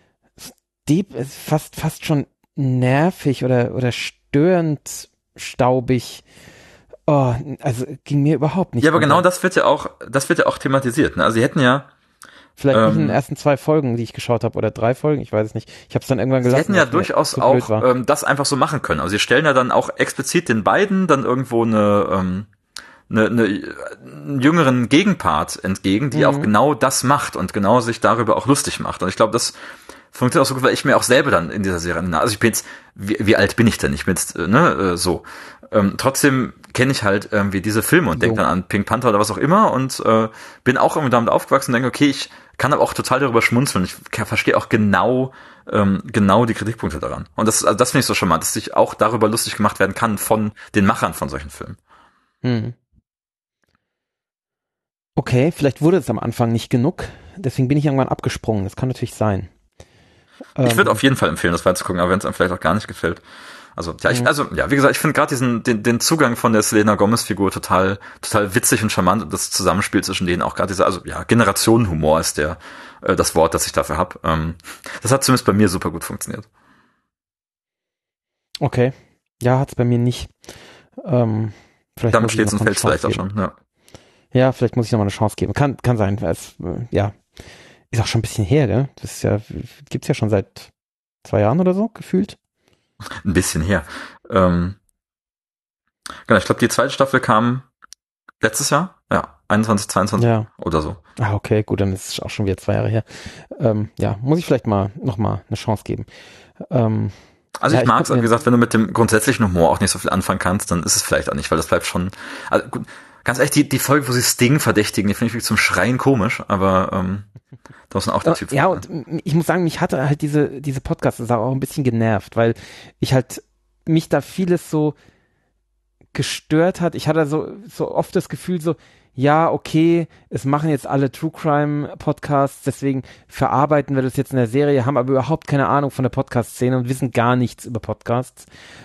fast schon nervig oder störend staubig. Oh, also ging mir überhaupt nicht. Ja, aber genau das wird ja auch thematisiert. Ne? Also sie hätten ja vielleicht nicht in den ersten 2 Folgen, die ich geschaut habe, oder 3 Folgen, ich weiß es nicht. Ich habe es dann irgendwann gelassen. Sie hätten ja durchaus auch das einfach so machen können. Also sie stellen ja dann auch explizit den beiden dann irgendwo einen jüngeren Gegenpart entgegen, die auch genau das macht und genau sich darüber auch lustig macht. Und ich glaube, das funktioniert auch so gut, weil ich mir auch selber dann in dieser Serie, also ich bin jetzt, wie alt bin ich denn? Ich bin jetzt, so. Trotzdem kenne ich halt irgendwie diese Filme und denke dann an Pink Panther oder was auch immer und bin auch irgendwie damit aufgewachsen und denke, okay, ich kann aber auch total darüber schmunzeln. Ich verstehe auch genau die Kritikpunkte daran. Und das finde ich so charmant, dass sich auch darüber lustig gemacht werden kann von den Machern von solchen Filmen. Okay, vielleicht wurde es am Anfang nicht genug, deswegen bin ich irgendwann abgesprungen. Das kann natürlich sein. Ich würde auf jeden Fall empfehlen, das weiterzugucken, aber wenn es einem vielleicht auch gar nicht gefällt. Also, wie gesagt, ich finde gerade den Zugang von der Selena Gomez-Figur total witzig und charmant und das Zusammenspiel zwischen denen auch gerade Generationenhumor ist das Wort, das ich dafür habe. Das hat zumindest bei mir super gut funktioniert. Okay. Ja, hat's bei mir nicht. Damit steht's und fällt's vielleicht auch schon, ja. Ja, vielleicht muss ich nochmal eine Chance geben. Kann sein, weil es, ist auch schon ein bisschen her, ne? Das ist ja, gibt's ja schon seit 2 Jahren oder so, gefühlt. Ein bisschen her. Genau, ich glaube, die 2. Staffel kam letztes Jahr, 21, 22 oder so. Ah, okay, gut, dann ist es auch schon wieder 2 Jahre her. Muss ich vielleicht nochmal eine Chance geben. Also ich mag es, wie gesagt, wenn du mit dem grundsätzlichen Humor auch nicht so viel anfangen kannst, dann ist es vielleicht auch nicht, weil das bleibt schon, also gut, ganz ehrlich, die Folge, wo sie Sting verdächtigen, die finde ich wirklich zum Schreien komisch, aber da ist auch der Typ. Ja, und ich muss sagen, mich hatte halt diese Podcast auch ein bisschen genervt, weil ich halt mich da vieles so gestört hat. Ich hatte so oft das Gefühl so, ja, okay, es machen jetzt alle True Crime Podcasts, deswegen verarbeiten wir das jetzt in der Serie, haben aber überhaupt keine Ahnung von der Podcast-Szene und wissen gar nichts über Podcasts.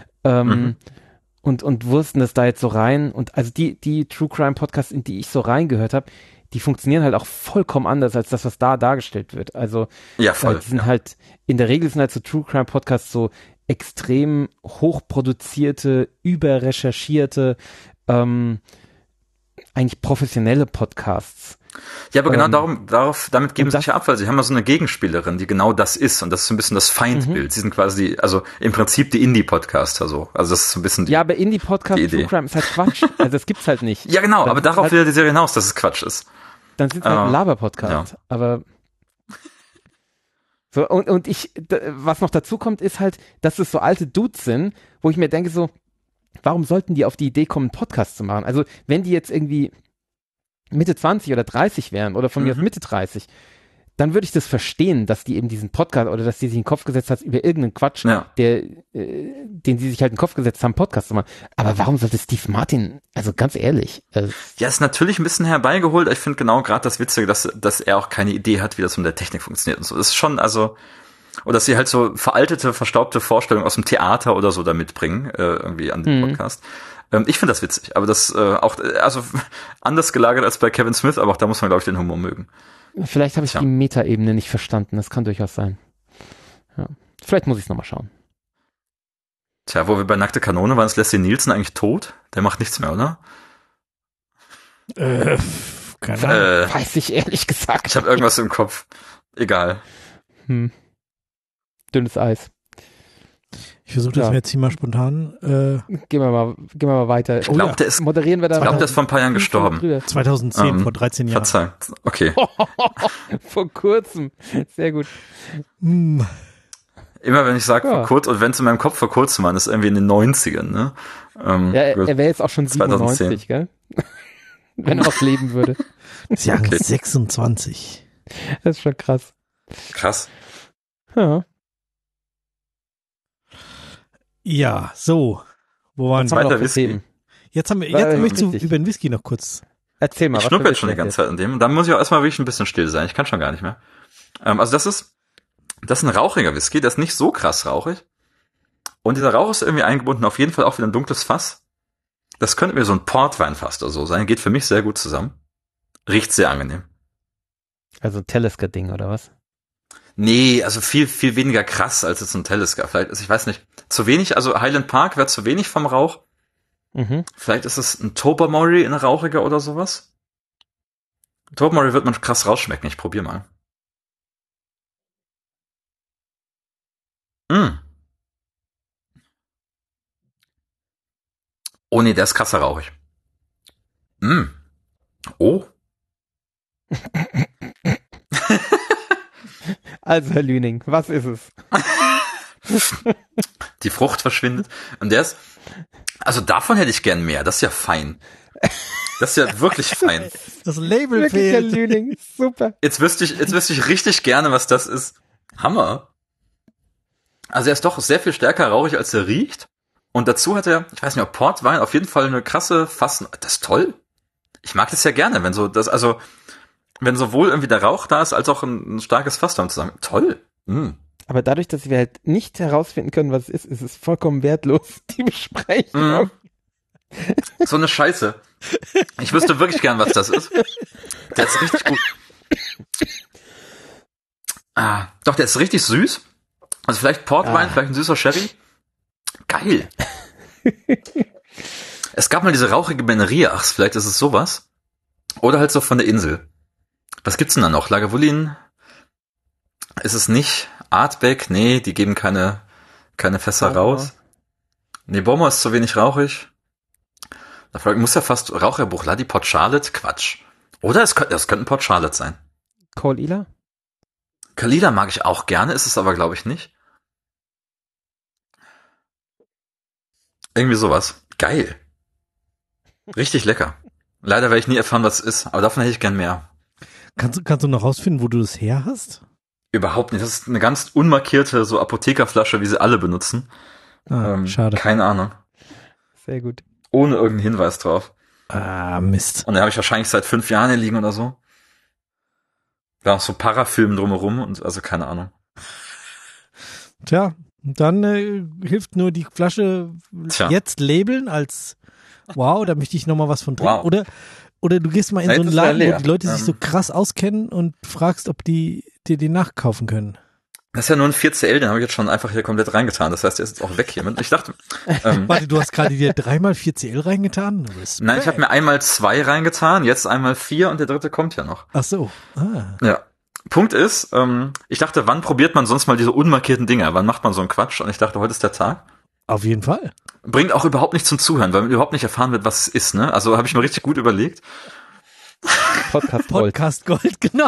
Und wursten das da jetzt so rein. Und also die True Crime Podcasts, in die ich so reingehört habe, die funktionieren halt auch vollkommen anders als das, was da dargestellt wird. Also die sind halt, in der Regel sind halt so True Crime Podcasts so extrem hochproduzierte, überrecherchierte, eigentlich professionelle Podcasts. Ja, aber genau damit geben sie sich ja ab, weil sie haben ja so eine Gegenspielerin, die genau das ist. Und das ist so ein bisschen das Feindbild. Sie sind quasi also im Prinzip die Indie-Podcaster so. Also das ist so ein bisschen ja, aber Indie-Podcast True Crime ist halt Quatsch. Also das gibt's halt nicht. Ja, genau, aber darauf will die Serie hinaus, dass es Quatsch ist. Dann sind es halt ein Laber-Podcast. Ja. Aber so, und was noch dazu kommt, ist halt, dass es so alte Dudes sind, wo ich mir denke so, warum sollten die auf die Idee kommen, einen Podcast zu machen? Also wenn die jetzt irgendwie Mitte 20 oder 30 wären oder von mir aus Mitte 30, dann würde ich das verstehen, dass die eben diesen Podcast oder dass die sich in den Kopf gesetzt hat, über irgendeinen Quatsch, den sie sich halt in den Kopf gesetzt haben, Podcast zu machen. Aber warum sollte Steve Martin, also ganz ehrlich. Ja, ist natürlich ein bisschen herbeigeholt. Ich finde genau gerade das Witzige, dass er auch keine Idee hat, wie das mit der Technik funktioniert und so. Das ist schon, also, oder dass sie halt so veraltete, verstaubte Vorstellungen aus dem Theater oder so da mitbringen, irgendwie an den Podcast. Ich finde das witzig, aber das auch, also anders gelagert als bei Kevin Smith, aber auch da muss man, glaube ich, den Humor mögen. Vielleicht habe ich die Metaebene nicht verstanden, das kann durchaus sein. Ja. Vielleicht muss ich es nochmal schauen. Tja, wo wir bei Nackte Kanone waren, ist Leslie Nielsen eigentlich tot? Der macht nichts mehr, oder? Keine Ahnung. Weiß ich ehrlich gesagt. Ich habe irgendwas im Kopf. Egal. Dünnes Eis. Ich versuche das mir jetzt hier mal spontan. Gehen wir mal weiter. Ich glaube, der ist moderieren wir da. Ich glaube, der ist vor ein paar Jahren gestorben. 2010, vor 13 Jahren. Verzeihung. Okay. Vor kurzem. Sehr gut. Immer wenn ich sage vor kurzem, und wenn es in meinem Kopf vor kurzem war, ist irgendwie in den 90ern, ne? Er wäre jetzt auch schon 97, 2010. Gell? Wenn er noch leben würde. Ja, 26. Das ist schon krass. Krass. Ja. Ja, so. Wo waren wir? Weiter Whisky. Jetzt möchte ich über den Whisky noch kurz. Erzähl mal. Ich schnuppe jetzt schon die ganze Zeit an dem. Und dann muss ich auch erstmal wirklich ein bisschen still sein. Ich kann schon gar nicht mehr. Also das ist ein rauchiger Whisky. Der ist nicht so krass rauchig. Und dieser Rauch ist irgendwie eingebunden. Auf jeden Fall auch wieder ein dunkles Fass. Das könnte mir so ein Portweinfass oder so sein. Geht für mich sehr gut zusammen. Riecht sehr angenehm. Also ein Talisker-Ding oder was? Nee, also viel, viel weniger krass als jetzt ein Talisker. Vielleicht ist, ich weiß nicht, zu wenig, also Highland Park wäre zu wenig vom Rauch. Vielleicht ist es ein Tobermory, ein rauchiger oder sowas. Tobermory wird man krass rausschmecken, ich probiere mal. Oh nee, der ist krasser rauchig. Oh. Also, Herr Lüning, was ist es? Die Frucht verschwindet. Und der ist, also davon hätte ich gern mehr. Das ist ja fein. Das ist ja wirklich fein. Das Label wirklich, fehlt. Herr Lüning, super. Jetzt wüsste ich richtig gerne, was das ist. Hammer. Also er ist doch sehr viel stärker rauchig, als er riecht. Und dazu hat er, ich weiß nicht, ob Portwein, auf jeden Fall eine krasse Fassen. Das ist toll. Ich mag das ja gerne, wenn sowohl irgendwie der Rauch da ist, als auch ein starkes Fass damit zusammen. Toll. Aber dadurch, dass wir halt nicht herausfinden können, was es ist es vollkommen wertlos, die Besprechung. So eine Scheiße. Ich wüsste wirklich gern, was das ist. Der ist richtig gut. Doch, der ist richtig süß. Also vielleicht Portwein, vielleicht ein süßer Sherry. Geil. Es gab mal diese rauchige Beneriachs, vielleicht ist es sowas. Oder halt so von der Insel. Was gibt's denn da noch? Lagavulin? Ist es nicht? Artbeck? Nee, die geben keine Fässer raus. Nee, Bomber ist zu wenig rauchig. Da muss ja fast Raucherbuchla, Port Charlotte? Quatsch. Oder es könnte ein Port Charlotte sein. Kalila? Kalila mag ich auch gerne, ist es aber, glaube ich, nicht. Irgendwie sowas. Geil. Richtig lecker. Leider werde ich nie erfahren, was es ist, aber davon hätte ich gern mehr. Kannst du noch rausfinden, wo du das her hast? Überhaupt nicht. Das ist eine ganz unmarkierte so Apothekerflasche, wie sie alle benutzen. Schade. Keine Ahnung. Sehr gut. Ohne irgendeinen Hinweis drauf. Mist. Und den habe ich wahrscheinlich seit 5 Jahren hier liegen oder so. Da auch so Parafilm drumherum und also keine Ahnung. Tja, dann hilft nur die Flasche jetzt labeln als wow, da möchte ich nochmal was von trinken. Wow. Oder du gehst mal in so einen Laden, wo die Leute sich so krass auskennen und fragst, ob die dir den nachkaufen können. Das ist ja nur ein 4CL, den habe ich jetzt schon einfach hier komplett reingetan. Das heißt, der ist jetzt auch weg hiermit. Ich dachte, warte, du hast gerade dir 3x 4CL reingetan? Nein, ich habe mir einmal 2 reingetan, jetzt einmal 4 und der dritte kommt ja noch. Ach so. Ah. Ja. Punkt ist, ich dachte, wann probiert man sonst mal diese unmarkierten Dinger? Wann macht man so einen Quatsch? Und ich dachte, heute ist der Tag. Auf jeden Fall. Bringt auch überhaupt nicht zum Zuhören, weil man überhaupt nicht erfahren wird, was es ist, ne? Also habe ich mir richtig gut überlegt. Podcast Gold, genau.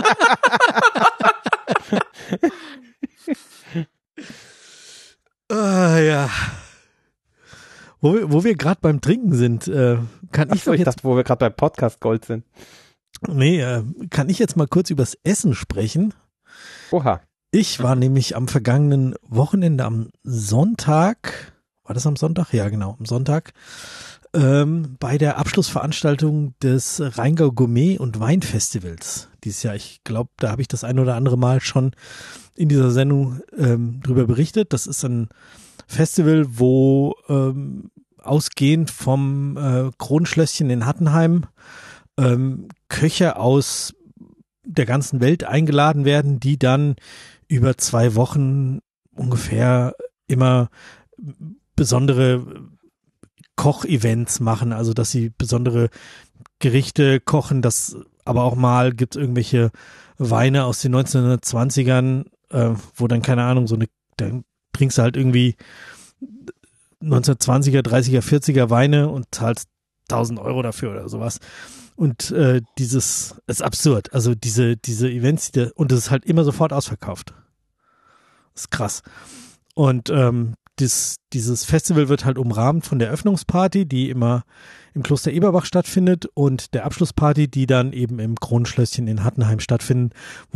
Ja. Wo wir gerade beim Trinken sind, kann ich jetzt... dachte, wo wir gerade beim Podcast Gold sind. Nee, kann ich jetzt mal kurz übers Essen sprechen? Oha. Ich war nämlich am vergangenen Wochenende am Sonntag, war das am Sonntag? Ja, genau, am Sonntag, bei der Abschlussveranstaltung des Rheingau Gourmet- und Weinfestivals dieses Jahr. Ich glaube, da habe ich das ein oder andere Mal schon in dieser Sendung drüber berichtet. Das ist ein Festival, wo ausgehend vom Kronschlösschen in Hattenheim Köche aus der ganzen Welt eingeladen werden, die dann über 2 Wochen ungefähr immer besondere Kochevents machen, also dass sie besondere Gerichte kochen, das aber auch mal gibt es irgendwelche Weine aus den 1920ern, wo dann, keine Ahnung, dann trinkst du halt irgendwie 1920er, 30er, 40er Weine und zahlst 1.000 € dafür oder sowas. Und das ist absurd. Also diese Events, und das ist halt immer sofort ausverkauft. Das ist krass. Und dieses Festival wird halt umrahmt von der Eröffnungsparty, die immer im Kloster Eberbach stattfindet, und der Abschlussparty, die dann eben im Kronschlösschen in Hattenheim stattfindet,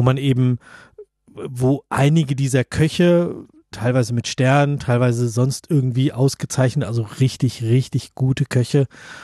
wo einige dieser Köche, teilweise mit Sternen, teilweise sonst irgendwie ausgezeichnet, also richtig, richtig gute Köche,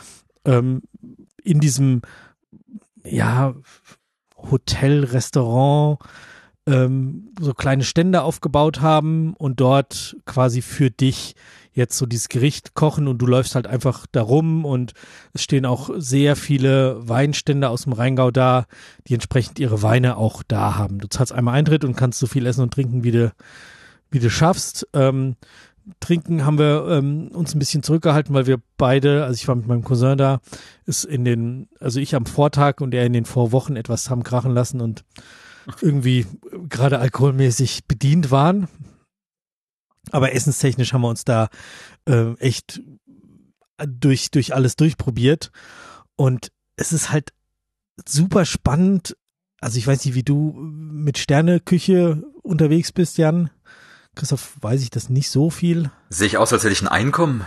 in diesem, ja, Hotel, Restaurant, so kleine Stände aufgebaut haben und dort quasi für dich jetzt so dieses Gericht kochen, und du läufst halt einfach da rum, und es stehen auch sehr viele Weinstände aus dem Rheingau da, die entsprechend ihre Weine auch da haben. Du zahlst einmal Eintritt und kannst so viel essen und trinken, wie du schaffst. Trinken haben wir uns ein bisschen zurückgehalten, weil wir beide, also ich war mit meinem Cousin da, also ich am Vortag und er in den Vorwochen etwas haben krachen lassen und irgendwie gerade alkoholmäßig bedient waren. Aber essenstechnisch haben wir uns da echt durch alles durchprobiert. Und es ist halt super spannend. Also ich weiß nicht, wie du mit Sterneküche unterwegs bist, Jan. Christoph, weiß ich das nicht so viel. Sehe ich aus, als hätte ich ein Einkommen?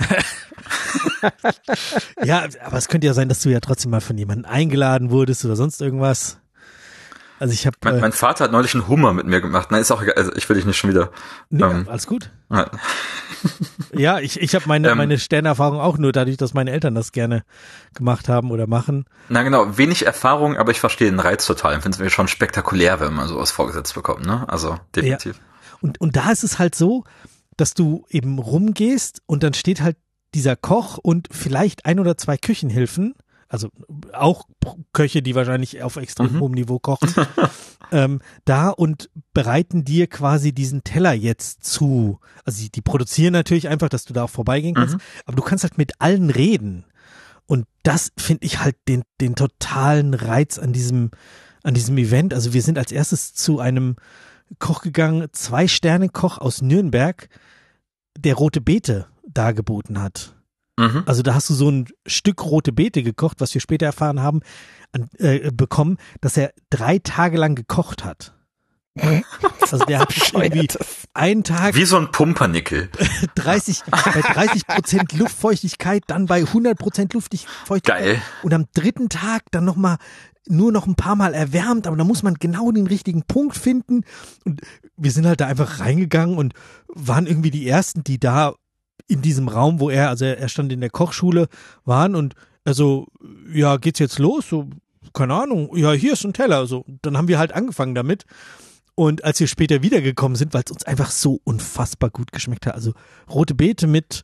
Ja, aber es könnte ja sein, dass du ja trotzdem mal von jemandem eingeladen wurdest oder sonst irgendwas. Also ich habe mein Vater hat neulich einen Hummer mit mir gemacht. Nein, ist auch egal. Also ich will dich nicht schon wieder. Nee, alles gut. Ja, ich habe meine Sternerfahrung auch nur dadurch, dass meine Eltern das gerne gemacht haben oder machen. Na genau, wenig Erfahrung, aber ich verstehe den Reiz total. Ich finde es schon spektakulär, wenn man sowas vorgesetzt bekommt, ne? Also definitiv. Ja. Und da ist es halt so, dass du eben rumgehst und dann steht halt dieser Koch und vielleicht 1 oder 2 Küchenhilfen, also auch Köche, die wahrscheinlich auf extrem hohem Niveau kochen, da und bereiten dir quasi diesen Teller jetzt zu. Also die produzieren natürlich einfach, dass du da auch vorbeigehen kannst, aber du kannst halt mit allen reden. Und das finde ich halt den totalen Reiz an diesem Event. Also wir sind als erstes zu einem Koch gegangen, 2-Sterne-Koch aus Nürnberg, der rote Beete dargeboten hat. Also da hast du so ein Stück rote Beete gekocht, was wir später erfahren haben, bekommen, dass er 3 Tage lang gekocht hat. Also der hat irgendwie einen Tag. Wie so ein Pumpernickel. bei 30% Luftfeuchtigkeit, dann bei 100% Luftfeuchtigkeit. Geil. Und am 3. Tag dann nur noch ein paar Mal erwärmt, aber da muss man genau den richtigen Punkt finden. Und wir sind halt da einfach reingegangen und waren irgendwie die Ersten, die da in diesem Raum, wo er stand in der Kochschule, waren, und also, ja, geht's jetzt los? So, keine Ahnung, ja, hier ist ein Teller. So, dann haben wir halt angefangen damit. Und als wir später wiedergekommen sind, weil es uns einfach so unfassbar gut geschmeckt hat, also rote Beete mit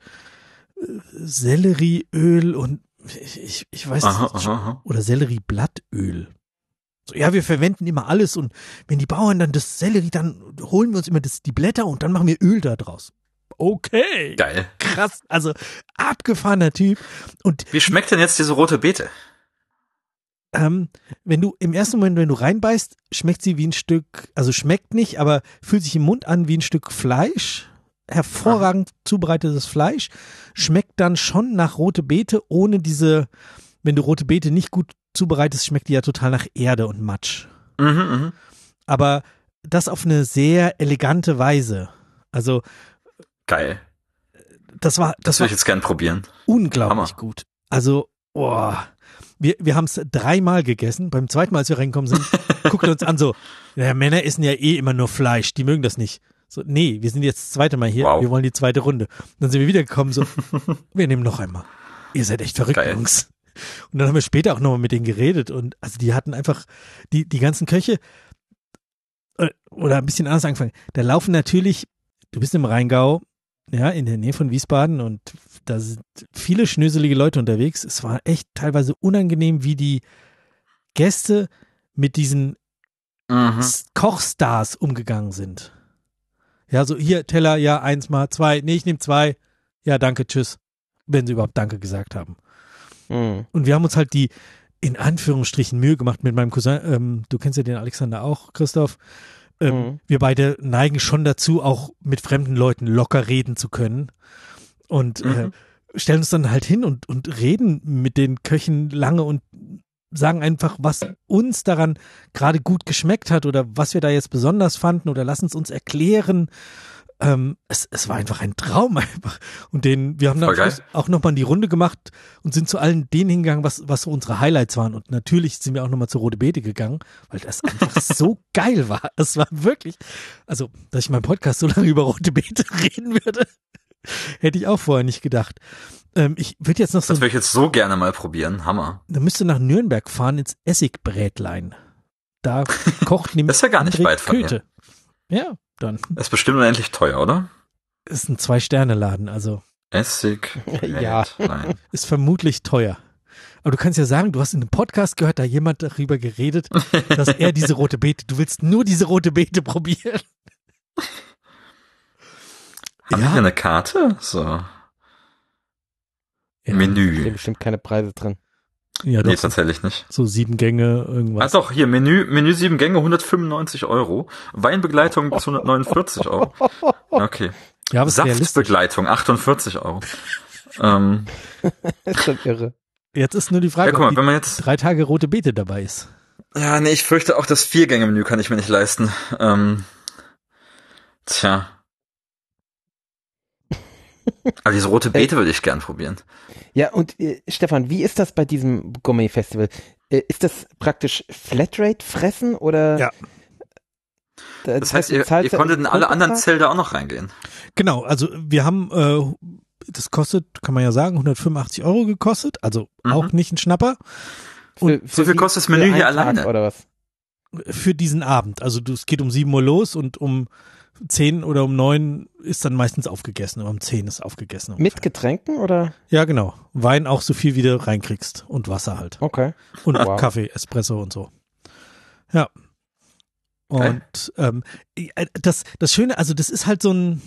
Sellerieöl und ich weiß nicht, oder Sellerieblattöl. So, ja, wir verwenden immer alles und wenn die Bauern dann das Sellerie, dann holen wir uns immer die Blätter und dann machen wir Öl da draus. Okay. Geil. Krass, also abgefahrener Typ. Und wie schmeckt denn jetzt diese rote Beete? Wenn du im ersten Moment, wenn du reinbeißt, schmeckt sie wie ein Stück, also schmeckt nicht, aber fühlt sich im Mund an wie ein Stück Fleisch. Hervorragend zubereitetes Fleisch. Schmeckt dann schon nach rote Beete, ohne diese, wenn du rote Beete nicht gut zubereitest, schmeckt die ja total nach Erde und Matsch. Aber das auf eine sehr elegante Weise. Also geil. Das will ich jetzt gern probieren. Unglaublich gut. Also, wir haben es 3-mal gegessen. Beim zweiten Mal, als wir reingekommen sind, guckt uns an so, ja, Männer essen ja eh immer nur Fleisch, die mögen das nicht. So, nee, wir sind jetzt das zweite Mal hier, wir wollen die zweite Runde. Und dann sind wir wiedergekommen, so, wir nehmen noch einmal. Ihr seid echt verrückt, geil. Jungs. Und dann haben wir später auch nochmal mit denen geredet und also die hatten einfach, die ganzen Köche, oder ein bisschen anders angefangen, da laufen natürlich, du bist im Rheingau, ja, in der Nähe von Wiesbaden und da sind viele schnöselige Leute unterwegs. Es war echt teilweise unangenehm, wie die Gäste mit diesen Kochstars umgegangen sind. Ja, so hier Teller, ja, 1 mal, 2, nee, ich nehme 2, ja, danke, tschüss, wenn sie überhaupt Danke gesagt haben. Und wir haben uns halt die, in Anführungsstrichen, Mühe gemacht mit meinem Cousin, du kennst ja den Alexander auch, Christoph, wir beide neigen schon dazu, auch mit fremden Leuten locker reden zu können und stellen uns dann halt hin und reden mit den Köchen lange und sagen einfach, was uns daran gerade gut geschmeckt hat oder was wir da jetzt besonders fanden oder lassen es uns erklären. Es war einfach ein Traum einfach. Und wir haben dann auch nochmal die Runde gemacht und sind zu allen denen hingegangen, was so unsere Highlights waren. Und natürlich sind wir auch nochmal zur Rote Beete gegangen, weil das einfach so geil war. Es war wirklich, also, dass ich in meinem Podcast so lange über Rote Beete reden würde, hätte ich auch vorher nicht gedacht. Ich würde jetzt noch das würde ich jetzt so gerne mal probieren. Hammer. Da müsst ihr nach Nürnberg fahren ins Essigbrätlein. Da kocht nämlich das ist ja gar nicht André weit von Köthe. Ja, dann. Das ist bestimmt unendlich teuer, oder? Ist ein 2-Sterne-Laden, also. Essigbrätlein. Ja, ist vermutlich teuer. Aber du kannst ja sagen, du hast in einem Podcast gehört, da jemand darüber geredet, dass er diese rote Beete, du willst nur diese rote Beete probieren. Haben wir hier eine Karte? So. Ja, Menü. Da stehen bestimmt keine Preise drin. Ja, nee, tatsächlich nicht. So 7 Gänge, irgendwas. Ah, doch, hier, Menü 7 Gänge, 195 €. Weinbegleitung bis 149 €. Okay. Ja, Saftbegleitung, 48 €. Das ist schon irre. Jetzt ist nur die Frage, ja, guck mal, ob wenn man jetzt 3 Tage rote Beete dabei ist. Ja, nee, ich fürchte auch, das 4-Gänge-Menü kann ich mir nicht leisten. Tja. Aber diese rote Beete würde ich gern probieren. Ja, und Stefan, wie ist das bei diesem Gourmet-Festival? Ist das praktisch Flatrate fressen oder? Ja. Das heißt, ihr konntet in alle anderen Zelte auch noch reingehen? Genau, also wir haben, das kostet, kann man ja sagen, 185 € gekostet, also auch nicht ein Schnapper. Und so viel kostet das Menü hier alleine? Oder was? Für diesen Abend, also es geht um 7 Uhr los und um 10 oder um 9 ist dann meistens aufgegessen, aber um 10 ist aufgegessen. Ungefähr. Mit Getränken oder? Ja, genau. Wein auch so viel, wie du reinkriegst und Wasser halt. Okay. Und Kaffee, Espresso und so. Ja. Und das Schöne, also das ist halt so ein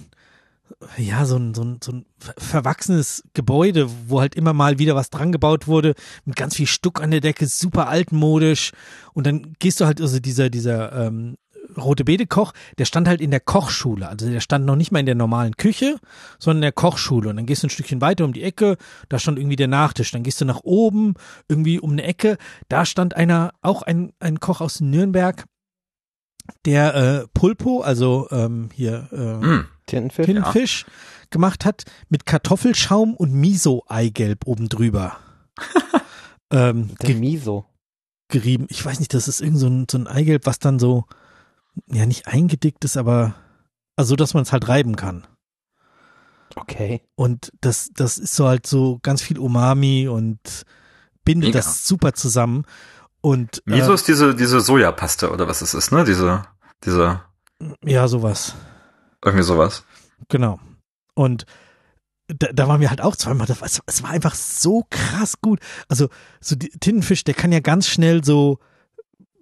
verwachsenes Gebäude, wo halt immer mal wieder was dran gebaut wurde, mit ganz viel Stuck an der Decke, super altmodisch. Und dann gehst du halt, also dieser Rote Beete Koch, der stand halt in der Kochschule, also der stand noch nicht mal in der normalen Küche, sondern in der Kochschule. Und dann gehst du ein Stückchen weiter um die Ecke, da stand irgendwie der Nachtisch. Dann gehst du nach oben, irgendwie um eine Ecke, da stand ein Koch aus Nürnberg, der Pulpo, also Tintenfisch gemacht hat, mit Kartoffelschaum und Miso-Eigelb oben drüber. Miso. Gerieben. Ich weiß nicht, das ist irgend so ein Eigelb, was dann so, ja, nicht eingedickt ist, aber also, dass man es halt reiben kann. Okay. Und das ist so halt so ganz viel Umami und bindet das super zusammen. Und Miso ist diese Sojapaste oder was es ist, ne? Diese. Ja, sowas. Irgendwie sowas. Genau. Und da waren wir halt auch zweimal. Es war einfach so krass gut. Also so Tintenfisch, der kann ja ganz schnell so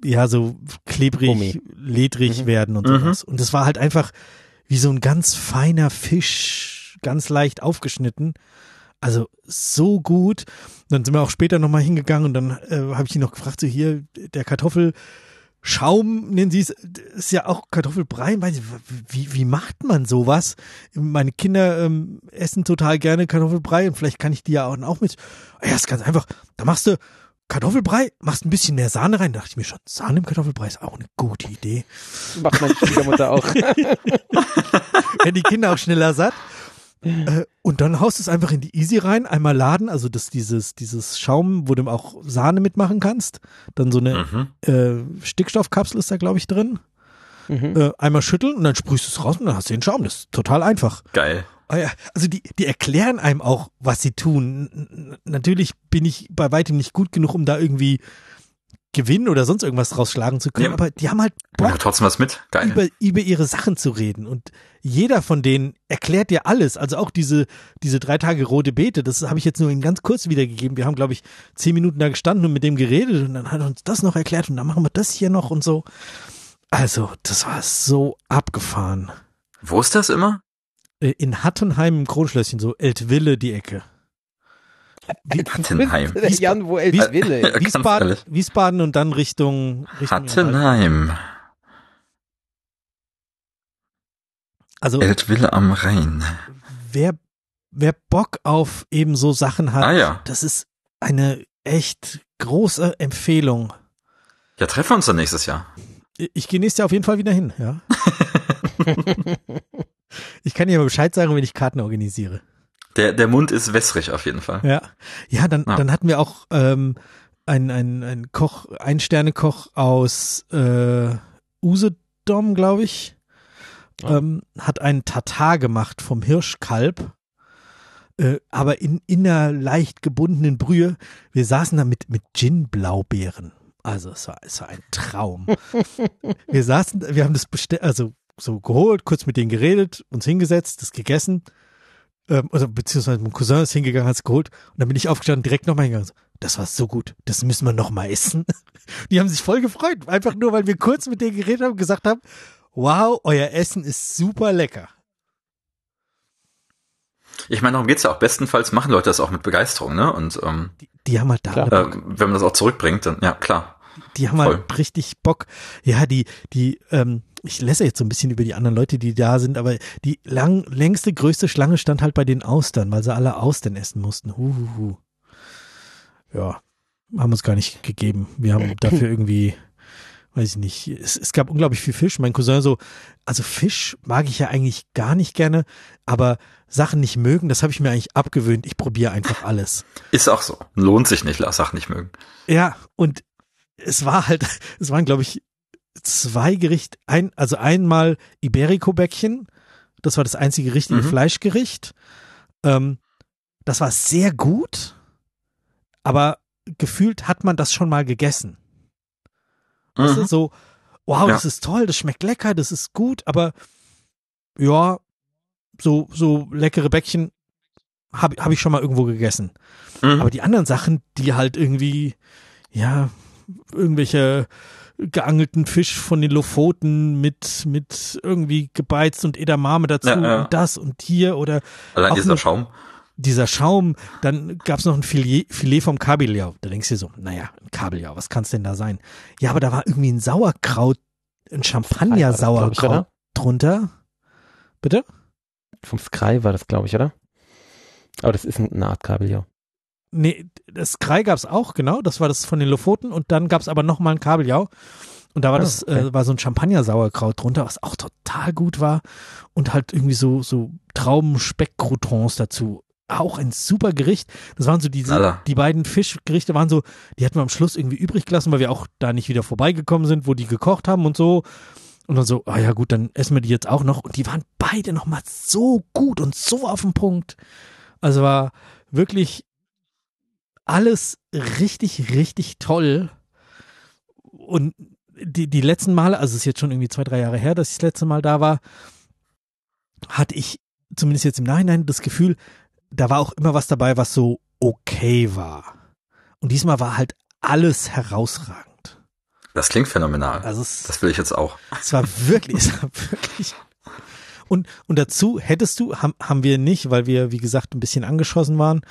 ja, so klebrig, ledrig werden und sowas. Und das war halt einfach wie so ein ganz feiner Fisch, ganz leicht aufgeschnitten. Also so gut. Dann sind wir auch später nochmal hingegangen und dann habe ich ihn noch gefragt, so hier, der Kartoffelschaum, nennen Sie es, ist ja auch Kartoffelbrei. Weiß ich, wie macht man sowas? Meine Kinder essen total gerne Kartoffelbrei und vielleicht kann ich die ja auch mit. Ja, ist ganz einfach. Da machst du Kartoffelbrei, machst ein bisschen mehr Sahne rein. Da dachte ich mir schon, Sahne im Kartoffelbrei ist auch eine gute Idee. Macht meine Schwiegermutter auch. Wenn die Kinder auch schneller satt. Und dann haust du es einfach in die Easy rein, einmal laden, also dieses Schaum, wo du auch Sahne mitmachen kannst. Dann so eine Stickstoffkapsel ist da, glaube ich, drin. Einmal schütteln und dann sprühst du es raus und dann hast du den Schaum. Das ist total einfach. Geil. Also die erklären einem auch, was sie tun. Natürlich bin ich bei weitem nicht gut genug, um da irgendwie gewinnen oder sonst irgendwas rausschlagen zu können, aber die haben halt Bock, ja, trotzdem was mit. Geil. Über ihre Sachen zu reden und jeder von denen erklärt dir alles, also auch diese 3 Tage rote Beete, das habe ich jetzt nur in ganz kurz wiedergegeben, wir haben glaube ich 10 Minuten da gestanden und mit dem geredet und dann hat er uns das noch erklärt und dann machen wir das hier noch und so, also das war so abgefahren. Wo ist das immer? In Hattenheim im Kronschlösschen, so Eltville die Ecke. Hattenheim. Jan, wo Eltville? Wiesbaden und dann Richtung Hattenheim. Also Eltville am Rhein. Wer Bock auf eben so Sachen hat, das ist eine echt große Empfehlung. Ja, treffen wir uns dann nächstes Jahr. Ich gehe nächstes Jahr auf jeden Fall wieder hin, ja. Ich kann dir mal Bescheid sagen, wenn ich Karten organisiere. Der Mund ist wässrig auf jeden Fall. Ja, dann hatten wir auch ein Koch, Ein-Sterne-Koch aus Usedom, glaube ich, hat einen Tatar gemacht vom Hirschkalb, aber in einer leicht gebundenen Brühe. Wir saßen da mit Gin-Blaubeeren. Also es war ein Traum. Wir haben das bestellt, also so geholt, kurz mit denen geredet, uns hingesetzt, das gegessen. Oder beziehungsweise mein Cousin ist hingegangen, hat es geholt und dann bin ich aufgestanden, direkt nochmal hingegangen. So, das war so gut, das müssen wir nochmal essen. Die haben sich voll gefreut, einfach nur, weil wir kurz mit denen geredet haben und gesagt haben, wow, euer Essen ist super lecker. Ich meine, darum geht's ja auch. Bestenfalls machen Leute das auch mit Begeisterung, ne? Und die haben halt da wenn man das auch zurückbringt, dann ja, klar. Die haben halt richtig Bock. Ja, ich lässe jetzt so ein bisschen über die anderen Leute, die da sind, aber die längste, größte Schlange stand halt bei den Austern, weil sie alle Austern essen mussten. Ja, haben uns gar nicht gegeben. Wir haben dafür irgendwie, weiß ich nicht, es gab unglaublich viel Fisch. Mein Cousin so, also Fisch mag ich ja eigentlich gar nicht gerne, aber Sachen nicht mögen, das habe ich mir eigentlich abgewöhnt. Ich probiere einfach alles. Ist auch so. Lohnt sich nicht, Sachen nicht mögen. Ja, und es waren, glaube ich, 2 Gerichte, einmal Iberico-Bäckchen, das war das einzige richtige Fleischgericht. Das war sehr gut, aber gefühlt hat man das schon mal gegessen. Weißt du, so, wow, das ist toll, das schmeckt lecker, das ist gut, aber ja, so leckere Bäckchen hab ich schon mal irgendwo gegessen. Aber die anderen Sachen, die halt irgendwie, ja, irgendwelche geangelten Fisch von den Lofoten mit irgendwie gebeizt und Edamame dazu und das und hier oder allein dieser Schaum. Dann gab's noch ein Filet vom Kabeljau. Da denkst du dir so, naja, ein Kabeljau, was kann's denn da sein? Ja, aber da war irgendwie ein Sauerkraut, ein Champagner-Sauerkraut drunter. Bitte? Vom Skrei war das, glaube ich, oder? Aber das ist eine Art Kabeljau. Nee, das Skrei gab's auch, genau. Das war das von den Lofoten und dann gab's aber nochmal ein Kabeljau. Und da war war so ein Champagner-Sauerkraut drunter, was auch total gut war. Und halt irgendwie so Trauben-Speck-Croutons dazu. Auch ein super Gericht. Das waren so die beiden Fischgerichte waren so, die hatten wir am Schluss irgendwie übrig gelassen, weil wir auch da nicht wieder vorbeigekommen sind, wo die gekocht haben und so. Und dann so, ja gut, dann essen wir die jetzt auch noch. Und die waren beide nochmal so gut und so auf den Punkt. Also war wirklich alles richtig, richtig toll. Und die letzten Male, also es ist jetzt schon irgendwie 2-3 Jahre her, dass ich das letzte Mal da war, hatte ich zumindest jetzt im Nachhinein das Gefühl, da war auch immer was dabei, was so okay war. Und diesmal war halt alles herausragend. Das klingt phänomenal. Also das will ich jetzt auch. Es war wirklich. Und dazu haben wir nicht, weil wir, wie gesagt, ein bisschen angeschossen waren,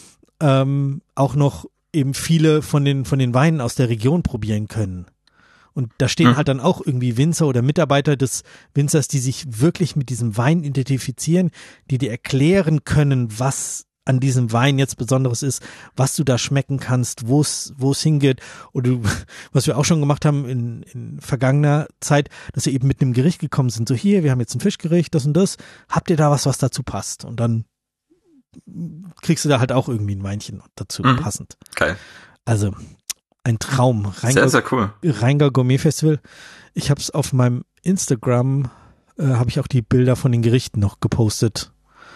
auch noch eben viele von den Weinen aus der Region probieren können. Und da stehen halt dann auch irgendwie Winzer oder Mitarbeiter des Winzers, die sich wirklich mit diesem Wein identifizieren, die dir erklären können, was an diesem Wein jetzt Besonderes ist, was du da schmecken kannst, wo es hingeht. Oder was wir auch schon gemacht haben in vergangener Zeit, dass wir eben mit einem Gericht gekommen sind. So hier, wir haben jetzt ein Fischgericht, das und das. Habt ihr da was dazu passt? Und dann kriegst du da halt auch irgendwie ein Weinchen dazu passend. Geil. Also ein Traum. Sehr, sehr cool. Rheingau Gourmet Festival. Ich habe es auf meinem Instagram, habe ich auch die Bilder von den Gerichten noch gepostet.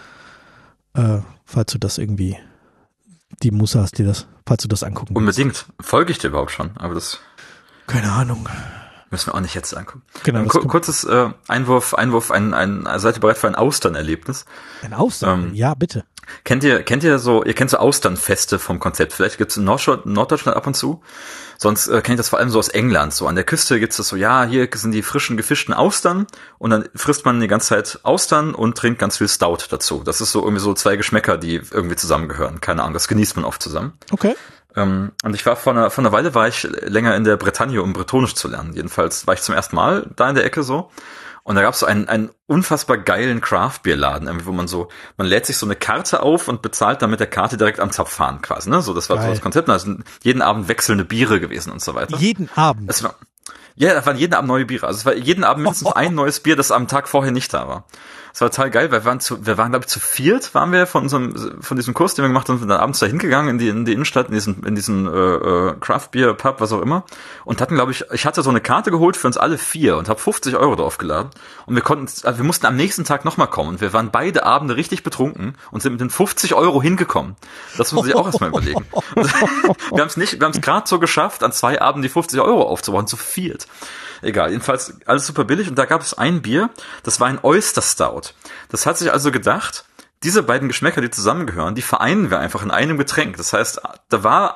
Falls du das irgendwie die Muße hast, falls du das angucken willst. Unbedingt. Folge ich dir überhaupt schon? Aber das. Keine Ahnung. Müssen wir auch nicht jetzt angucken. Genau. Kurzes Einwurf, seid ihr bereit für ein Austernerlebnis? Ein Austern? Ja, bitte. Ihr kennt so Austernfeste vom Konzept. Vielleicht gibt's in Norddeutschland ab und zu. Sonst kennt ihr das vor allem so aus England. So an der Küste gibt's das so, ja, hier sind die frischen, gefischten Austern und dann frisst man die ganze Zeit Austern und trinkt ganz viel Stout dazu. Das ist so irgendwie so zwei Geschmäcker, die irgendwie zusammengehören. Keine Ahnung, das genießt man oft zusammen. Okay. Und ich war vor einer Weile war ich länger in der Bretagne, um Bretonisch zu lernen. Jedenfalls war ich zum ersten Mal da in der Ecke so. Und da gab es so einen unfassbar geilen Craft-Bier-Laden, wo man lädt sich so eine Karte auf und bezahlt dann mit der Karte direkt am Zapfhahn quasi, ne? So, das war so das Konzept. Da sind jeden Abend wechselnde Biere gewesen und so weiter. Jeden Abend? Da waren jeden Abend neue Biere. Also es war jeden Abend mindestens ein neues Bier, das am Tag vorher nicht da war. Das war total geil, weil wir waren glaube ich zu viert, waren wir von diesem Kurs, den wir gemacht haben, sind dann abends da hingegangen in die Innenstadt, in diesen Craft Beer Pub, was auch immer, und hatten, glaube ich hatte so eine Karte geholt für uns alle 4 und habe 50 € draufgeladen und wir mussten am nächsten Tag nochmal kommen und wir waren beide Abende richtig betrunken und sind mit den 50 € hingekommen. Das muss man sich auch erstmal überlegen. Wir haben es gerade so geschafft, an 2 Abenden die 50 € aufzubauen, zu viert. Egal, jedenfalls alles super billig und da gab es ein Bier, das war ein Oyster Stout. Das hat sich also gedacht, diese beiden Geschmäcker, die zusammengehören, die vereinen wir einfach in einem Getränk. Das heißt, das war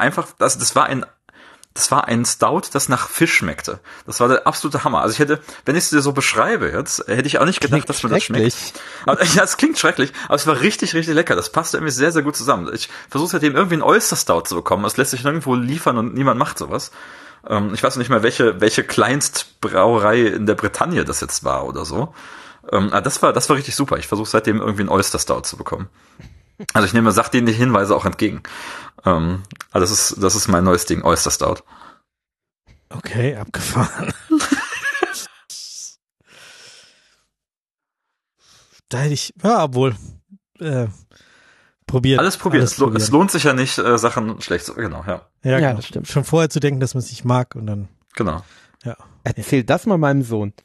ein Stout, das nach Fisch schmeckte. Das war der absolute Hammer. Also wenn ich es dir so beschreibe jetzt, hätte ich auch nicht gedacht, dass mir das schmeckt. Aber, ja, es klingt schrecklich, aber es war richtig, richtig lecker. Das passte irgendwie sehr, sehr gut zusammen. Ich versuche seitdem irgendwie einen Oyster Stout zu bekommen. Das lässt sich nirgendwo liefern und niemand macht sowas. Ich weiß nicht mehr, welche Kleinstbrauerei in der Bretagne das jetzt war oder so. Aber das war richtig super. Ich versuche seitdem irgendwie einen Oyster Stout zu bekommen. Also ich nehme sachdienliche Hinweise auch entgegen. Also das ist mein neues Ding, Oyster Stout. Okay, abgefahren. Da hätte ich, wohl probiert. Alles probiert. Es lohnt sich ja nicht, Sachen schlecht zu, genau, ja. Ja, genau. Das stimmt. Schon vorher zu denken, dass man es nicht mag und dann. Genau. Ja. Erzähl das mal meinem Sohn.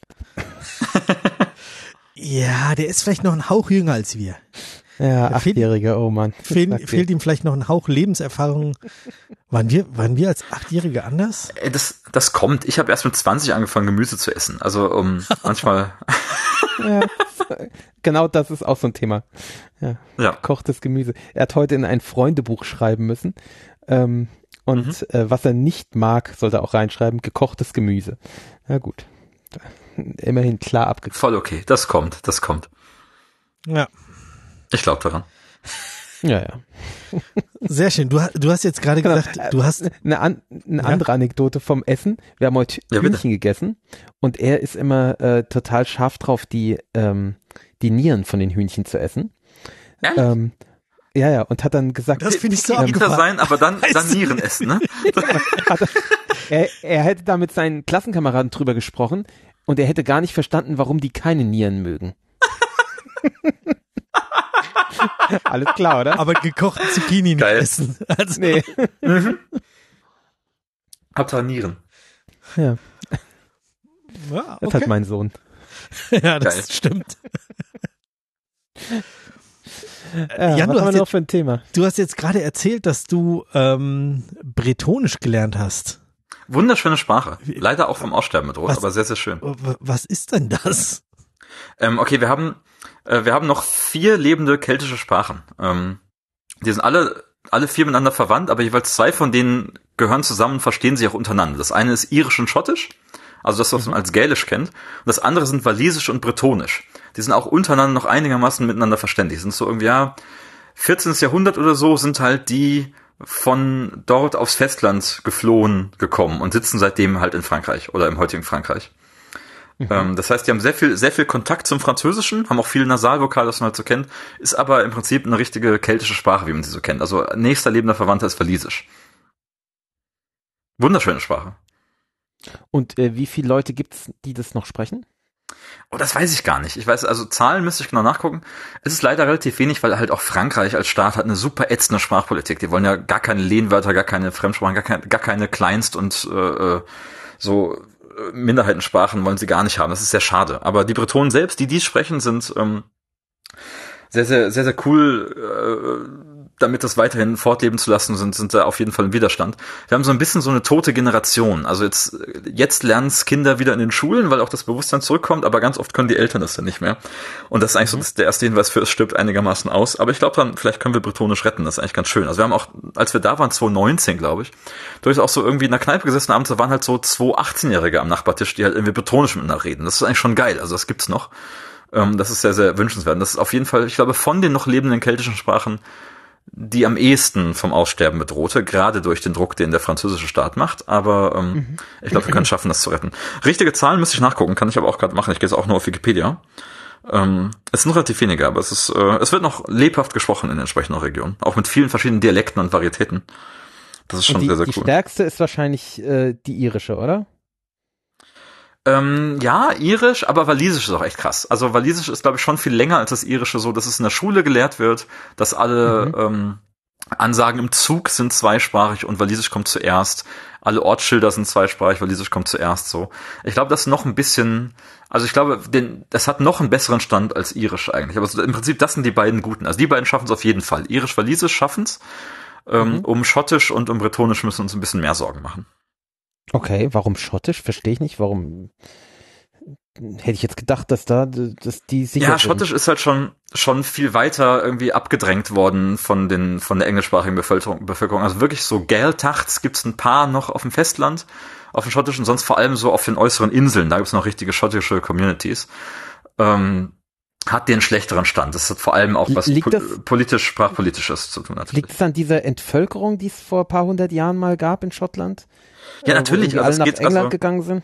Ja, der ist vielleicht noch ein Hauch jünger als wir. Ja, 8-Jähriger, oh Mann. Fehlt ihm vielleicht noch ein Hauch Lebenserfahrung. Waren wir als 8-Jährige anders? Das kommt. Ich habe erst mit 20 angefangen, Gemüse zu essen. Also manchmal. Ja, genau das ist auch so ein Thema. Ja. Gekochtes Gemüse. Er hat heute in ein Freundebuch schreiben müssen. Was er nicht mag, sollte er auch reinschreiben, gekochtes Gemüse. Na gut. Immerhin klar abgeklärt. Voll okay. Das kommt. Ja. Ich glaube daran. Ja. Sehr schön. Du hast jetzt gerade gesagt, du hast eine andere Anekdote vom Essen. Wir haben heute Hühnchen gegessen und er ist immer total scharf drauf, die Nieren von den Hühnchen zu essen. Ja, und hat dann gesagt, das finde ich so abgefahren sein, aber dann Nieren essen, ne? Er hätte da mit seinen Klassenkameraden drüber gesprochen und er hätte gar nicht verstanden, warum die keine Nieren mögen. Alles klar, oder? Aber gekochten Zucchini nicht essen. Also. Nee. Habt ihr Nieren? Ja. Ja, okay. Das hat mein Sohn. Ja, das stimmt. Jan, was haben wir noch für ein Thema? Du hast jetzt gerade erzählt, dass du Bretonisch gelernt hast. Wunderschöne Sprache. Leider auch vom Aussterben bedroht, aber sehr, sehr schön. Was ist denn das? Okay, wir haben noch 4 lebende keltische Sprachen. Die sind alle 4 miteinander verwandt, aber jeweils 2 von denen gehören zusammen, verstehen sich auch untereinander. Das eine ist Irisch und Schottisch, also das, was man als Gälisch kennt. Und das andere sind Walisisch und Bretonisch. Die sind auch untereinander noch einigermaßen miteinander verständigt. Sind so irgendwie, 14. Jahrhundert oder so sind halt die von dort aufs Festland geflohen gekommen und sitzen seitdem halt in Frankreich oder im heutigen Frankreich. Das heißt, die haben sehr viel Kontakt zum Französischen, haben auch viel Nasalvokal, das man halt so kennt, ist aber im Prinzip eine richtige keltische Sprache, wie man sie so kennt. Also nächster lebender Verwandter ist Walisisch. Wunderschöne Sprache. Und wie viele Leute gibt's, die das noch sprechen? Oh, das weiß ich gar nicht. Ich weiß, also Zahlen müsste ich genau nachgucken. Es ist leider relativ wenig, weil halt auch Frankreich als Staat hat eine super ätzende Sprachpolitik. Die wollen ja gar keine Lehnwörter, gar keine Fremdsprachen, gar keine Kleinst- und so Minderheitensprachen wollen sie gar nicht haben. Das ist sehr schade. Aber die Bretonen selbst, die dies sprechen, sind sehr, sehr, sehr, sehr cool, damit das weiterhin fortleben zu lassen, sind da auf jeden Fall im Widerstand. Wir haben so ein bisschen so eine tote Generation. Also jetzt lernen es Kinder wieder in den Schulen, weil auch das Bewusstsein zurückkommt, aber ganz oft können die Eltern das dann nicht mehr. Und das ist eigentlich so der erste Hinweis für, es stirbt einigermaßen aus. Aber ich glaube dann, vielleicht können wir Bretonisch retten. Das ist eigentlich ganz schön. Also wir haben auch, als wir da waren, 2019, glaube ich, durchaus auch so irgendwie in der Kneipe gesessen abends, da waren halt so 2 18-Jährige am Nachbartisch, die halt irgendwie Bretonisch miteinander reden. Das ist eigentlich schon geil. Also das gibt's noch. Das ist sehr, sehr wünschenswert. Das ist auf jeden Fall, ich glaube, von den noch lebenden keltischen Sprachen die am ehesten vom Aussterben bedrohte, gerade durch den Druck, den der französische Staat macht. Aber ich glaube, wir können schaffen, das zu retten. Richtige Zahlen müsste ich nachgucken, kann ich aber auch gerade machen. Ich gehe jetzt auch nur auf Wikipedia. Es sind relativ wenige, aber es wird noch lebhaft gesprochen in den entsprechenden Regionen. Auch mit vielen verschiedenen Dialekten und Varietäten. Das ist schon sehr, sehr cool. Die stärkste ist wahrscheinlich die irische, oder? Ja, Irisch, aber Walisisch ist auch echt krass. Also Walisisch ist, glaube ich, schon viel länger als das Irische, so dass es in der Schule gelehrt wird, dass alle Ansagen im Zug sind zweisprachig und Walisisch kommt zuerst. Alle Ortsschilder sind zweisprachig, Walisisch kommt zuerst so. Ich glaube, das ist noch ein bisschen, also ich glaube, das hat noch einen besseren Stand als Irisch eigentlich. Aber im Prinzip, das sind die beiden guten. Also die beiden schaffen es auf jeden Fall. Irisch, Walisisch schaffen es. Um Schottisch und um Bretonisch müssen wir uns ein bisschen mehr Sorgen machen. Okay, warum Schottisch? Verstehe ich nicht. Warum hätte ich jetzt gedacht, dass die sicher Ja, Schottisch ist halt schon viel weiter irgendwie abgedrängt worden von der englischsprachigen Bevölkerung. Also wirklich so Gaeltachts gibt's ein paar noch auf dem Festland, auf dem Schottischen, sonst vor allem so auf den äußeren Inseln. Da gibt's noch richtige schottische Communities. Hat den schlechteren Stand. Das hat vor allem auch was sprachpolitisches zu tun. Natürlich. Liegt es an dieser Entvölkerung, die es vor ein paar hundert Jahren mal gab in Schottland? Ja, natürlich. Wo alle nach England gegangen sind?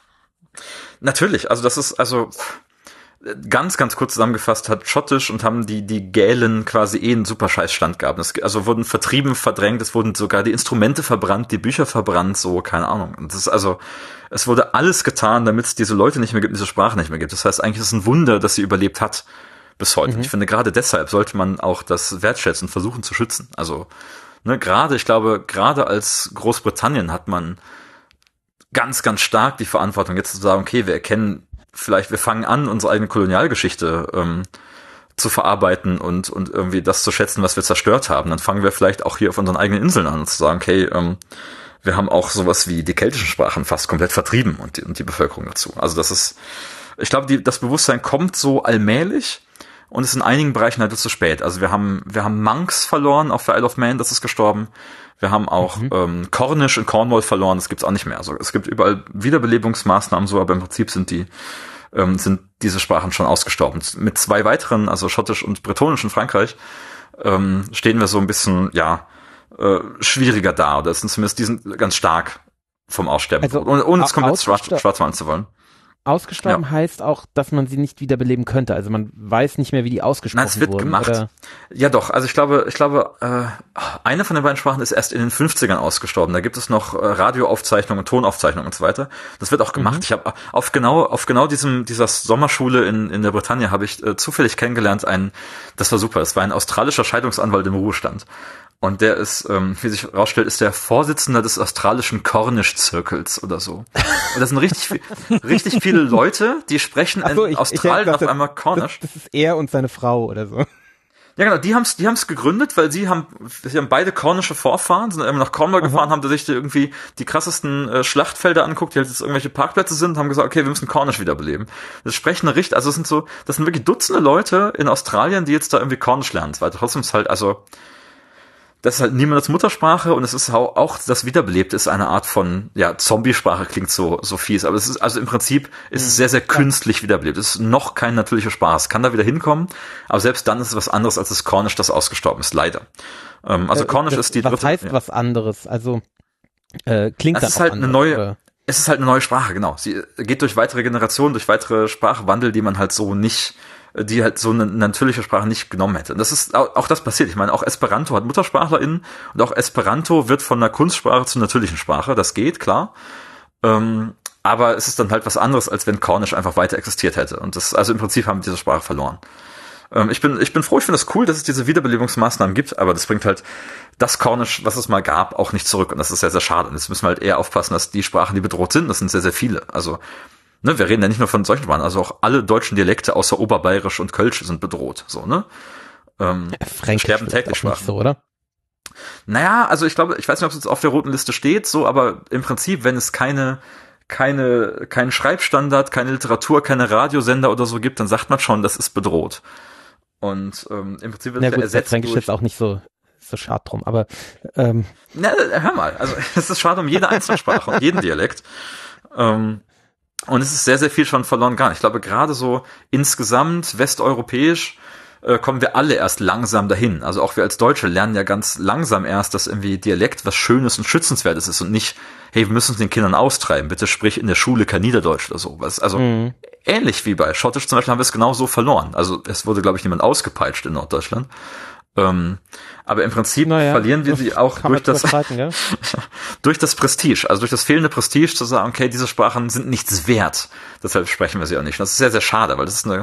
Natürlich. Also das ist, ganz, ganz kurz zusammengefasst hat Schottisch und haben die Gälen quasi einen super Scheißstand gehabt. Also wurden vertrieben, verdrängt, es wurden sogar die Instrumente verbrannt, die Bücher verbrannt, so, keine Ahnung. Und das ist es wurde alles getan, damit es diese Leute nicht mehr gibt, diese Sprache nicht mehr gibt. Das heißt, eigentlich ist es ein Wunder, dass sie überlebt hat bis heute. Ich finde, gerade deshalb sollte man auch das wertschätzen, versuchen zu schützen. Also, ich glaube, gerade als Großbritannien hat man ganz, ganz stark die Verantwortung, jetzt zu sagen, okay, wir fangen an, unsere eigene Kolonialgeschichte zu verarbeiten und irgendwie das zu schätzen, was wir zerstört haben. Dann fangen wir vielleicht auch hier auf unseren eigenen Inseln an und zu sagen, okay, wir haben auch sowas wie die keltischen Sprachen fast komplett vertrieben und die Bevölkerung dazu. Also ich glaube, das Bewusstsein kommt so allmählich und ist in einigen Bereichen halt zu spät. Also wir haben Manx verloren auf der Isle of Man, das ist gestorben. Wir haben auch Cornish in Cornwall verloren, das gibt's auch nicht mehr. Also es gibt überall Wiederbelebungsmaßnahmen so, aber im Prinzip sind diese Sprachen schon ausgestorben. Mit 2 weiteren, also Schottisch und Bretonisch in Frankreich, stehen wir so ein bisschen, schwieriger da. Oder die sind ganz stark vom Aussterben. Also, ohne es komplett schwarz malen zu wollen. Ausgestorben heißt auch, dass man sie nicht wiederbeleben könnte. Also man weiß nicht mehr, wie die ausgesprochen wurden. Nein, es wird gemacht. Oder? Ja doch, also ich glaube, eine von den beiden Sprachen ist erst in den 50ern ausgestorben. Da gibt es noch Radioaufzeichnungen, Tonaufzeichnungen und so weiter. Das wird auch gemacht. Ich habe auf genau dieser Sommerschule in der Bretagne habe ich zufällig kennengelernt das war super, das war ein australischer Scheidungsanwalt im Ruhestand. Und der ist, wie sich herausstellt, ist der Vorsitzender des australischen Cornish-Zirkels oder so. Und das sind richtig viele Leute, die sprechen in Australien auf einmal Cornish. Das ist er und seine Frau oder so. Ja, genau, die haben's gegründet, weil sie haben beide kornische Vorfahren, sind immer nach Cornwall gefahren, haben sich irgendwie die krassesten Schlachtfelder angeguckt, die halt jetzt irgendwelche Parkplätze sind, haben gesagt, okay, wir müssen Cornish wiederbeleben. Das sprechen das sind wirklich Dutzende Leute in Australien, die jetzt da irgendwie Cornish lernen. Weil trotzdem ist halt, das ist halt niemandes Muttersprache und es ist auch das Wiederbelebte ist eine Art von, ja, Zombiesprache klingt so fies, aber es ist, also im Prinzip ist es sehr, sehr künstlich wiederbelebt. Es ist noch kein natürlicher Sprach. Es kann da wieder hinkommen, aber selbst dann ist es was anderes als das Kornisch, das ausgestorben ist, leider. Also Kornisch ist die dritte. Was heißt was anderes? Also, klingt das halt anders, eine neue, oder? Es ist halt eine neue Sprache, genau. Sie geht durch weitere Generationen, durch weitere Sprachwandel, die man halt so nicht, die halt so eine natürliche Sprache nicht genommen hätte. Und das ist, auch das passiert. Ich meine, auch Esperanto hat MuttersprachlerInnen und auch Esperanto wird von einer Kunstsprache zur natürlichen Sprache. Das geht, klar. Aber es ist dann halt was anderes, als wenn Kornisch einfach weiter existiert hätte. Und das, also im Prinzip haben wir diese Sprache verloren. Ich bin froh, ich finde es cool, dass es diese Wiederbelebungsmaßnahmen gibt, aber das bringt halt das Kornisch, was es mal gab, auch nicht zurück. Und das ist sehr, sehr schade. Und jetzt müssen wir halt eher aufpassen, dass die Sprachen, die bedroht sind, das sind sehr, sehr viele. Also, ne, wir reden ja nicht nur von solchen Sprachen, also auch alle deutschen Dialekte außer Oberbayerisch und Kölsch sind bedroht. So, ne? Fränkisch sterben täglich Sprachen. Nicht so, oder? Naja, also ich glaube, ich weiß nicht, ob es jetzt auf der roten Liste steht, so, aber im Prinzip, wenn es keinen Schreibstandard, keine Literatur, keine Radiosender oder so gibt, dann sagt man schon, das ist bedroht. Und im Prinzip wird es ersetzt Fränkisch durch... jetzt auch nicht so schade drum, aber Na, hör mal, also es ist schade um jede einzelne Sprache, um jeden Dialekt. Und es ist sehr, sehr viel schon verloren gegangen. Ich glaube, gerade so insgesamt westeuropäisch kommen wir alle erst langsam dahin. Also auch wir als Deutsche lernen ja ganz langsam erst, dass irgendwie Dialekt was Schönes und Schützenswertes ist und nicht, hey, wir müssen es den Kindern austreiben, bitte sprich in der Schule kein Niederdeutsch oder so. Also ähnlich wie bei Schottisch zum Beispiel haben wir es genau so verloren. Also es wurde, glaube ich, niemand ausgepeitscht in Norddeutschland. Aber im Prinzip verlieren wir sie auch durch durch das Prestige, also durch das fehlende Prestige zu sagen, okay, diese Sprachen sind nichts wert, deshalb sprechen wir sie auch nicht. Und das ist sehr, sehr schade, weil das ist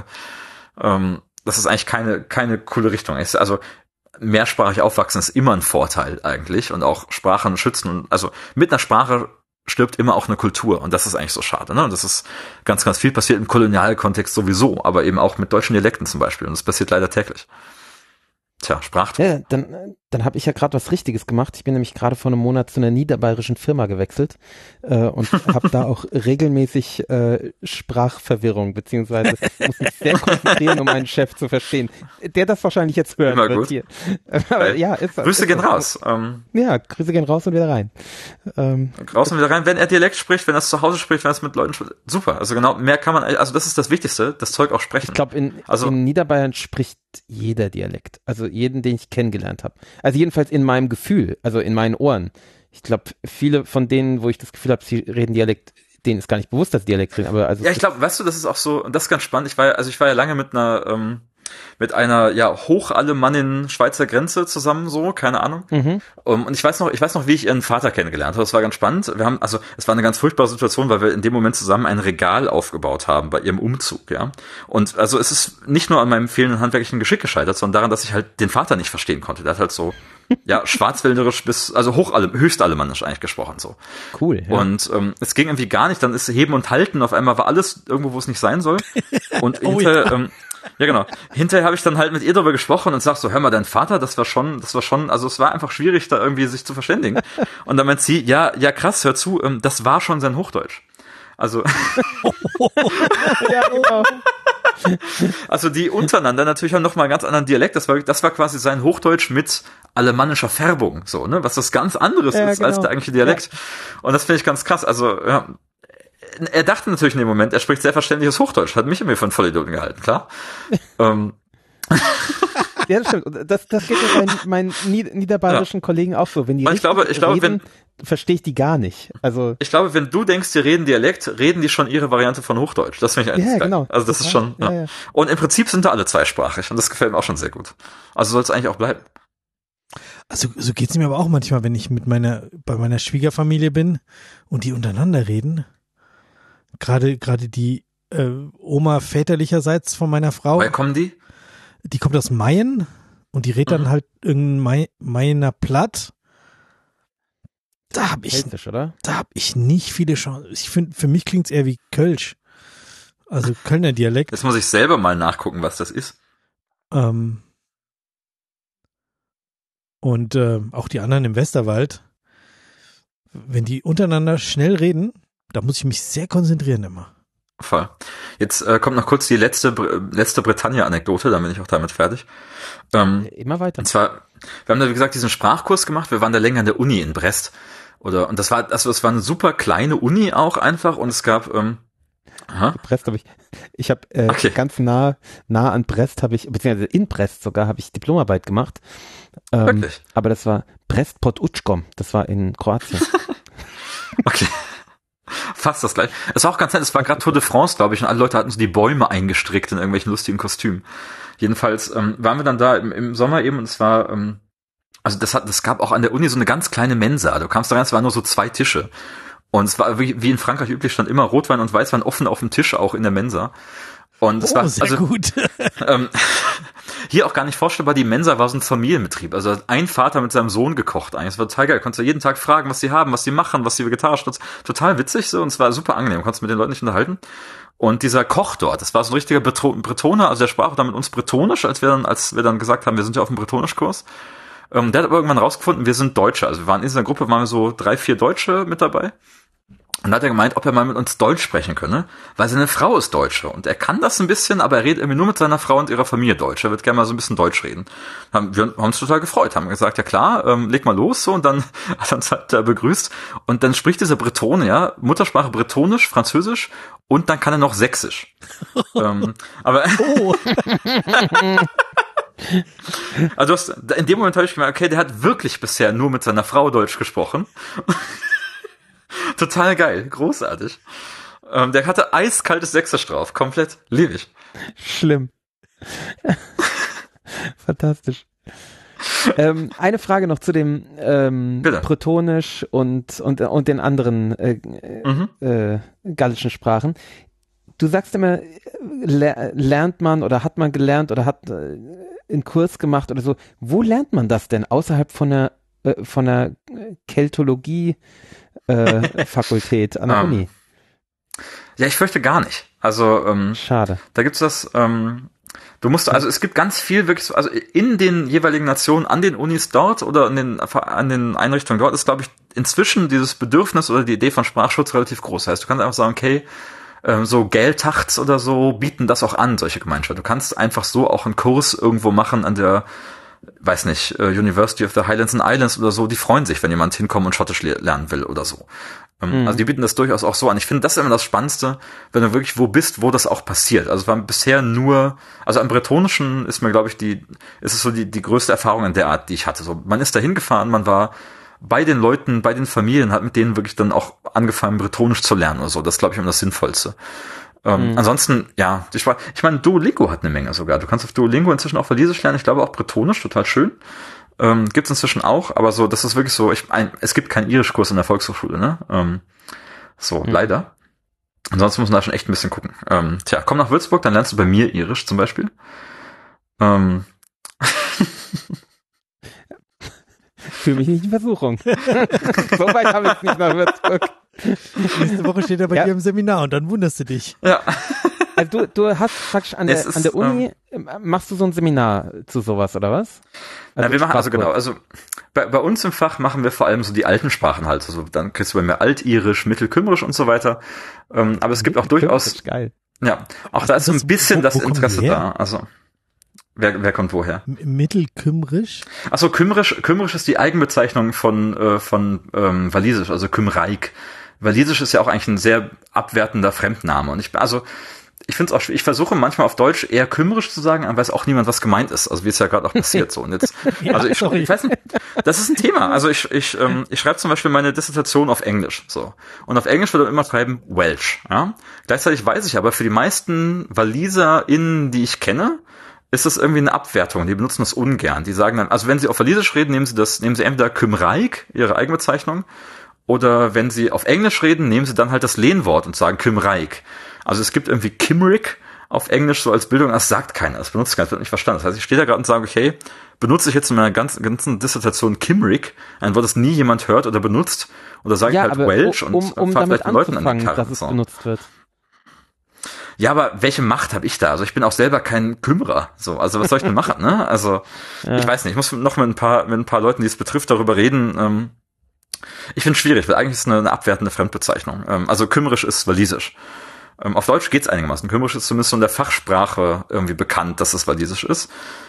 das ist eigentlich keine coole Richtung. Also mehrsprachig aufwachsen ist immer ein Vorteil eigentlich und auch Sprachen schützen und also mit einer Sprache stirbt immer auch eine Kultur und das ist eigentlich so schade, ne? Und das ist ganz, ganz viel passiert im Kolonialkontext sowieso, aber eben auch mit deutschen Dialekten zum Beispiel und das passiert leider täglich. Tja, Sprachtod. Ja, dann habe ich ja gerade was Richtiges gemacht. Ich bin nämlich gerade vor einem Monat zu einer niederbayerischen Firma gewechselt und habe da auch regelmäßig Sprachverwirrung, beziehungsweise muss mich sehr konzentrieren, um meinen Chef zu verstehen, der das wahrscheinlich jetzt hören immer wird gut. hier. Aber, ja, Grüße gehen raus. Ja, Grüße gehen raus und wieder rein. Raus und wieder rein, wenn er Dialekt spricht, wenn er es zu Hause spricht, wenn er es mit Leuten spricht. Super, also genau, mehr kann man, also das ist das Wichtigste, das Zeug auch sprechen. Ich glaube, in Niederbayern spricht jeder Dialekt, also jeden, den ich kennengelernt habe. Also jedenfalls in meinem Gefühl, also in meinen Ohren. Ich glaube, viele von denen, wo ich das Gefühl habe, sie reden Dialekt, denen ist gar nicht bewusst, dass sie Dialekt reden. Aber also ja, ich glaube, weißt du, das ist auch so, und das ist ganz spannend. Ich war ja lange mit einer ja Hochalemannin Schweizer Grenze zusammen, so, keine Ahnung. Und ich weiß noch, wie ich ihren Vater kennengelernt habe. Das war ganz spannend. Es war eine ganz furchtbare Situation, weil wir in dem Moment zusammen ein Regal aufgebaut haben bei ihrem Umzug, ja. Und also es ist nicht nur an meinem fehlenden handwerklichen Geschick gescheitert, sondern daran, dass ich halt den Vater nicht verstehen konnte. Der hat halt so ja schwarzwälderisch also höchstalemannisch eigentlich gesprochen, so. Cool. Ja. Und es ging irgendwie gar nicht. Dann ist Heben und Halten auf einmal war alles irgendwo, wo es nicht sein soll. Und ja, genau. Hinterher habe ich dann halt mit ihr darüber gesprochen und sag so, hör mal, dein Vater, das war schon, also es war einfach schwierig, da irgendwie sich zu verständigen. Und dann meint sie, ja, krass, hör zu, das war schon sein Hochdeutsch. Also, ja, genau. Also die untereinander natürlich haben nochmal einen ganz anderen Dialekt. Das war quasi sein Hochdeutsch mit alemannischer Färbung, so, ne? Was das ganz anderes ist genau. als der eigentliche Dialekt. Ja. Und das finde ich ganz krass. Also, ja. Er dachte natürlich in dem Moment, er spricht sehr verständliches Hochdeutsch, hat mich immer von Vollidioten gehalten, klar. Ja, das stimmt. Das geht ja meinen niederbayerischen Kollegen auch so. Wenn die reden, verstehe ich die gar nicht. Also ich glaube, wenn du denkst, die reden Dialekt, reden die schon ihre Variante von Hochdeutsch. Das finde ich eigentlich geil. Genau. Also das ist schon. Ja. Und im Prinzip sind da alle zweisprachig und das gefällt mir auch schon sehr gut. Also soll es eigentlich auch bleiben. Also so geht's mir aber auch manchmal, wenn ich bei meiner Schwiegerfamilie bin und die untereinander reden. Gerade die Oma väterlicherseits von meiner Frau. Woher kommen die? Die kommt aus Mayen und die redet dann halt irgendein Mayener Platt. Da habe ich nicht viele Chancen. Ich finde, für mich klingt's eher wie Kölsch. Also Kölner Dialekt. Jetzt muss ich selber mal nachgucken, was das ist. Und auch die anderen im Westerwald, wenn die untereinander schnell reden, da muss ich mich sehr konzentrieren immer. Voll. Jetzt kommt noch kurz die letzte Britannia-Anekdote, dann bin ich auch damit fertig. Immer weiter. Und zwar, wir haben da, wie gesagt, diesen Sprachkurs gemacht, wir waren da länger an der Uni in Brest. Und das war eine super kleine Uni auch einfach, und es gab, Brest habe ich habe ganz nah an Brest beziehungsweise in Brest sogar habe ich Diplomarbeit gemacht. Wirklich? Aber das war Brest pod Učkom, das war in Kroatien. Okay. Fast das gleiche. Es war auch ganz nett, es war gerade Tour de France, glaube ich, und alle Leute hatten so die Bäume eingestrickt in irgendwelchen lustigen Kostümen. Jedenfalls waren wir dann da im Sommer eben, und es war, das gab auch an der Uni so eine ganz kleine Mensa. Du kamst da rein, es waren nur so 2 Tische. Und es war wie in Frankreich üblich, stand immer Rotwein und Weißwein offen auf dem Tisch, auch in der Mensa. Und es war sehr gut. Hier auch gar nicht vorstellbar, die Mensa war so ein Familienbetrieb. Also hat ein Vater mit seinem Sohn gekocht eigentlich. Es war total geil. Du konntest ja jeden Tag fragen, was sie haben, was sie machen, was sie vegetarisch nutzen. Total witzig so, und es war super angenehm. Du konntest mit den Leuten nicht unterhalten. Und dieser Koch dort, das war so ein richtiger Bretoner, also der sprach dann mit uns Bretonisch, als wir dann gesagt haben, wir sind ja auf dem Bretonischkurs. Der hat aber irgendwann rausgefunden, wir sind Deutsche. Also wir waren in dieser Gruppe, waren wir so 3, 4 Deutsche mit dabei. Und da hat er gemeint, ob er mal mit uns Deutsch sprechen könne, weil seine Frau ist Deutsche. Und er kann das ein bisschen, aber er redet irgendwie nur mit seiner Frau und ihrer Familie Deutsch. Er wird gerne mal so ein bisschen Deutsch reden. Wir haben uns total gefreut, haben gesagt, ja klar, leg mal los, so, und dann hat er uns halt begrüßt. Und dann spricht dieser Bretone, ja, Muttersprache Bretonisch, Französisch, und dann kann er noch Sächsisch. Aber also in dem Moment habe ich gemerkt, okay, der hat wirklich bisher nur mit seiner Frau Deutsch gesprochen. Total geil, großartig. Der hatte eiskaltes Sächsisch drauf, komplett liebig. Schlimm. Fantastisch. Eine Frage noch zu dem Bretonisch und den anderen gallischen Sprachen. Du sagst immer, lernt man oder hat man gelernt oder hat einen Kurs gemacht oder so. Wo lernt man das denn außerhalb von der Keltologie Fakultät an der Uni? Ja, ich fürchte gar nicht. Also schade. Da gibt's das. Es gibt ganz viel wirklich so, also in den jeweiligen Nationen, an den Unis dort oder an den Einrichtungen dort ist, glaube ich, inzwischen dieses Bedürfnis oder die Idee von Sprachschutz relativ groß. Das heißt, du kannst einfach sagen, okay, so Geltachts oder so bieten das auch an, solche Gemeinschaften. Du kannst einfach so auch einen Kurs irgendwo machen an der, weiß nicht, University of the Highlands and Islands oder so, die freuen sich, wenn jemand hinkommt und Schottisch lernen will oder so. Also die bieten das durchaus auch so an. Ich finde, das ist immer das Spannendste, wenn du wirklich wo bist, wo das auch passiert. Also es war bisher nur, also am Bretonischen ist mir, glaube ich, ist es so die größte Erfahrung in der Art, die ich hatte. So, man ist da hingefahren, man war bei den Leuten, bei den Familien, hat mit denen wirklich dann auch angefangen, Bretonisch zu lernen oder so. Das glaube ich immer das Sinnvollste. Ansonsten, ja, ich meine, Duolingo hat eine Menge sogar. Du kannst auf Duolingo inzwischen auch Walisisch lernen. Ich glaube auch Bretonisch, total schön. Gibt's inzwischen auch, aber so, das ist wirklich so, es gibt keinen Irischkurs in der Volkshochschule, ne? Leider. Ansonsten muss man da schon echt ein bisschen gucken. Komm nach Würzburg, dann lernst du bei mir Irisch zum Beispiel. Fühle mich nicht in Versuchung. So weit habe ich nicht nach Würzburg. Nächste Woche steht er bei dir im Seminar und dann wunderst du dich. Ja. Also du hast praktisch an der Uni, machst du so ein Seminar zu sowas, oder was? Also wir machen bei uns im Fach machen wir vor allem so die alten Sprachen halt. Also dann kriegst du bei mir Altirisch, Mittelkümmerisch und so weiter. Aber es gibt auch durchaus. Geil. Ja, auch da ist so ein bisschen das Interesse da. Also wer kommt woher? Mittelkümmerisch? Achso, Kümmerisch ist die Eigenbezeichnung von Walisisch, also Kymraik. Walisisch ist ja auch eigentlich ein sehr abwertender Fremdname. Und ich finde es auch schwierig. Ich versuche manchmal auf Deutsch eher kümmerisch zu sagen, aber weiß auch niemand, was gemeint ist. Also wie es ja gerade auch passiert so. Und jetzt, also ich weiß nicht, das ist ein Thema. Also ich schreibe zum Beispiel meine Dissertation auf Englisch. So. Und auf Englisch würde man immer schreiben Welsh. Ja? Gleichzeitig weiß ich aber, für die meisten WaliserInnen, die ich kenne, ist das irgendwie eine Abwertung. Die benutzen das ungern. Die sagen dann, also wenn sie auf Walisisch reden, nehmen sie entweder Kymraik, ihre Eigenbezeichnung, oder wenn sie auf Englisch reden, nehmen sie dann halt das Lehnwort und sagen Kymraik. Also es gibt irgendwie Kimrick auf Englisch so als Bildung, das sagt keiner, das benutzt keiner, das wird nicht verstanden. Das heißt, ich stehe da gerade und sage, okay, benutze ich jetzt in meiner ganzen Dissertation Kimrick, ein Wort, das nie jemand hört oder benutzt, oder sage ich halt Welsh und fahre vielleicht den Leuten an die Karre. Dass es benutzt wird. Ja, aber welche Macht habe ich da? Also ich bin auch selber kein Kümmerer. So, also was soll ich denn machen, ne? Also ich weiß nicht, ich muss noch mit ein paar Leuten, die es betrifft, darüber reden. Ich finde es schwierig, weil eigentlich ist es eine abwertende Fremdbezeichnung. Also kümmerisch ist Walisisch. Auf Deutsch geht's einigermaßen. Kymrisch ist zumindest so in der Fachsprache irgendwie bekannt, dass es walisisch ist.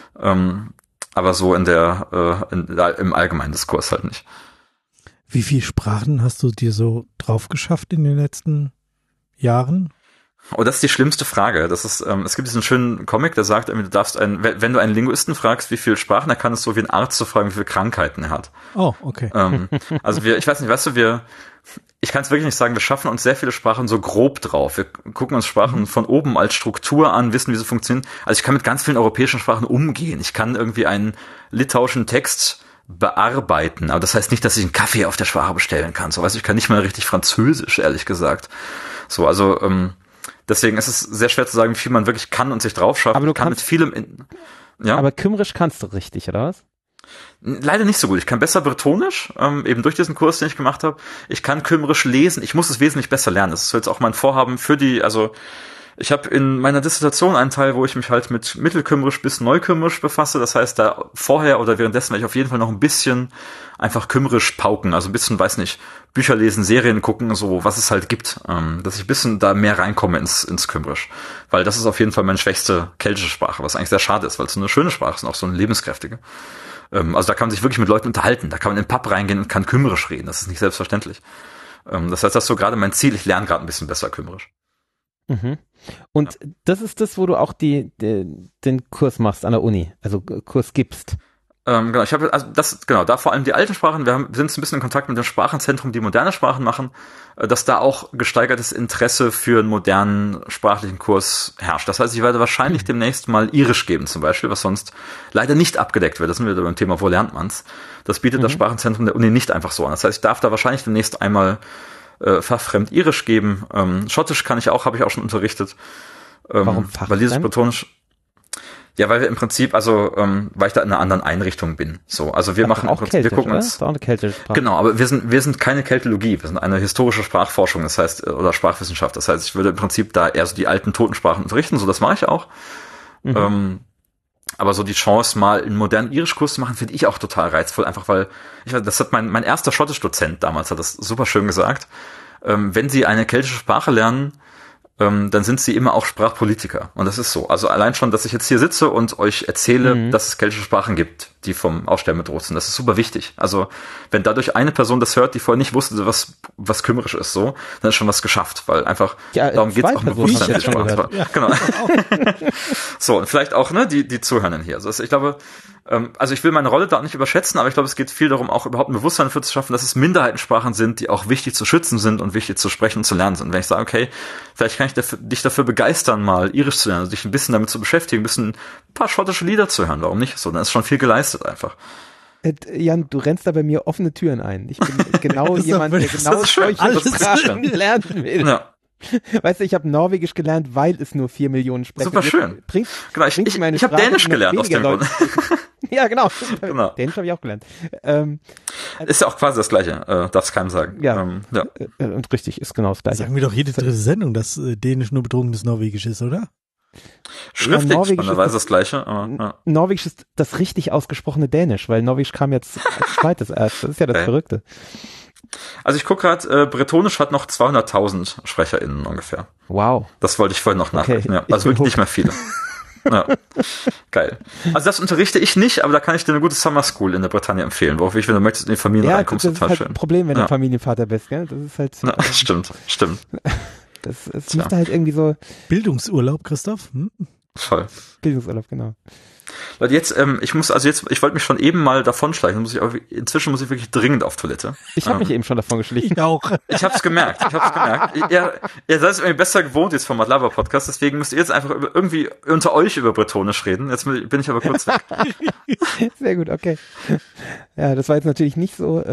Aber so im allgemeinen Diskurs halt nicht. Wie viele Sprachen hast du dir so drauf geschafft in den letzten Jahren? Oh, das ist die schlimmste Frage. Das ist, es gibt diesen schönen Comic, der sagt, du darfst wenn du einen Linguisten fragst, wie viele Sprachen er kann, ist so wie ein Arzt zu fragen, wie viele Krankheiten er hat. Oh, okay. Also ich weiß nicht, weißt du, ich kann es wirklich nicht sagen, wir schaffen uns sehr viele Sprachen so grob drauf. Wir gucken uns Sprachen von oben als Struktur an, wissen, wie sie funktionieren. Also ich kann mit ganz vielen europäischen Sprachen umgehen. Ich kann irgendwie einen litauischen Text bearbeiten, aber das heißt nicht, dass ich einen Kaffee auf der Sprache bestellen kann. So, weißt du, ich kann nicht mal richtig Französisch, ehrlich gesagt. So, also, deswegen ist es sehr schwer zu sagen, wie viel man wirklich kann und sich drauf schafft. Aber du kannst mit vielem ja? Aber Kymrisch kannst du richtig, oder was? Leider nicht so gut. Ich kann besser Bretonisch, eben durch diesen Kurs, den ich gemacht habe. Ich kann Kymrisch lesen. Ich muss es wesentlich besser lernen. Das ist jetzt auch mein Vorhaben ich habe in meiner Dissertation einen Teil, wo ich mich halt mit Mittelkymrisch bis Neukymrisch befasse. Das heißt, da vorher oder währenddessen werde ich auf jeden Fall noch ein bisschen einfach Kymrisch pauken. Also ein bisschen, weiß nicht, Bücher lesen, Serien gucken, so was es halt gibt. Dass ich ein bisschen da mehr reinkomme ins Kymrisch. Weil das ist auf jeden Fall meine schwächste keltische Sprache, was eigentlich sehr schade ist, weil es so eine schöne Sprache ist und auch so eine lebenskräftige. Also da kann man sich wirklich mit Leuten unterhalten. Da kann man in den Pub reingehen und kann Kymrisch reden. Das ist nicht selbstverständlich. Das heißt, das ist so gerade mein Ziel. Ich lerne gerade ein bisschen besser Kymrisch. Mhm. Und das ist das, wo du auch den Kurs machst an der Uni, also Kurs gibst. Genau, ich habe da vor allem die alten Sprachen, wir sind ein bisschen in Kontakt mit dem Sprachenzentrum, die moderne Sprachen machen, dass da auch gesteigertes Interesse für einen modernen sprachlichen Kurs herrscht. Das heißt, ich werde wahrscheinlich demnächst mal Irisch geben zum Beispiel, was sonst leider nicht abgedeckt wird. Das sind wir wieder beim Thema, wo lernt man's? Das bietet das Sprachenzentrum der Uni nicht einfach so an. Das heißt, ich darf da wahrscheinlich demnächst einmal fachfremd Irisch geben. Schottisch kann ich auch, habe ich auch schon unterrichtet. Warum fachfremd? Walisisch, Bretonisch. Ja, weil wir im Prinzip, weil ich da in einer anderen Einrichtung bin. So, also wir machen auch im Prinzip, Keltisch, wir gucken uns. Das ist auch eine keltische Sprache. Genau, aber wir sind keine Keltologie, wir sind eine historische Sprachforschung, das heißt, oder Sprachwissenschaft. Das heißt, ich würde im Prinzip da eher so die alten Totensprachen unterrichten, so das mache ich auch. Aber so die Chance, mal einen modernen Irischkurs zu machen, finde ich auch total reizvoll, einfach weil, das hat mein erster Schottisch-Dozent damals, hat das super schön gesagt. Wenn Sie eine keltische Sprache lernen, dann sind sie immer auch Sprachpolitiker. Und das ist so. Also allein schon, dass ich jetzt hier sitze und euch erzähle, dass es keltische Sprachen gibt, die vom Aussterben bedroht sind. Das ist super wichtig. Also wenn dadurch eine Person das hört, die vorher nicht wusste, was Kymrisch ist, so, dann ist schon was geschafft. Weil einfach, darum geht es auch mit Bewusstsein der Sprache. Ja, genau. So, und vielleicht auch, die Zuhörenden hier. Also ich glaube, also ich will meine Rolle da nicht überschätzen, aber ich glaube, es geht viel darum, auch überhaupt ein Bewusstsein dafür zu schaffen, dass es Minderheitensprachen sind, die auch wichtig zu schützen sind und wichtig zu sprechen und zu lernen sind. Und wenn ich sage, okay, vielleicht kann ich dich dafür begeistern, mal Irisch zu lernen, also dich ein bisschen damit zu beschäftigen, ein paar schottische Lieder zu hören, warum nicht? So, dann ist schon viel geleistet einfach. Jan, du rennst da bei mir offene Türen ein. Ich bin genau jemand, der genau solche Sprachen lernen will. Ja. Weißt du, ich habe Norwegisch gelernt, weil es nur 4 Millionen sprechen. Super schön. Genau, ich habe Dänisch gelernt aus dem Grund. Ja, genau. Dänisch habe ich auch gelernt. Ist ja auch quasi das Gleiche, darf's keinem sagen. Ja. Und richtig, ist genau das Gleiche. Sagen wir doch jede dritte Sendung, dass Dänisch nur betrunkenes Norwegisch ist, oder? Schriftlich spannenderweise das Gleiche. Aber, Norwegisch ist das richtig ausgesprochene Dänisch, weil Norwegisch kam jetzt als zweites erst. Das ist ja das Verrückte. Also ich gucke gerade, Bretonisch hat noch 200.000 SprecherInnen ungefähr. Wow. Das wollte ich vorhin noch nachrechnen. Ja, also wirklich nicht mehr viele. Ja. Geil. Also das unterrichte ich nicht, aber da kann ich dir eine gute Summer School in der Bretagne empfehlen, worauf ich, wenn du möchtest, in die Familie reinkommst. Das ist halt ein Problem, wenn du Familienvater bist, gell? Das ist halt. Ja, stimmt. Es müsste halt irgendwie so. Bildungsurlaub, Christoph? Voll. Bildungsurlaub, genau. Leute, jetzt, ich wollte mich schon eben mal davonschleichen, inzwischen muss ich wirklich dringend auf Toilette. Ich habe mich eben schon davon geschlichen. Ich auch. Ich hab's gemerkt. Ihr seid es irgendwie besser gewohnt jetzt vom Madlava Podcast, deswegen müsst ihr jetzt einfach irgendwie unter euch über Bretonisch reden. Jetzt bin ich aber kurz weg. Sehr gut, okay. Ja, das war jetzt natürlich nicht so,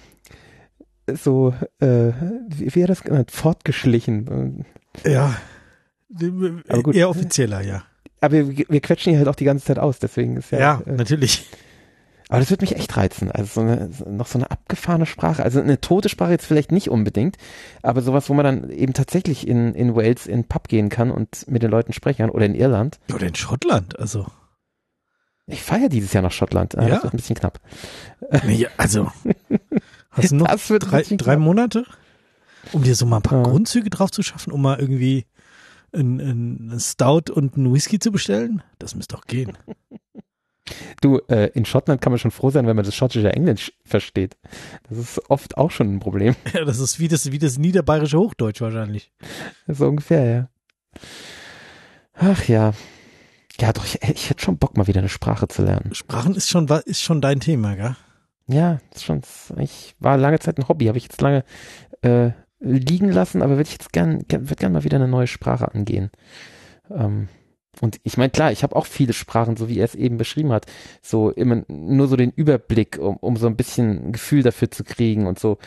wie hat das genannt? Fortgeschlichen. Ja. Aber gut. Eher offizieller, ja. Aber wir quetschen hier halt auch die ganze Zeit aus, deswegen ist ja natürlich. Aber das würde mich echt reizen. Also noch so eine abgefahrene Sprache. Also eine tote Sprache jetzt vielleicht nicht unbedingt, aber sowas, wo man dann eben tatsächlich in Wales in den Pub gehen kann und mit den Leuten sprechen kann oder in Irland. Oder in Schottland, also. Ich fahre dieses Jahr nach Schottland. Ja. Das wird ein bisschen knapp. Nee, also. Hast du noch drei Monate, um dir so mal ein paar Grundzüge drauf zu schaffen, um mal irgendwie ein Stout und einen Whisky zu bestellen? Das müsste doch gehen. Du, in Schottland kann man schon froh sein, wenn man das schottische Englisch versteht. Das ist oft auch schon ein Problem. Ja, das ist wie das niederbayerische Hochdeutsch wahrscheinlich. So ungefähr, ja. Ach ja. Ja, doch, ich hätte schon Bock, mal wieder eine Sprache zu lernen. Sprachen ist schon dein Thema, gell? Ja, ich war lange Zeit ein Hobby, habe ich jetzt lange liegen lassen, aber würde ich jetzt gern mal wieder eine neue Sprache angehen. Und ich meine, klar, ich habe auch viele Sprachen, so wie er es eben beschrieben hat, so immer nur so den Überblick, um so ein bisschen ein Gefühl dafür zu kriegen und so.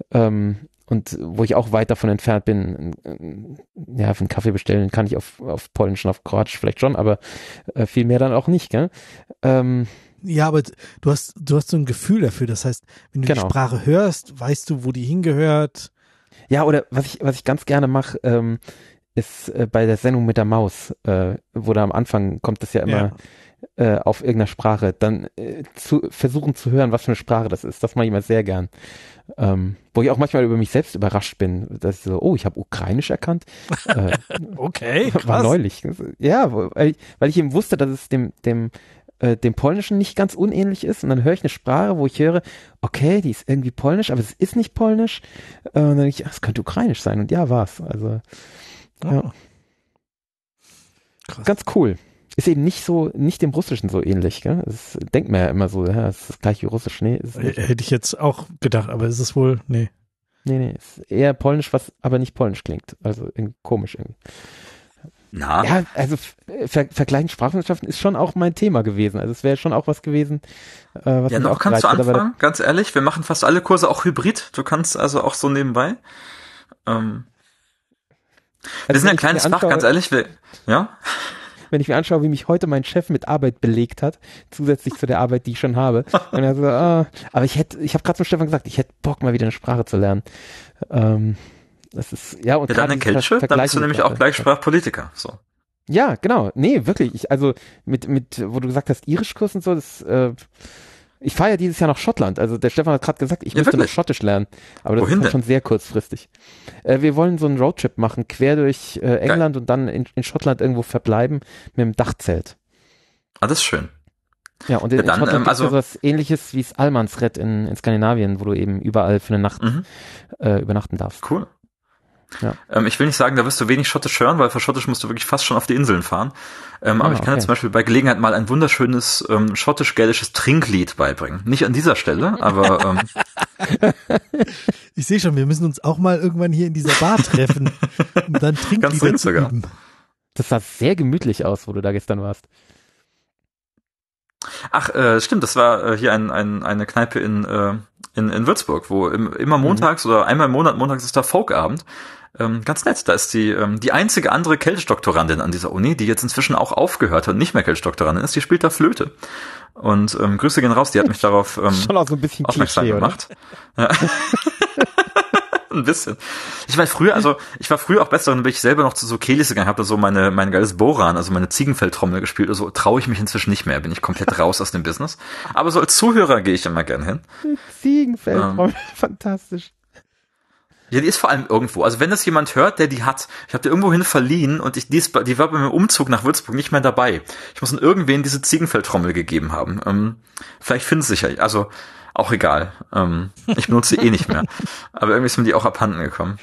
Und wo ich auch weit davon entfernt bin, ja, für einen Kaffee bestellen kann ich auf Polnisch und auf Kroatisch vielleicht schon, aber viel mehr dann auch nicht, gell? Ja, aber du hast so ein Gefühl dafür. Das heißt, wenn du die Sprache hörst, weißt du, wo die hingehört. Ja, oder was ich ganz gerne mache, ist bei der Sendung mit der Maus, wo da am Anfang kommt das ja immer auf irgendeiner Sprache, dann versuchen zu hören, was für eine Sprache das ist. Das mache ich immer sehr gern. Wo ich auch manchmal über mich selbst überrascht bin, dass ich so, ich habe Ukrainisch erkannt. Okay, krass. War neulich. Ja, weil ich eben wusste, dass es dem Polnischen nicht ganz unähnlich ist, und dann höre ich eine Sprache, wo ich höre, okay, die ist irgendwie polnisch, aber es ist nicht polnisch, und dann denke ich, es könnte ukrainisch sein, und ja, war's. Also ja. Krass. Ganz cool. Ist eben nicht dem Russischen so ähnlich, gell? Das denkt man ja immer so, ja, es ist gleich wie Russisch. Nee, ist nicht. Hätte ich jetzt auch gedacht, aber ist es wohl, nee. Nee, ist eher polnisch, was aber nicht polnisch klingt. Also komisch irgendwie. Na. Ja, also vergleichen Sprachwissenschaften ist schon auch mein Thema gewesen. Also es wäre schon auch was gewesen, was ja, noch kannst du anfangen, ganz ehrlich. Wir machen fast alle Kurse auch hybrid. Du kannst also auch so nebenbei. Wir sind ein kleines Fach, ganz ehrlich. Ja? Wenn ich mir anschaue, wie mich heute mein Chef mit Arbeit belegt hat, zusätzlich zu der Arbeit, die ich schon habe. Und er so, aber ich habe gerade zum Stefan gesagt, ich hätte Bock, mal wieder eine Sprache zu lernen. Das ist, ja, und dann in Kelsche, dann bist du nämlich auch gleich Sprachpolitiker, so. Ja, genau. Nee, wirklich. Also mit, wo du gesagt hast, Irischkurs und so, ich fahre ja dieses Jahr nach Schottland. Also der Stefan hat gerade gesagt, ich müsste noch Schottisch lernen. Aber das ist halt schon sehr kurzfristig. Wir wollen so einen Roadtrip machen, quer durch England und dann in Schottland irgendwo verbleiben mit einem Dachzelt. Ah, das ist schön. Ja, und in Schottland gibt es sowas Ähnliches wie das Almansred in Skandinavien, wo du eben überall für eine Nacht übernachten darfst. Cool. Ja. Ich will nicht sagen, da wirst du wenig Schottisch hören, weil für Schottisch musst du wirklich fast schon auf die Inseln fahren. Aber ich kann dir zum Beispiel bei Gelegenheit mal ein wunderschönes schottisch-gälisches Trinklied beibringen. Nicht an dieser Stelle, aber ich sehe schon, wir müssen uns auch mal irgendwann hier in dieser Bar treffen und dann Trinklieder zu üben. Das sah sehr gemütlich aus, wo du da gestern warst. Ach, stimmt, das war hier eine Kneipe in Würzburg, wo immer montags oder einmal im Monat, montags ist da Folkabend. Ganz nett, da ist die einzige andere Kelch-Doktorandin an dieser Uni, die jetzt inzwischen auch aufgehört hat und nicht mehr Kelch-Doktorandin ist, die spielt da Flöte. Und Grüße gehen raus, die hat mich darauf schon auch so ein bisschen aufmerksam Klischee, gemacht. Ja. Ein bisschen. Ich war früher auch besser, wenn ich selber noch zu so Kelis gegangen habe, da so mein geiles Boran, also meine Ziegenfelltrommel gespielt, also traue ich mich inzwischen nicht mehr, bin ich komplett raus aus dem Business. Aber so als Zuhörer gehe ich immer gern hin. Ziegenfelltrommel, fantastisch. Ja, die ist vor allem irgendwo. Also wenn das jemand hört, der die hat, ich habe die irgendwo hin verliehen und die war bei meinem Umzug nach Würzburg nicht mehr dabei. Ich muss an irgendwen diese Ziegenfelltrommel gegeben haben. Vielleicht finden sie sich ja, also auch egal. Ich benutze sie nicht mehr. Aber irgendwie ist mir die auch abhanden gekommen.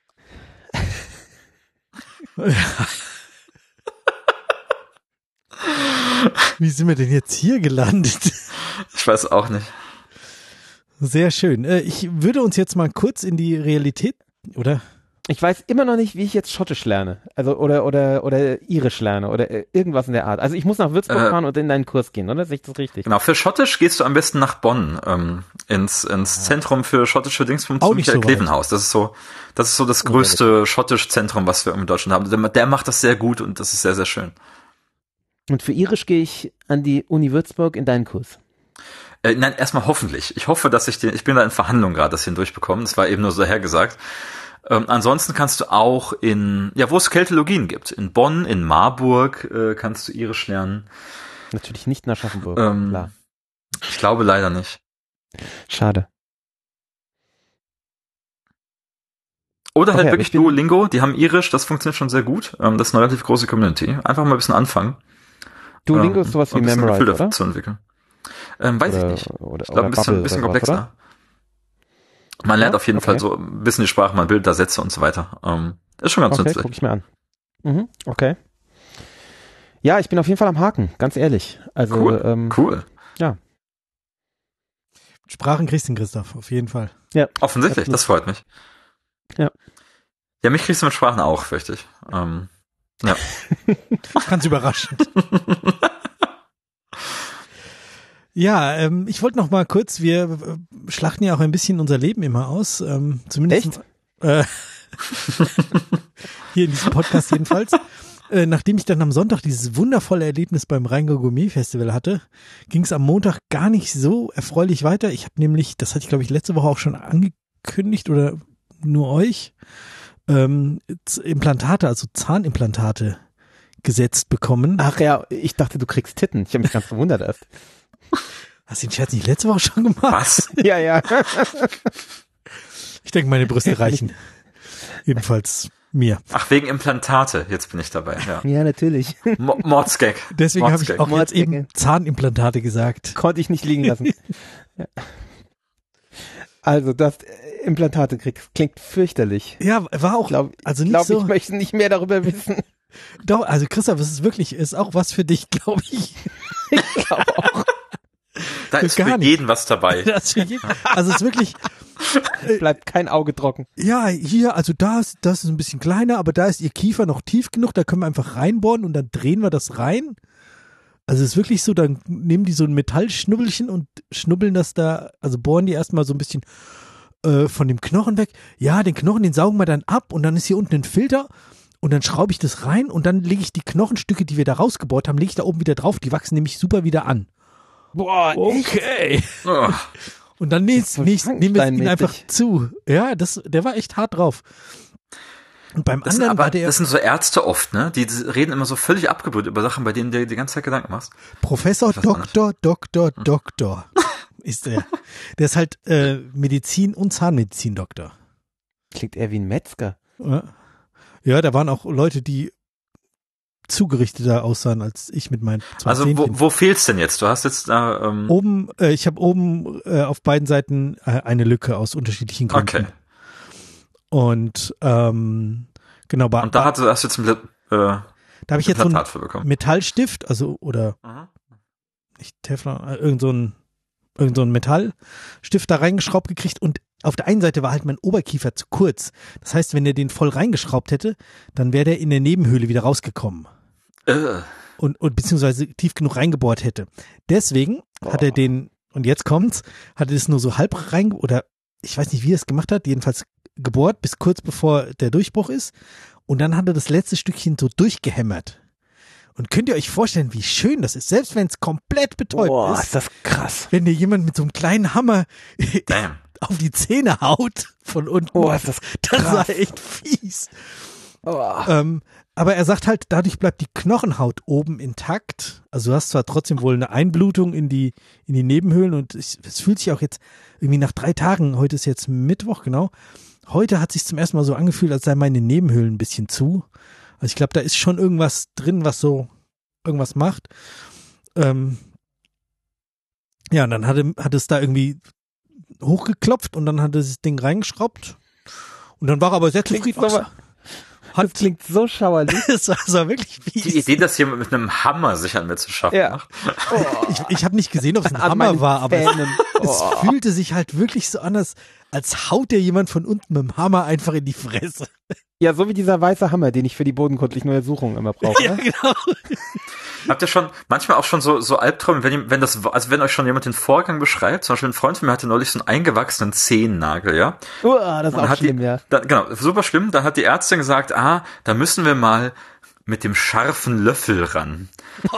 Wie sind wir denn jetzt hier gelandet? Ich weiß auch nicht. Sehr schön. Ich würde uns jetzt mal kurz in die Realität, oder? Ich weiß immer noch nicht, wie ich jetzt Schottisch lerne. Also oder Irisch lerne oder irgendwas in der Art. Also ich muss nach Würzburg fahren und in deinen Kurs gehen, oder? Sehe ich das richtig? Genau, für Schottisch gehst du am besten nach Bonn, ins Zentrum für schottische Dingsbums zum Michael Klevenhaus. Das ist so das größte Schottisch-Zentrum, was wir in Deutschland haben. Der macht das sehr gut und das ist sehr, sehr schön. Und für Irisch gehe ich an die Uni Würzburg in deinen Kurs. Nein, erstmal hoffentlich. Ich hoffe, dass ich bin da in Verhandlungen gerade, das durchbekommen. Das war eben nur so hergesagt. Ansonsten kannst du auch wo es Keltologien gibt. In Bonn, in Marburg kannst du Irisch lernen. Natürlich nicht in Aschaffenburg, klar. Ich glaube leider nicht. Schade. Oder halt wirklich Duolingo, die haben Irisch, das funktioniert schon sehr gut. Das ist eine relativ große Community. Einfach mal ein bisschen anfangen. Duolingo ist sowas wie Memrise, oder? Zu entwickeln. Weiß ich nicht. Ich glaube, ein bisschen komplexer. Man lernt auf jeden Fall so ein bisschen die Sprache, man bildet da Sätze und so weiter. Ist schon ganz nützlich. Guck ich mir an. Okay. Ja, ich bin auf jeden Fall am Haken, ganz ehrlich. Also, cool. Ja. Sprachen kriegst du, Christoph, auf jeden Fall. Ja. Offensichtlich, das freut mich. Ja. Ja, mich kriegst du mit Sprachen auch, fürchte ich. Ja. Ganz überraschend. Ja, ich wollte noch mal kurz, wir schlachten ja auch ein bisschen unser Leben immer aus. Zumindest hier in diesem Podcast jedenfalls. Nachdem ich dann am Sonntag dieses wundervolle Erlebnis beim Rheingau Gourmet Festival hatte, ging es am Montag gar nicht so erfreulich weiter. Ich habe nämlich, das hatte ich glaube ich letzte Woche auch schon angekündigt oder nur euch, Implantate, also Zahnimplantate gesetzt bekommen. Ach ja, ich dachte, du kriegst Titten. Ich habe mich ganz verwundert erst. Hast du den Scherz nicht letzte Woche schon gemacht? Was? Ja. Ich denke, meine Brüste reichen. Jedenfalls mir. Ach, wegen Implantate. Jetzt bin ich dabei. Ja natürlich. Mordsgag. Deswegen habe ich auch jetzt eben Zahnimplantate gesagt. Konnte ich nicht liegen lassen. Ja. Also, das Implantate kriegst, klingt fürchterlich. Ja, war auch, also nicht so. Ich möchte nicht mehr darüber wissen. Doch, also Christoph, es ist auch was für dich, glaube ich. Ich glaube auch. Da ist für jeden was dabei. Also es ist wirklich. Bleibt kein Auge trocken. Ja, hier, also das ist ein bisschen kleiner, aber da ist ihr Kiefer noch tief genug, da können wir einfach reinbohren und dann drehen wir das rein. Also es ist wirklich so, dann nehmen die so ein Metallschnubbelchen und schnubbeln das da, also bohren die erstmal so ein bisschen von dem Knochen weg. Ja, den Knochen, den saugen wir dann ab und dann ist hier unten ein Filter. Und dann schraube ich das rein und dann lege ich die Knochenstücke, die wir da rausgebohrt haben, lege ich da oben wieder drauf. Die wachsen nämlich super wieder an. Boah, okay. Und dann nehmen wir ihn einfach zu. Ja, der war echt hart drauf. Und beim anderen war der... Das sind so Ärzte oft, ne? Die reden immer so völlig abgebrüht über Sachen, bei denen du die ganze Zeit Gedanken machst. Professor Doktor ist der. Der ist halt Medizin- und Zahnmedizin-Doktor. Klingt eher wie ein Metzger. Ja, da waren auch Leute, die zugerichteter aussahen als ich mit meinen 2 Also wo fehlt's denn jetzt? Du hast jetzt da oben, ich habe oben auf beiden Seiten eine Lücke aus unterschiedlichen Gründen. Okay. Und genau. Und da hast du jetzt da habe ich jetzt so einen Metallstift, also oder nicht Teflon, irgend so ein Metallstift da reingeschraubt gekriegt und auf der einen Seite war halt mein Oberkiefer zu kurz. Das heißt, wenn er den voll reingeschraubt hätte, dann wäre der in der Nebenhöhle wieder rausgekommen. Und beziehungsweise tief genug reingebohrt hätte. Deswegen hat er den, und jetzt kommt's, hat er das nur so halb oder ich weiß nicht, wie er es gemacht hat, jedenfalls gebohrt, bis kurz bevor der Durchbruch ist. Und dann hat er das letzte Stückchen so durchgehämmert. Und könnt ihr euch vorstellen, wie schön das ist, selbst wenn es komplett betäubt ist das krass. Wenn dir jemand mit so einem kleinen Hammer auf die Zähne haut von unten. Ist das krass. Das war echt fies. Aber er sagt halt, dadurch bleibt die Knochenhaut oben intakt. Also du hast zwar trotzdem wohl eine Einblutung in die Nebenhöhlen und es fühlt sich auch jetzt irgendwie nach 3 Tagen, heute ist jetzt Mittwoch, genau. Heute hat sich zum ersten Mal so angefühlt, als sei meine Nebenhöhlen ein bisschen zu. Also ich glaube, da ist schon irgendwas drin, was so irgendwas macht. Ja, und dann hat es da irgendwie hochgeklopft und dann hat er das Ding reingeschraubt und dann war er aber sehr zufrieden. Das klingt so schauerlich. Das war wirklich fies. Die Idee, das hier mit einem Hammer sich an mir zu schaffen macht. Ich habe nicht gesehen, ob es ein Hammer war, aber es fühlte sich halt wirklich so an, als haut dir jemand von unten mit dem Hammer einfach in die Fresse. Ja, so wie dieser weiße Hammer, den ich für die bodenkundlichen Untersuchungen immer brauche. Ja, genau. Habt ihr schon, manchmal auch schon so Albträume, wenn euch schon jemand den Vorgang beschreibt, zum Beispiel ein Freund von mir hatte neulich so einen eingewachsenen Zehennagel, ja? Das ist auch schlimm, ja. Genau, super schlimm. Da hat die Ärztin gesagt, da müssen wir mal mit dem scharfen Löffel ran.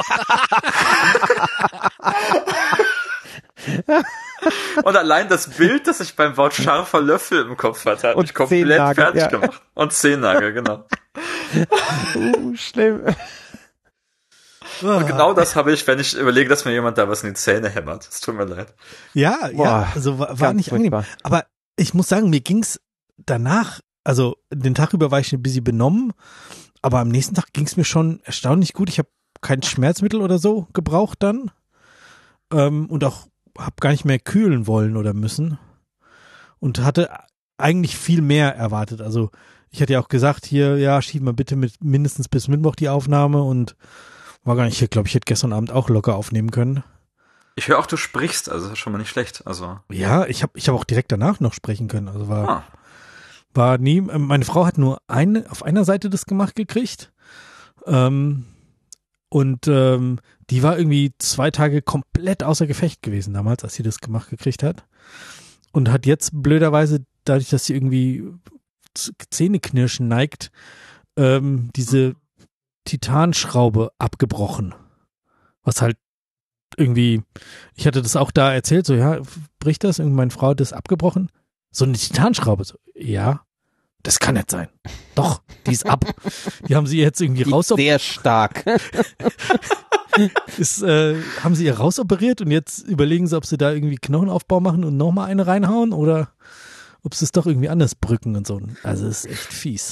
Und allein das Bild, das ich beim Wort scharfer Löffel im Kopf hatte, hat mich komplett fertig gemacht. Und Zehennagel, genau. Schlimm. Und genau das habe ich, wenn ich überlege, dass mir jemand da was in die Zähne hämmert. Es tut mir leid. Ja, also war nicht angenehm. Aber ich muss sagen, mir ging's danach also den Tag über war ich ein bisschen benommen, aber am nächsten Tag ging es mir schon erstaunlich gut. Ich habe kein Schmerzmittel oder so gebraucht dann und auch habe gar nicht mehr kühlen wollen oder müssen und hatte eigentlich viel mehr erwartet. Also ich hatte ja auch gesagt, hier, ja, schieben wir bitte mit mindestens bis Mittwoch die Aufnahme und war gar nicht, ich glaube, ich hätte gestern Abend auch locker aufnehmen können. Ich höre auch, du sprichst, also das ist schon mal nicht schlecht. Also ja, ich hab auch direkt danach noch sprechen können. Also war nie, meine Frau hat nur auf einer Seite das gemacht gekriegt und die war irgendwie 2 Tage komplett außer Gefecht gewesen damals, als sie das gemacht gekriegt hat und hat jetzt blöderweise, dadurch, dass sie irgendwie Zähneknirschen neigt, diese Titanschraube abgebrochen. Was halt irgendwie, ich hatte das auch da erzählt, so, ja, bricht das? Irgendwie meine Frau hat das abgebrochen. So eine Titanschraube, so, ja, das kann nicht sein. Doch, die ist ab. Die haben sie jetzt irgendwie rausoperiert. Sehr stark. Haben sie ihr rausoperiert und jetzt überlegen sie, ob sie da irgendwie Knochenaufbau machen und nochmal eine reinhauen oder ob sie es doch irgendwie anders brücken und so. Also es ist echt fies.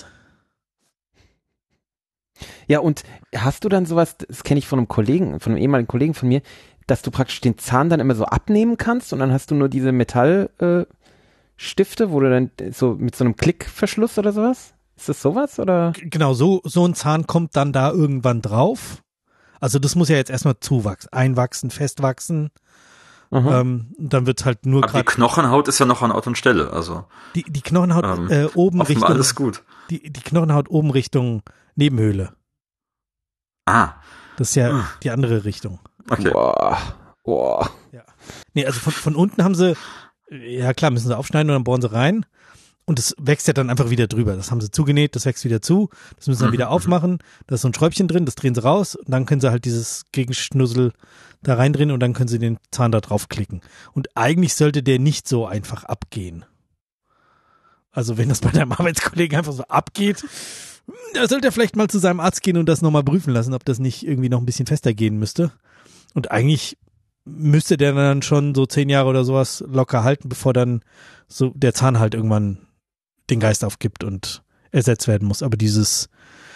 Ja, und hast du dann sowas, das kenne ich von einem ehemaligen Kollegen von mir, dass du praktisch den Zahn dann immer so abnehmen kannst und dann hast du nur diese Metallstifte, wo du dann so mit so einem Klickverschluss oder sowas? Ist das sowas oder? Genau, so ein Zahn kommt dann da irgendwann drauf. Also das muss ja jetzt erstmal einwachsen, festwachsen. Dann wird es halt nur gerade. Die Knochenhaut ist ja noch an Ort und Stelle, also. Die Knochenhaut oben Richtung. Alles gut. Die Knochenhaut oben Richtung Nebenhöhle. Ah. Das ist ja die andere Richtung. Okay. Boah. Ja. Nee, also von unten haben sie, ja klar, müssen sie aufschneiden und dann bohren sie rein. Und das wächst ja dann einfach wieder drüber. Das haben sie zugenäht, das wächst wieder zu. Das müssen sie dann wieder aufmachen. Da ist so ein Schräubchen drin, das drehen sie raus. Und dann können sie halt dieses Gegenschnussel da reindrehen und dann können sie den Zahn da drauf klicken. Und eigentlich sollte der nicht so einfach abgehen. Also wenn das bei deinem Arbeitskollegen einfach so abgeht, da sollte er vielleicht mal zu seinem Arzt gehen und das nochmal prüfen lassen, ob das nicht irgendwie noch ein bisschen fester gehen müsste. Und eigentlich müsste der dann schon so 10 Jahre oder sowas locker halten, bevor dann so der Zahn halt irgendwann den Geist aufgibt und ersetzt werden muss. Aber dieses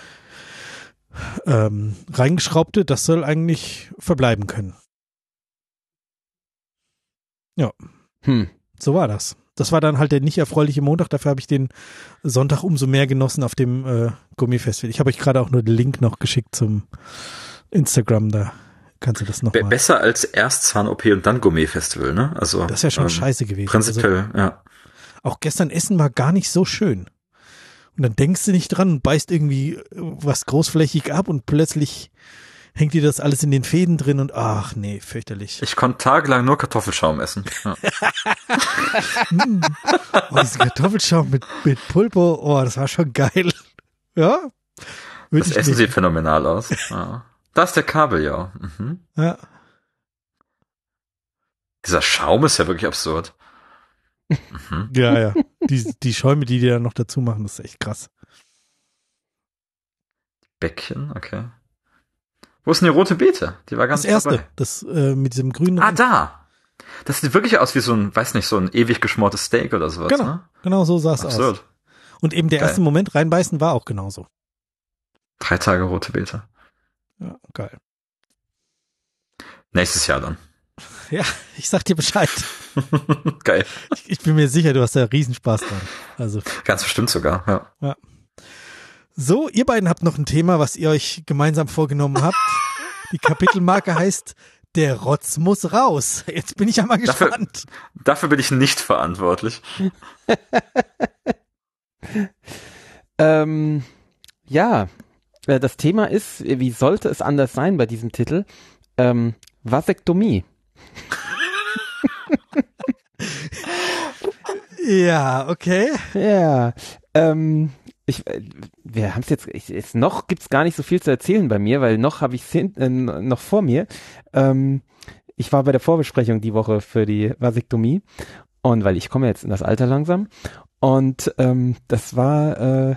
reingeschraubte, das soll eigentlich verbleiben können. Ja. So war das. Das war dann halt der nicht erfreuliche Montag, dafür habe ich den Sonntag umso mehr genossen auf dem Gourmet-Festival. Ich habe euch gerade auch nur den Link noch geschickt zum Instagram, da kannst du das noch mal. Besser als erst Zahn-OP und dann Gourmet-Festival, ne? Also, das ist ja schon scheiße gewesen. Prinzipiell, also, ja. Auch gestern Essen war gar nicht so schön. Und dann denkst du nicht dran und beißt irgendwie was großflächig ab und plötzlich hängt dir das alles in den Fäden drin und ach nee, fürchterlich. Ich konnte tagelang nur Kartoffelschaum essen. Ja. Diesen Kartoffelschaum mit Pulpo, oh, das war schon geil. Ja. Das Essen sieht phänomenal aus. Ja. Da ist der Kabeljau. Ja. Dieser Schaum ist ja wirklich absurd. Ja. Die Schäume, die da noch dazu machen, das ist echt krass. Bäckchen, okay. Wo ist denn die rote Beete? Die war ganz das erste, dabei. Das mit diesem grünen Rand. Da! Das sieht wirklich aus wie so ein, weiß nicht, so ein ewig geschmortes Steak oder sowas. Genau, ne? Genau so sah es aus. Und eben der erste Moment reinbeißen war auch genauso. 3 Tage rote Beete. Ja, geil. Nächstes Jahr dann. Ja, ich sag dir Bescheid. Geil. Ich bin mir sicher, du hast da Riesenspaß dran. Also. Ganz bestimmt sogar, ja. So, ihr beiden habt noch ein Thema, was ihr euch gemeinsam vorgenommen habt. Die Kapitelmarke heißt Der Rotz muss raus. Jetzt bin ich ja mal gespannt. Dafür bin ich nicht verantwortlich. Ja, das Thema ist, wie sollte es anders sein bei diesem Titel? Vasektomie. Ja, okay. Ja, wir haben es jetzt noch gibt's gar nicht so viel zu erzählen bei mir, weil noch habe ich noch vor mir. Ich war bei der Vorbesprechung die Woche für die Vasektomie und weil ich komme jetzt in das Alter langsam und das war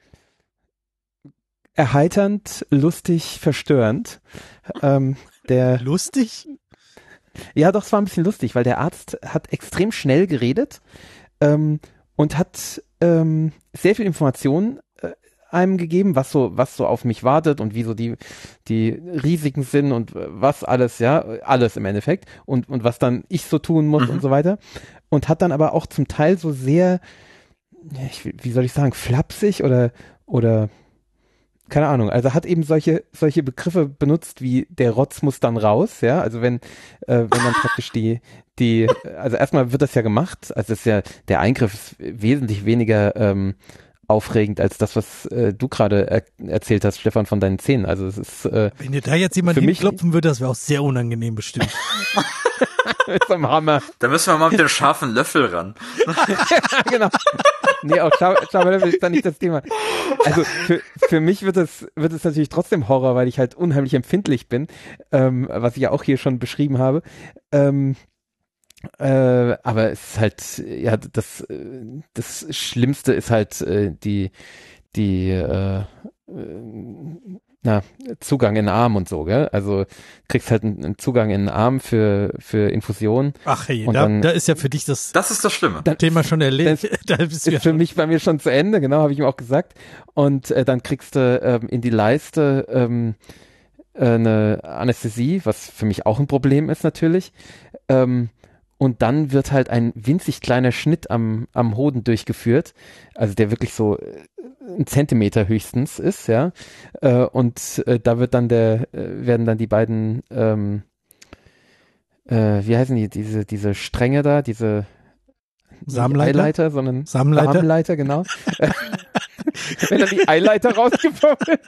erheiternd, lustig, verstörend. Lustig? Ja, doch, es war ein bisschen lustig, weil der Arzt hat extrem schnell geredet und hat sehr viel Informationen einem gegeben, was so auf mich wartet und wie so die Risiken sind und was alles, ja, alles im Endeffekt und was dann ich so tun muss und so weiter. Und hat dann aber auch zum Teil so sehr, wie soll ich sagen, flapsig oder keine Ahnung, also hat eben solche Begriffe benutzt wie der Rotz muss dann raus, ja, also wenn dann praktisch also erstmal wird das ja gemacht, also ist ja, der Eingriff ist wesentlich weniger aufregend als das, was du gerade erzählt hast, Stefan, von deinen Zähnen. Also es ist wenn dir da jetzt jemand hinklopfen würde, das wäre auch sehr unangenehm bestimmt. Mit so einem Hammer. Da müssen wir mal mit dem scharfen Löffel ran. Ja, genau. Nee, auch scharfer Löffel ist da nicht das Thema. Also für mich wird es natürlich trotzdem Horror, weil ich halt unheimlich empfindlich bin, was ich ja auch hier schon beschrieben habe. Aber es ist halt, ja, das Schlimmste ist halt Zugang in den Arm und so, gell? Also kriegst halt einen Zugang in den Arm für Infusionen. Ach hey, da ist ja für dich das ist das Schlimme. Thema schon erledigt. Das ist für mich bei mir schon zu Ende, genau, habe ich ihm auch gesagt. Und dann kriegst du in die Leiste eine Anästhesie, was für mich auch ein Problem ist natürlich. Und dann wird halt ein winzig kleiner Schnitt am Hoden durchgeführt, also der wirklich so 1 Zentimeter höchstens ist, ja. Und da werden dann die beiden, wie heißen die, diese Stränge da, diese Samenleiter? Samenleiter, genau. Wenn dann die Eileiter rausgefummelt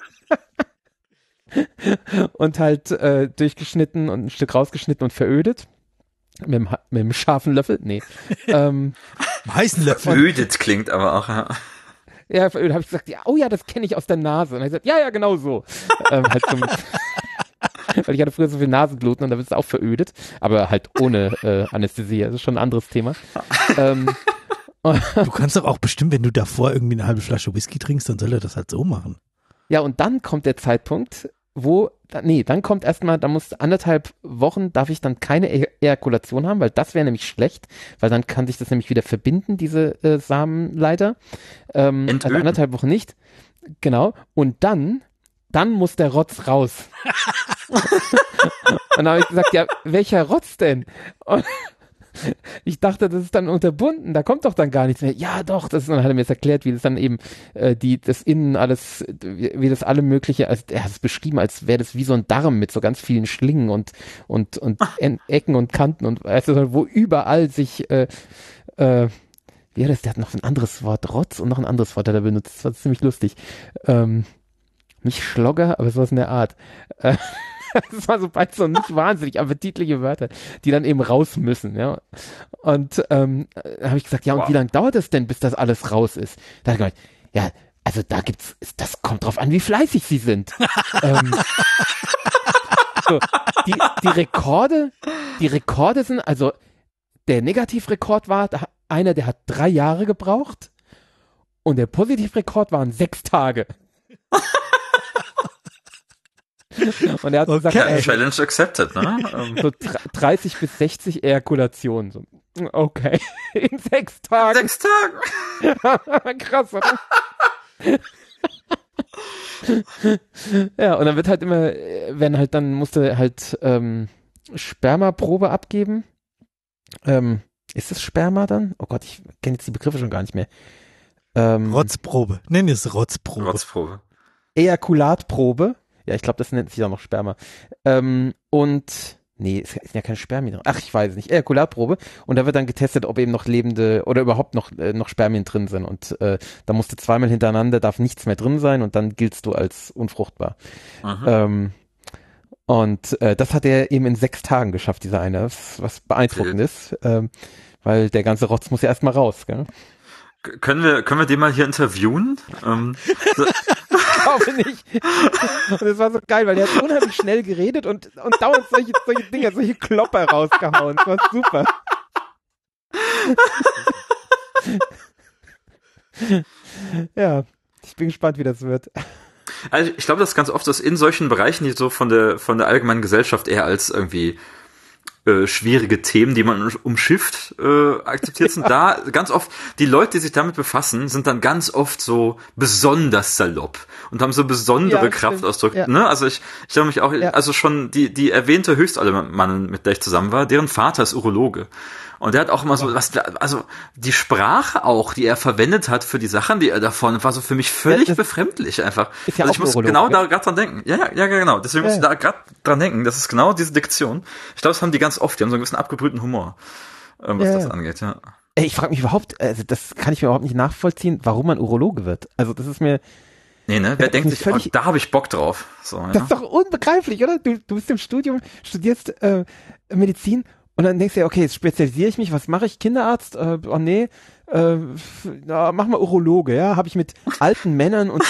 und halt durchgeschnitten und ein Stück rausgeschnitten und verödet. Mit dem scharfen Löffel? Nee. Heißen Löffel. Verödet klingt aber auch, ja. Ja, verödet habe ich gesagt, ja, oh ja, das kenne ich aus der Nase. Und er hat gesagt, ja, genau so. Halt weil ich hatte früher so viel Nasenbluten und da wird es auch verödet, aber halt ohne Anästhesie. Das ist schon ein anderes Thema. Du kannst doch auch bestimmt, wenn du davor irgendwie eine halbe Flasche Whisky trinkst, dann soll er das halt so machen. Ja, und dann kommt der Zeitpunkt, dann kommt erstmal, da muss 1,5 Wochen, darf ich dann keine Ejakulation haben, weil das wäre nämlich schlecht, weil dann kann sich das nämlich wieder verbinden, diese Samenleiter. Also 1,5 Wochen nicht. Genau. Und dann muss der Rotz raus. Und dann habe ich gesagt, ja, welcher Rotz denn? Und ich dachte, das ist dann unterbunden, da kommt doch dann gar nichts mehr. Ja, doch, dann hat er mir jetzt erklärt, wie das dann eben das Innen alles, wie das alle mögliche, also er hat es beschrieben, als wäre das wie so ein Darm mit so ganz vielen Schlingen und Ecken und Kanten und also wo überall sich wie hat das, der hat noch ein anderes Wort, Rotz und noch ein anderes Wort hat er benutzt, das war ziemlich lustig. Nicht Schlogger, aber sowas in der Art. Das war so bald so nicht wahnsinnig appetitliche Wörter, die dann eben raus müssen, ja. Und habe ich gesagt, ja, und wie lange dauert es denn, bis das alles raus ist? Da hat er gesagt, ja, also das kommt drauf an, wie fleißig sie sind. So, die Rekorde sind, also der Negativrekord war einer, der hat 3 Jahre gebraucht und der Positivrekord waren 6 Tage. Und er hat gesagt, Challenge accepted, ne? So 30 bis 60 Ejakulationen. So. Okay. In 6 Tagen. 6 Tagen. Krass, oder? Ja, und dann wird halt immer, musste halt Spermaprobe abgeben. Ist es Sperma dann? Oh Gott, ich kenne jetzt die Begriffe schon gar nicht mehr. Rotzprobe. Nenn es Rotzprobe. Ejakulatprobe. Ja, ich glaube, das nennt sich auch noch Sperma. Nee, es sind ja keine Spermien drin. Ach, ich weiß es nicht. Ejakulatprobe. Und da wird dann getestet, ob eben noch lebende oder überhaupt noch Spermien drin sind. Und da musst du 2-mal hintereinander, darf nichts mehr drin sein und dann giltst du als unfruchtbar. Das hat er eben in 6 Tagen geschafft, dieser eine, was beeindruckend ist. Weil der ganze Rotz muss ja erstmal raus, gell? Können wir den mal hier interviewen? Ich glaube nicht. Und das war so geil, weil der hat unheimlich schnell geredet und dauernd solche Dinger, solche Klopper rausgehauen. Das war super. Ja, ich bin gespannt, wie das wird. Also ich glaube, das ist ganz oft, dass in solchen Bereichen, die so von der allgemeinen Gesellschaft eher als irgendwie schwierige Themen, die man umschifft, akzeptiert sind. Da ganz oft, die Leute, die sich damit befassen, sind dann ganz oft so besonders salopp und haben so besondere Kraftausdrücke. Ja. Ne? Also ich habe mich auch, also schon die erwähnte Höchstallemannin, mit der ich zusammen war, deren Vater ist Urologe. Und der hat auch immer so also die Sprache auch, die er verwendet hat für die Sachen, die er davon, war so für mich völlig befremdlich einfach. Ist ja also auch ich muss Urologe, genau da gerade dran denken. Ja, genau. Deswegen muss ich da gerade dran denken. Das ist genau diese Diktion. Ich glaube, das haben die ganz oft. Die haben so einen gewissen abgebrühten Humor, was das angeht, ja. Ey, ich frage mich überhaupt, also das kann ich mir überhaupt nicht nachvollziehen, warum man Urologe wird. Also das ist mir... Nee, ne? Wer denkt sich, da habe ich Bock drauf. So, ja. Das ist doch unbegreiflich, oder? Du bist im Studium, studierst Medizin und dann denkst du ja, okay, jetzt spezialisiere ich mich, was mache ich? Kinderarzt? Oh nee, mach mal Urologe, ja? Habe ich mit alten Männern und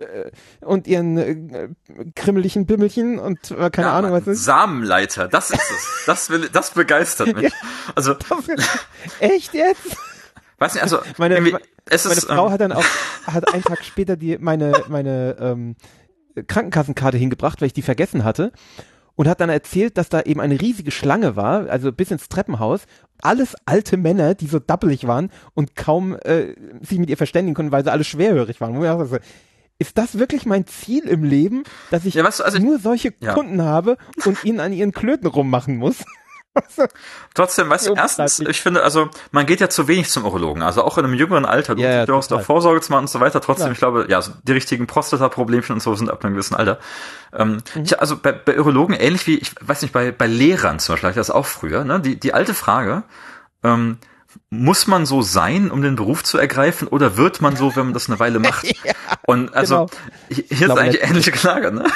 ihren krimmeligen Bimmelchen und keine Ahnung, was ist. Samenleiter, das ist es. Das begeistert mich. Also echt jetzt? Weiß nicht, also meine Frau hat dann auch einen Tag später meine Krankenkassenkarte hingebracht, weil ich die vergessen hatte. Und hat dann erzählt, dass da eben eine riesige Schlange war, also bis ins Treppenhaus. Alles alte Männer, die so dappelig waren und kaum sich mit ihr verständigen konnten, weil sie alle schwerhörig waren. Ist das wirklich mein Ziel im Leben, dass ich nur solche Kunden habe und ihnen an ihren Klöten rummachen muss? Trotzdem, weißt du, erstens, ich finde, also man geht ja zu wenig zum Urologen, also auch in einem jüngeren Alter, du hast auch Vorsorge zu machen und so weiter, trotzdem, ich glaube, so die richtigen Prostata-Problemchen und so sind ab einem gewissen Alter. Also bei Urologen, ähnlich wie, ich weiß nicht, bei Lehrern zum Beispiel, hatte ich das auch früher, ne, die alte Frage, muss man so sein, um den Beruf zu ergreifen, oder wird man so, wenn man das eine Weile macht? Und also, hier ist eigentlich ähnliche Lage, ne?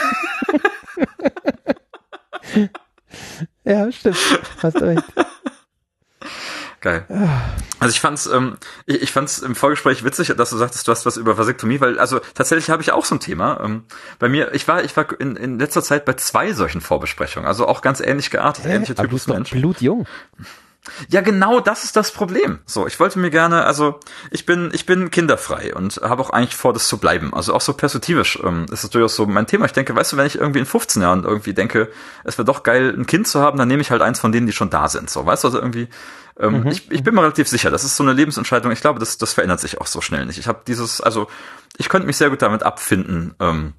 Ja, stimmt. Hast recht. Geil. Also ich fand's im Vorgespräch witzig, dass du sagtest, du hast was über Vasektomie, weil, also tatsächlich habe ich auch so ein Thema. Bei mir, ich war in letzter Zeit bei 2 solchen Vorbesprechungen, also auch ganz ähnlich geartet, ähnliche Typus Mensch. Blutjung. Ja, genau, das ist das Problem. So, ich wollte mir gerne, also ich bin kinderfrei und habe auch eigentlich vor, das zu bleiben. Also auch so perspektivisch ist das durchaus so mein Thema. Ich denke, weißt du, wenn ich irgendwie in 15 Jahren irgendwie denke, es wäre doch geil, ein Kind zu haben, dann nehme ich halt eins von denen, die schon da sind. So, weißt du, also irgendwie, ich bin mir relativ sicher, das ist so eine Lebensentscheidung. Ich glaube, das verändert sich auch so schnell nicht. Ich habe ich könnte mich sehr gut damit abfinden,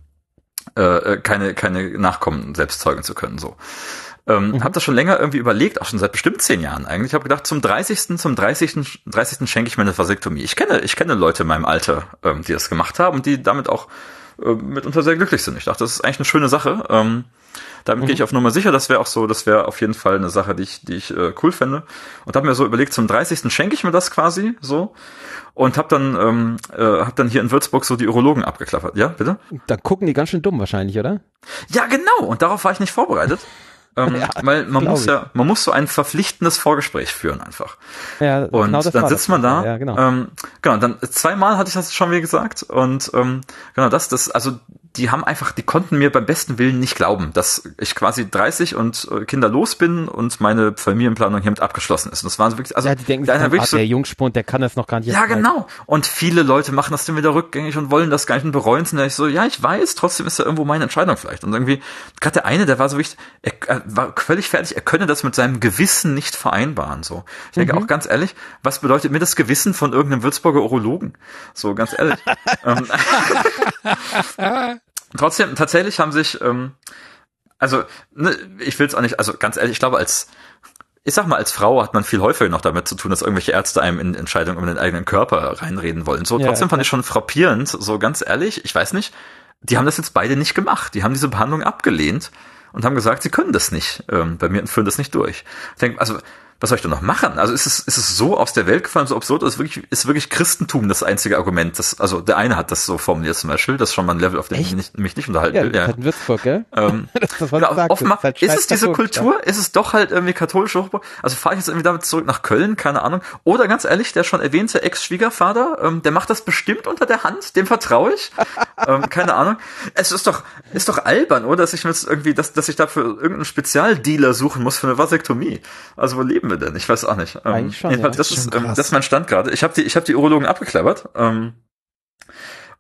keine Nachkommen selbst zeugen zu können, so. Hab das schon länger irgendwie überlegt, auch schon seit bestimmt 10 Jahren eigentlich. Ich habe gedacht, zum 30. schenke ich mir eine Vasektomie. Ich kenne Leute in meinem Alter, die das gemacht haben und die damit auch mitunter sehr glücklich sind. Ich dachte, das ist eigentlich eine schöne Sache. Damit gehe ich auf Nummer sicher. Das wäre auf jeden Fall eine Sache, die ich cool fände. Und habe mir so überlegt, zum 30. schenke ich mir das quasi so. Und hab dann hier in Würzburg so die Urologen abgeklappert. Ja, bitte? Da gucken die ganz schön dumm wahrscheinlich, oder? Ja, genau. Und darauf war ich nicht vorbereitet. Weil man muss so ein verpflichtendes Vorgespräch führen einfach. Ja, und genau dann sitzt man da. Ja, genau. Dann 2-mal hatte ich das schon, wie gesagt. Und genau also die konnten mir beim besten Willen nicht glauben, dass ich quasi 30 und kinderlos bin und meine Familienplanung hiermit abgeschlossen ist. Und das war so wirklich, die denken, der Jungspund, der kann das noch gar nicht. Ja, genau. Und viele Leute machen das dann wieder rückgängig und wollen das gar nicht und bereuen es. Und dann ich so, ja, ich weiß, trotzdem ist da irgendwo meine Entscheidung vielleicht. Und irgendwie, gerade der eine, der war so wichtig, er war völlig fertig, er könne das mit seinem Gewissen nicht vereinbaren, so. Ich denke auch ganz ehrlich, was bedeutet mir das Gewissen von irgendeinem Würzburger Urologen? So, ganz ehrlich. Trotzdem, tatsächlich haben sich, ich will es auch nicht, also ganz ehrlich, ich glaube, als Frau hat man viel häufiger noch damit zu tun, dass irgendwelche Ärzte einem in Entscheidungen um den eigenen Körper reinreden wollen. So, trotzdem fand ich schon frappierend, so ganz ehrlich, ich weiß nicht, die haben das jetzt beide nicht gemacht. Die haben diese Behandlung abgelehnt und haben gesagt, sie können das nicht bei mir und führen das nicht durch. Ich denke, also was soll ich denn noch machen? Also ist es so aus der Welt gefallen, so absurd, ist wirklich Christentum das einzige Argument. Also der eine hat das so formuliert zum Beispiel, das ist schon mal ein Level, auf dem ich mich nicht unterhalten will. Ja, in Würzburg, gell? Das offenbar ist es diese Kultur, ist es doch halt irgendwie katholisch hochbau. Also fahre ich jetzt irgendwie damit zurück nach Köln, keine Ahnung. Oder ganz ehrlich, der schon erwähnte Ex-Schwiegervater, der macht das bestimmt unter der Hand, dem vertraue ich. Keine Ahnung. Es ist doch albern, oder? Dass ich mir jetzt irgendwie, dass ich dafür irgendeinen Spezialdealer suchen muss für eine Vasektomie. Also wo leben wir denn? Ich weiß auch nicht. Eigentlich schon, das ist mein Stand gerade. Ich habe die Urologen abgeklappert.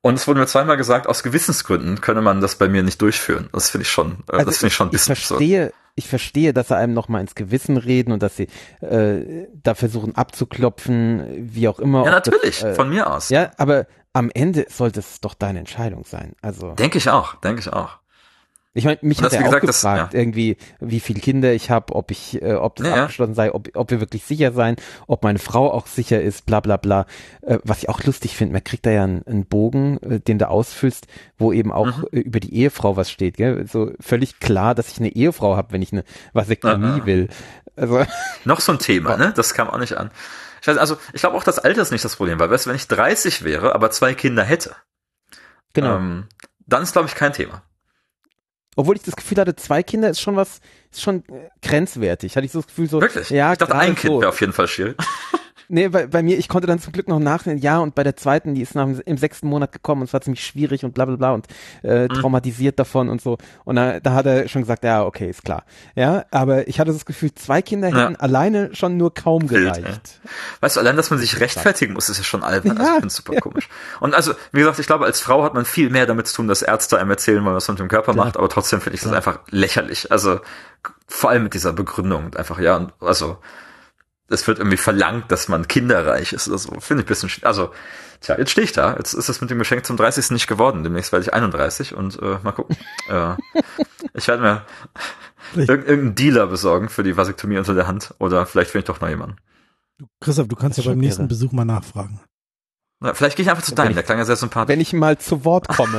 Und es wurde mir zweimal gesagt, aus Gewissensgründen könne man das bei mir nicht durchführen. Das finde ich schon, also das finde ich schon ein bisschen so. Ich verstehe, dass sie einem nochmal ins Gewissen reden und dass sie da versuchen abzuklopfen, wie auch immer. Ja, natürlich, von mir aus. Ja, aber am Ende sollte es doch deine Entscheidung sein. Also denke ich auch. Ich meine, mich hat er auch gefragt, irgendwie, wie viele Kinder ich habe, ob das abgeschlossen sei, ob wir wirklich sicher sein, ob meine Frau auch sicher ist, bla bla bla. Was ich auch lustig finde, man kriegt da ja einen Bogen, den du ausfüllst, wo eben auch über die Ehefrau was steht. Gell? So völlig klar, dass ich eine Ehefrau habe, wenn ich eine Vasektomie will. Also noch so ein Thema, ne? Das kam auch nicht an. Ich glaube auch, das Alter ist nicht das Problem, weil, weißt du, wenn ich 30 wäre, aber 2 Kinder hätte, dann ist, glaube ich, kein Thema. Obwohl ich das Gefühl hatte, 2 Kinder ist schon grenzwertig. Hatte ich so das Gefühl so. Wirklich? Ja, ich dachte, ein Kind wäre auf jeden Fall schwierig. Nee, bei mir, ich konnte dann zum Glück noch nachdenken, ja, und bei der zweiten, die ist im 6. Monat gekommen und es war ziemlich schwierig und bla bla bla und traumatisiert davon und so. Und da hat er schon gesagt, ja, okay, ist klar. Ja, aber ich hatte das Gefühl, 2 Kinder hätten alleine schon nur kaum gereicht. Ja. Weißt du, allein, dass man sich rechtfertigen muss, ist ja schon albern. Also ich finde es super komisch. Und also, wie gesagt, ich glaube, als Frau hat man viel mehr damit zu tun, dass Ärzte einem erzählen wollen, was man mit dem Körper macht, aber trotzdem finde ich das einfach lächerlich. Also, vor allem mit dieser Begründung und einfach, ja, und also, es wird irgendwie verlangt, dass man kinderreich ist oder so. Finde ich ein bisschen, also, jetzt stehe ich da. Jetzt ist es mit dem Geschenk zum 30. nicht geworden. Demnächst werde ich 31 und mal gucken. Ich werde mir irgendeinen Dealer besorgen für die Vasektomie unter der Hand oder vielleicht finde ich doch noch jemanden. Christoph, du kannst ja beim nächsten Besuch mal nachfragen. Na, vielleicht gehe ich einfach zu deinem, der klang ja sehr sympathisch. Wenn ich mal zu Wort komme.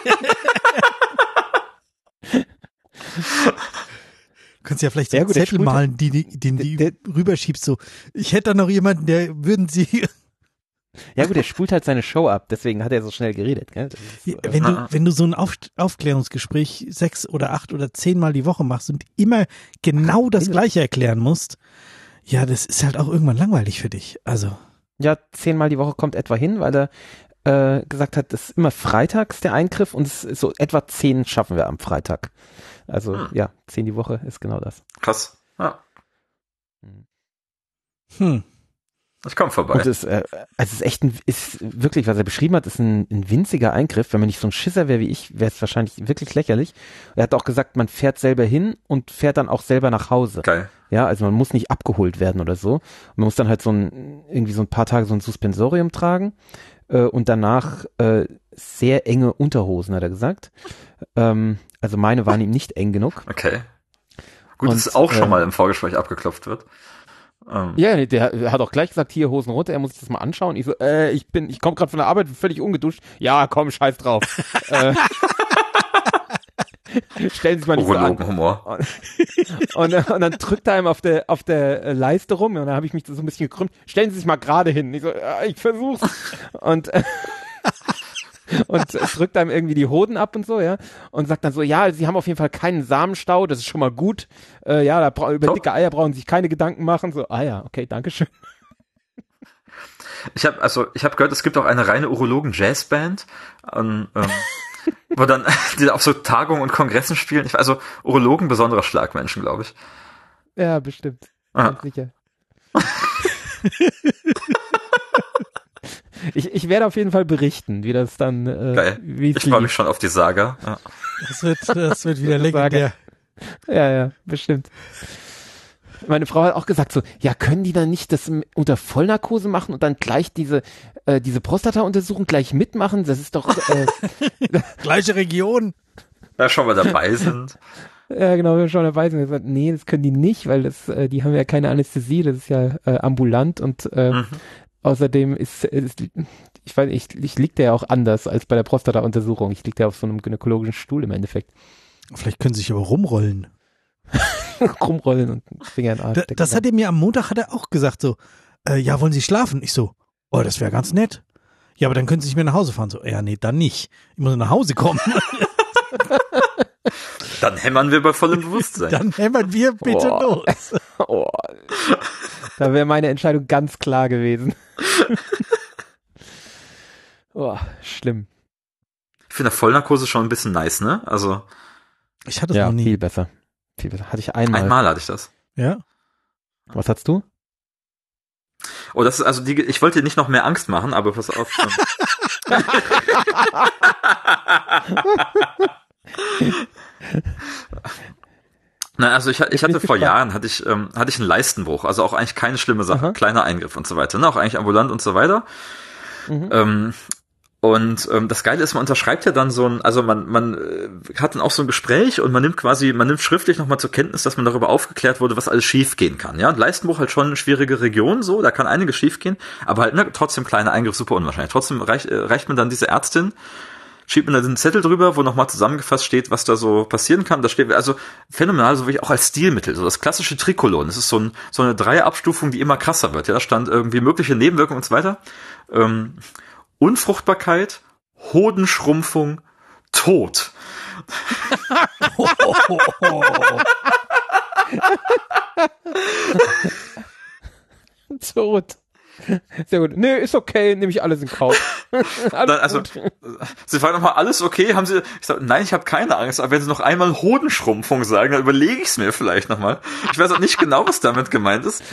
Du kannst ja vielleicht so einen Zettel malen, den die rüberschiebst, so, ich hätte da noch jemanden, würden Sie... Ja gut, der spult halt seine Show ab, deswegen hat er so schnell geredet. Gell? So, wenn du so ein Aufklärungsgespräch 6 oder 8 oder 10 Mal die Woche machst und immer genau das Gleiche erklären musst, ja, das ist halt auch irgendwann langweilig für dich. Also. Ja, 10 Mal die Woche kommt etwa hin, weil er gesagt hat, das ist immer freitags der Eingriff und es ist so etwa 10 schaffen wir am Freitag. Also ja, 10 die Woche ist genau das. Krass. Ja. Ich komme vorbei. Und es ist echt ist wirklich, was er beschrieben hat, ist ein winziger Eingriff. Wenn man nicht so ein Schisser wäre wie ich, wäre es wahrscheinlich wirklich lächerlich. Er hat auch gesagt, man fährt selber hin und fährt dann auch selber nach Hause. Geil. Ja, also man muss nicht abgeholt werden oder so. Man muss dann halt irgendwie so ein paar Tage so ein Suspensorium tragen und danach sehr enge Unterhosen, hat er gesagt. Also meine waren ihm nicht eng genug. Okay. Gut, dass es auch schon mal im Vorgespräch abgeklopft wird. Ja, der hat auch gleich gesagt, hier Hosen runter, er muss sich das mal anschauen. Ich so, ich komme gerade von der Arbeit, völlig ungeduscht. Ja, komm, scheiß drauf. Stellen Sie sich mal nicht so an. Humor. Und dann drückt er einem auf der Leiste rum und dann habe ich mich so ein bisschen gekrümmt. Stellen Sie sich mal gerade hin. Ich so, ich versuch's. Und drückt einem irgendwie die Hoden ab und so, ja, und sagt dann so, ja, Sie haben auf jeden Fall keinen Samenstau, das ist schon mal gut, ja, über dicke Eier brauchen Sie sich keine Gedanken machen, so, ja, okay, dankeschön. Ich habe gehört, es gibt auch eine reine Urologen-Jazzband, wo dann die auf so Tagungen und Kongressen spielen. Also Urologen, besonderer Schlagmenschen, glaube ich. Ja, bestimmt. Ganz sicher. Ich werde auf jeden Fall berichten, wie das dann geil. Ich freue mich schon auf die Saga. Ja. Das wird wieder legendär. Ja, bestimmt. Meine Frau hat auch gesagt so, ja, können die dann nicht das unter Vollnarkose machen und dann gleich diese Prostata-Untersuchung gleich mitmachen? Das ist doch gleiche Region. Ja, schon mal dabei sind. Ja, genau, wir schon dabei sind. Gesagt, nee, das können die nicht, weil die haben ja keine Anästhesie, das ist ja ambulant und außerdem ich liege ja auch anders als bei der Prostata-Untersuchung. Ich liege ja auf so einem gynäkologischen Stuhl im Endeffekt. Vielleicht können sie sich aber rumrollen. Rumrollen und Finger in den Arsch. Das hat er mir am Montag auch gesagt, so, ja, wollen Sie schlafen? Ich so, oh, das wäre ganz nett. Ja, aber dann können Sie nicht mehr nach Hause fahren. So, ja, nee, dann nicht. Ich muss nach Hause kommen. Dann hämmern wir bei vollem Bewusstsein. Dann hämmern wir bitte los. Oh. Da wäre meine Entscheidung ganz klar gewesen. Oh, schlimm. Ich finde Vollnarkose schon ein bisschen nice, ne? Also. Ich hatte es noch nie. Viel besser. Hatte ich einmal. Einmal hatte ich das. Ja. Was hattest du? Oh, das ist also ich wollte dir nicht noch mehr Angst machen, aber pass auf. Na, also ich hatte vor Jahren hatte ich einen Leistenbruch, also auch eigentlich keine schlimme Sache, kleiner Eingriff und so weiter, ne, auch eigentlich ambulant und so weiter. Und das Geile ist, man unterschreibt ja dann man hat dann auch so ein Gespräch und man nimmt schriftlich nochmal zur Kenntnis, dass man darüber aufgeklärt wurde, was alles schief gehen kann. Ja, Leistenbruch halt schon eine schwierige Region, so, da kann einiges schief gehen, aber halt, ne, trotzdem kleiner Eingriff, super unwahrscheinlich. Trotzdem reicht man dann diese Ärztin, schiebt man da den Zettel drüber, wo nochmal zusammengefasst steht, was da so passieren kann. Da steht also phänomenal, so wie auch als Stilmittel, so das klassische Trikolon. Das ist so eine Dreierabstufung, die immer krasser wird. Ja, da stand irgendwie mögliche Nebenwirkungen und so weiter. Unfruchtbarkeit, Hodenschrumpfung, Tod. Tod. Sehr gut. Nee, ist okay, nehme ich alles in Kauf. Also, Sie fragen nochmal, alles okay? Ich sag, nein, ich habe keine Angst, aber wenn Sie noch einmal Hodenschrumpfung sagen, dann überlege ich es mir vielleicht nochmal. Ich weiß auch nicht genau, was damit gemeint ist.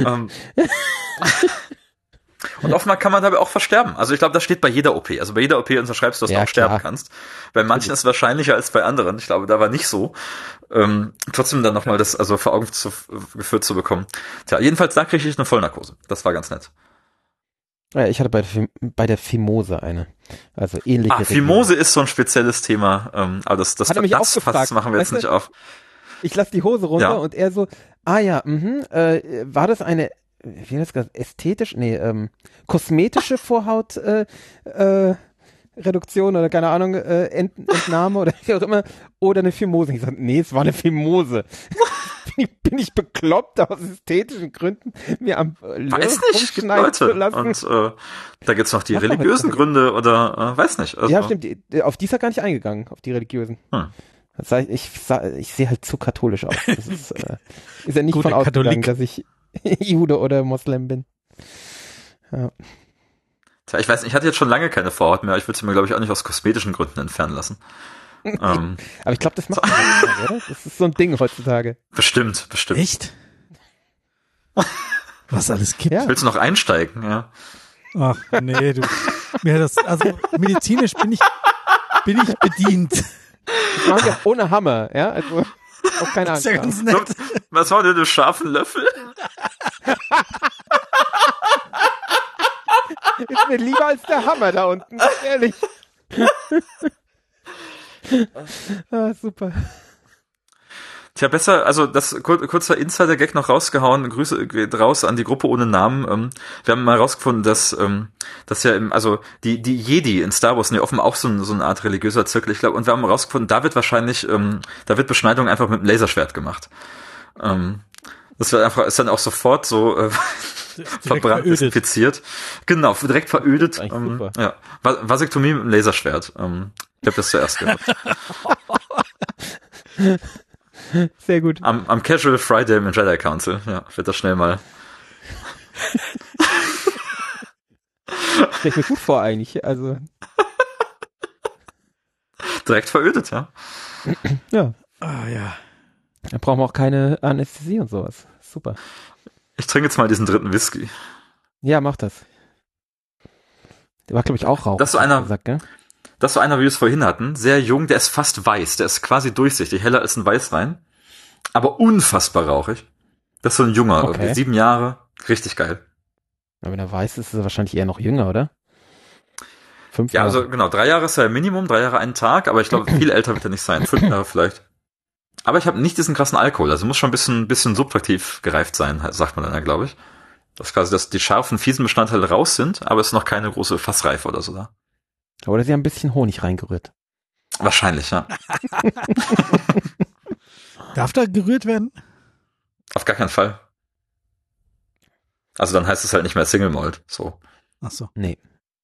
Und offenbar kann man dabei auch versterben. Also ich glaube, das steht bei jeder OP. Also bei jeder OP unterschreibst du, dass du auch sterben kannst. Bei manchen ist es wahrscheinlicher als bei anderen. Ich glaube, da war nicht so. Trotzdem dann nochmal das also vor Augen geführt zu bekommen. Tja, jedenfalls da kriege ich eine Vollnarkose. Das war ganz nett. Ja, ich hatte bei der Fimose eine. Also ähnliche. Fimose ist so ein spezielles Thema. Aber das Fass machen wir jetzt nicht auf. Ich lasse die Hose runter und er so, war das eine wie heißt das, ästhetisch? Nee, kosmetische Vorhaut-Reduktion oder keine Ahnung, Entnahme oder wie auch immer, oder eine Fimose. Ich sag, nee, es war eine Fimose. Bin ich bekloppt aus ästhetischen Gründen, mir am weiß nicht, gibt Leute. Zu lassen? Und da gibt's noch die religiösen Gründe oder weiß nicht. Also. Ja, stimmt, auf die ist er gar nicht eingegangen, auf die religiösen. Das heißt, ich sehe halt zu katholisch aus. Das ist ja nicht von ausgegangen, dass ich Jude oder Moslem bin. Ja. Tja, ich weiß nicht, ich hatte jetzt schon lange keine Vorhaut mehr. Ich würde sie mir, glaube ich, auch nicht aus kosmetischen Gründen entfernen lassen. Aber ich glaube, das macht man nicht, oder? Das ist so ein Ding heutzutage. Bestimmt. Echt? Was alles gibt? Ja. Willst du noch einsteigen? Ja. Ach, nee, also medizinisch bin ich bedient. Ich mache ja ohne Hammer, ja, also auch keine Angst. Das ist ja ganz nett. Was war denn, du scharfen Löffel? Ist mir lieber als der Hammer da unten, ehrlich. Super. Tja, besser, also das kurzer Insider-Gag noch rausgehauen, Grüße geht raus an die Gruppe ohne Namen. Wir haben mal rausgefunden, dass ja die Jedi in Star Wars sind ja offenbar auch so eine Art religiöser Zirkel, ich glaube, und wir haben rausgefunden, da wird Beschneidung einfach mit einem Laserschwert gemacht. Das wird einfach, ist dann auch sofort so verbrannt, desinfiziert. Genau, direkt verödet. Ja, Vasektomie mit einem Laserschwert. Ich habe das zuerst gehört. Sehr gut. Am Casual Friday im Jedi Council, ja, wird das schnell mal. Stell ich mir gut vor eigentlich, also. Direkt verödet, ja. Ja. Ja. Da brauchen wir auch keine Anästhesie und sowas. Super. Ich trinke jetzt mal diesen dritten Whisky. Ja, mach das. Der war, glaube ich, auch Rauch. Das ist so einer, wie wir es vorhin hatten. Sehr jung, der ist fast weiß. Der ist quasi durchsichtig, heller als ein Weißwein. Aber unfassbar rauchig. Das ist so ein junger, okay. 7 Jahre. Richtig geil. Aber wenn er weiß ist, ist er wahrscheinlich eher noch jünger, oder? 5 Jahre. Ja, also genau, 3 Jahre ist ja Minimum, 3 Jahre einen Tag, aber ich glaube, viel älter wird er nicht sein. 5 Jahre vielleicht. Aber ich habe nicht diesen krassen Alkohol, also muss schon ein bisschen subtraktiv gereift sein, sagt man dann ja, glaube ich. Das ist quasi, dass die scharfen, fiesen Bestandteile raus sind, aber es ist noch keine große Fassreife oder so da. Oder sie haben ein bisschen Honig reingerührt. Wahrscheinlich, ja. Darf da gerührt werden? Auf gar keinen Fall. Also dann heißt es halt nicht mehr Single Malt, so. Ach so. Nee.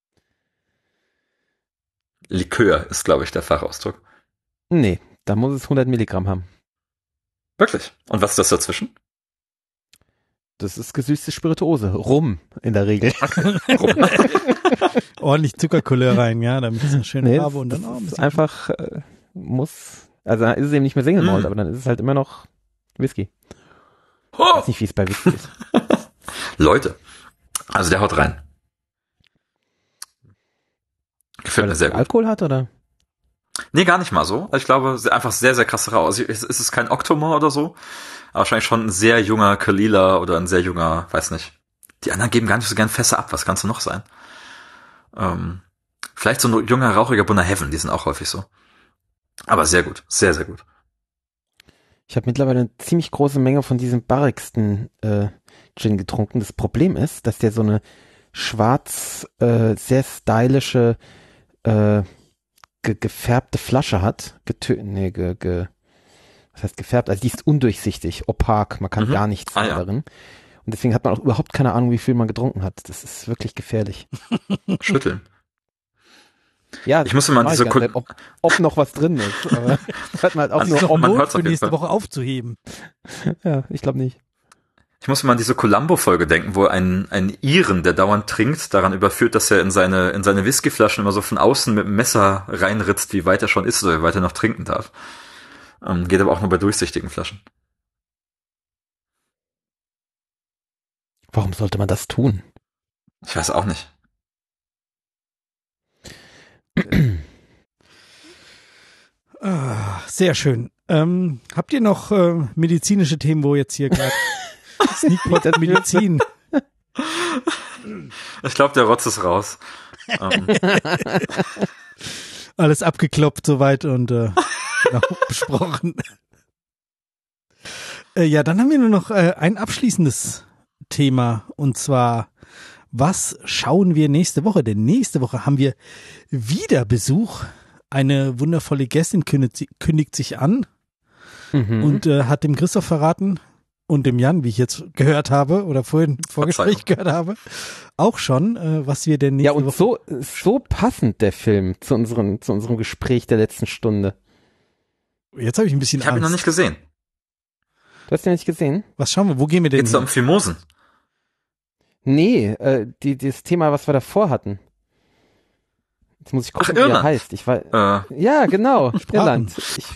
Likör ist, glaube ich, der Fachausdruck. Nee, da muss es 100 Milligramm haben. Wirklich? Und was ist das dazwischen? Das ist gesüßte Spirituose. Rum, in der Regel. Rum. Ordentlich Zuckercouleur rein, ja, damit es eine schöne Farbe und dann auch ein bisschen. Einfach also dann ist es eben nicht mehr Single Malt, aber dann ist es halt immer noch Whisky. Ich weiß nicht, wie es bei Whisky ist. Leute, Also der haut rein. Gefällt mir sehr gut. Alkohol hat, oder? Nee, gar nicht mal so. Also ich glaube, einfach sehr, sehr krasse Rau. Also es ist kein Octomore oder so, aber wahrscheinlich schon ein sehr junger Kalila oder ein sehr junger, weiß nicht. Die anderen geben gar nicht so gern Fässer ab. Was kannst du noch sein? Vielleicht so ein junger, rauchiger Bunner Heaven, die sind auch häufig so. Aber sehr gut. Sehr, sehr gut. Ich habe mittlerweile eine ziemlich große Menge von diesem barrigsten Gin getrunken. Das Problem ist, dass der so eine schwarz, sehr stylische, gefärbte Flasche hat. Was heißt gefärbt? Also die ist undurchsichtig, opak, man kann gar nichts sehen darin. Und deswegen hat man auch überhaupt keine Ahnung, wie viel man getrunken hat. Das ist wirklich gefährlich. Schütteln. Ja, ich muss immer an diese ob noch was drin ist. Aber das hat man halt auch also nur man hört für nächste Woche aufzuheben. Ja, ich glaube nicht. Ich muss immer an diese Columbo-Folge denken, wo ein Iren, der dauernd trinkt, daran überführt, dass er in seine Whiskyflaschen immer so von außen mit dem Messer reinritzt, wie weit er schon ist oder wie weit er noch trinken darf. Geht aber auch nur bei durchsichtigen Flaschen. Warum sollte man das tun? Ich weiß auch nicht. Sehr schön. Habt ihr noch medizinische Themen, wo jetzt hier gerade Sneakpot der Medizin? Ich glaube, der Rotz ist raus. Alles abgekloppt soweit und genau, besprochen. Ja, dann haben wir nur noch ein abschließendes Thema und zwar, was schauen wir nächste Woche? Denn nächste Woche haben wir wieder Besuch. Eine wundervolle Gästin kündigt sich an und hat dem Christoph verraten und dem Jan, wie ich jetzt gehört habe oder vorhin im Vorgespräch gehört habe, auch schon, was wir denn nächste Woche... Ja, und so passend der Film zu unserem Gespräch der letzten Stunde. Jetzt habe ich ein bisschen Angst. Ich habe ihn noch nicht gesehen. Du hast ihn nicht gesehen? Was schauen wir, wo gehen wir denn hin? Geht's da um Fimosen? Nee, das Thema, was wir davor hatten. Jetzt muss ich gucken, wie er heißt. Ja, genau, Irland.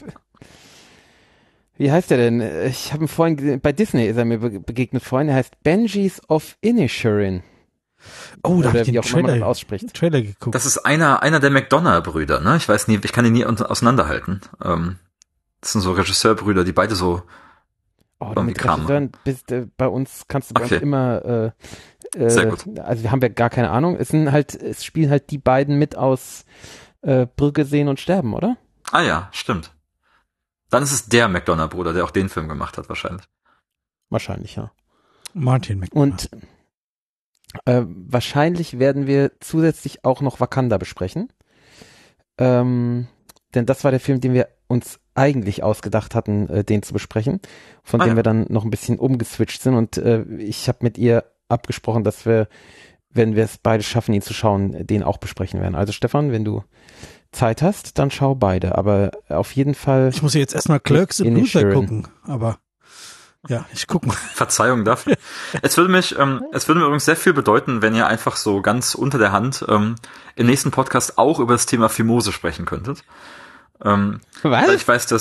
Wie heißt der denn? Ich habe ihn vorhin gesehen, bei Disney ist er mir begegnet vorhin. Er heißt Banshees of Inisherin. Oh, da habe ich den Trailer geguckt. Das ist einer der McDonough-Brüder, ne? Ich weiß nie, ich kann ihn nie auseinanderhalten. Das sind so Regisseurbrüder, die beide so mit Regisseuren bei uns kannst du bei uns immer sehr gut. Also wir haben ja gar keine Ahnung. Es spielen halt die beiden mit aus Brücke sehen und sterben, oder? Ah ja, stimmt. Dann ist es der McDonough-Bruder, der auch den Film gemacht hat, wahrscheinlich. Wahrscheinlich, ja. Martin McDonough. Und wahrscheinlich werden wir zusätzlich auch noch Wakanda besprechen. Denn das war der Film, den wir uns eigentlich ausgedacht hatten, den zu besprechen, von dem wir dann noch ein bisschen umgeswitcht sind. Und ich habe mit ihr abgesprochen, dass wir, wenn wir es beide schaffen, ihn zu schauen, den auch besprechen werden. Also Stefan, wenn du Zeit hast, dann schau beide. Aber auf jeden Fall... Ich muss jetzt erstmal Clerks in Luther gucken, aber ja, ich gucke mal. Verzeihung dafür. Es würde mir übrigens sehr viel bedeuten, wenn ihr einfach so ganz unter der Hand im nächsten Podcast auch über das Thema Fimose sprechen könntet. Was? Weil ich weiß,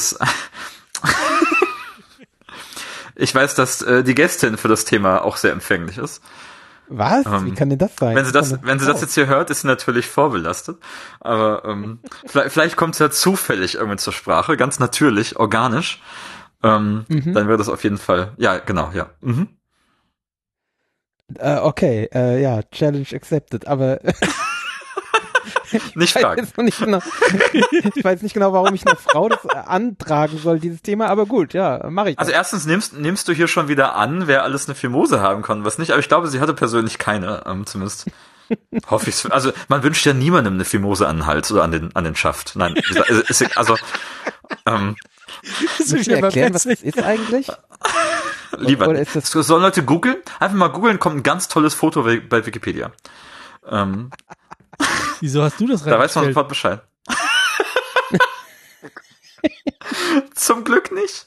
dass die Gästin für das Thema auch sehr empfänglich ist. Was? Wie kann denn das sein? Wenn sie das jetzt hier hört, ist sie natürlich vorbelastet. Aber vielleicht kommt es ja zufällig irgendwie zur Sprache, ganz natürlich, organisch. Dann wäre das auf jeden Fall, ja, genau, ja. Okay, ja, Challenge accepted, aber nicht fragen. Ich weiß nicht genau, warum ich einer Frau das antragen soll, dieses Thema, aber gut, ja, mache ich das. Also erstens nimmst du hier schon wieder an, wer alles eine Fimose haben kann, was nicht, aber ich glaube, sie hatte persönlich keine, zumindest hoffe ich's. Also man wünscht ja niemandem eine Fimose an den Hals oder an den Schaft. Nein, Müssen wir erklären, was das ist eigentlich? Lieber, oder ist das sollen Leute googeln? Einfach mal googeln, kommt ein ganz tolles Foto bei Wikipedia. Wieso hast du das reingestellt? Da weiß man sofort Bescheid. Zum Glück nicht.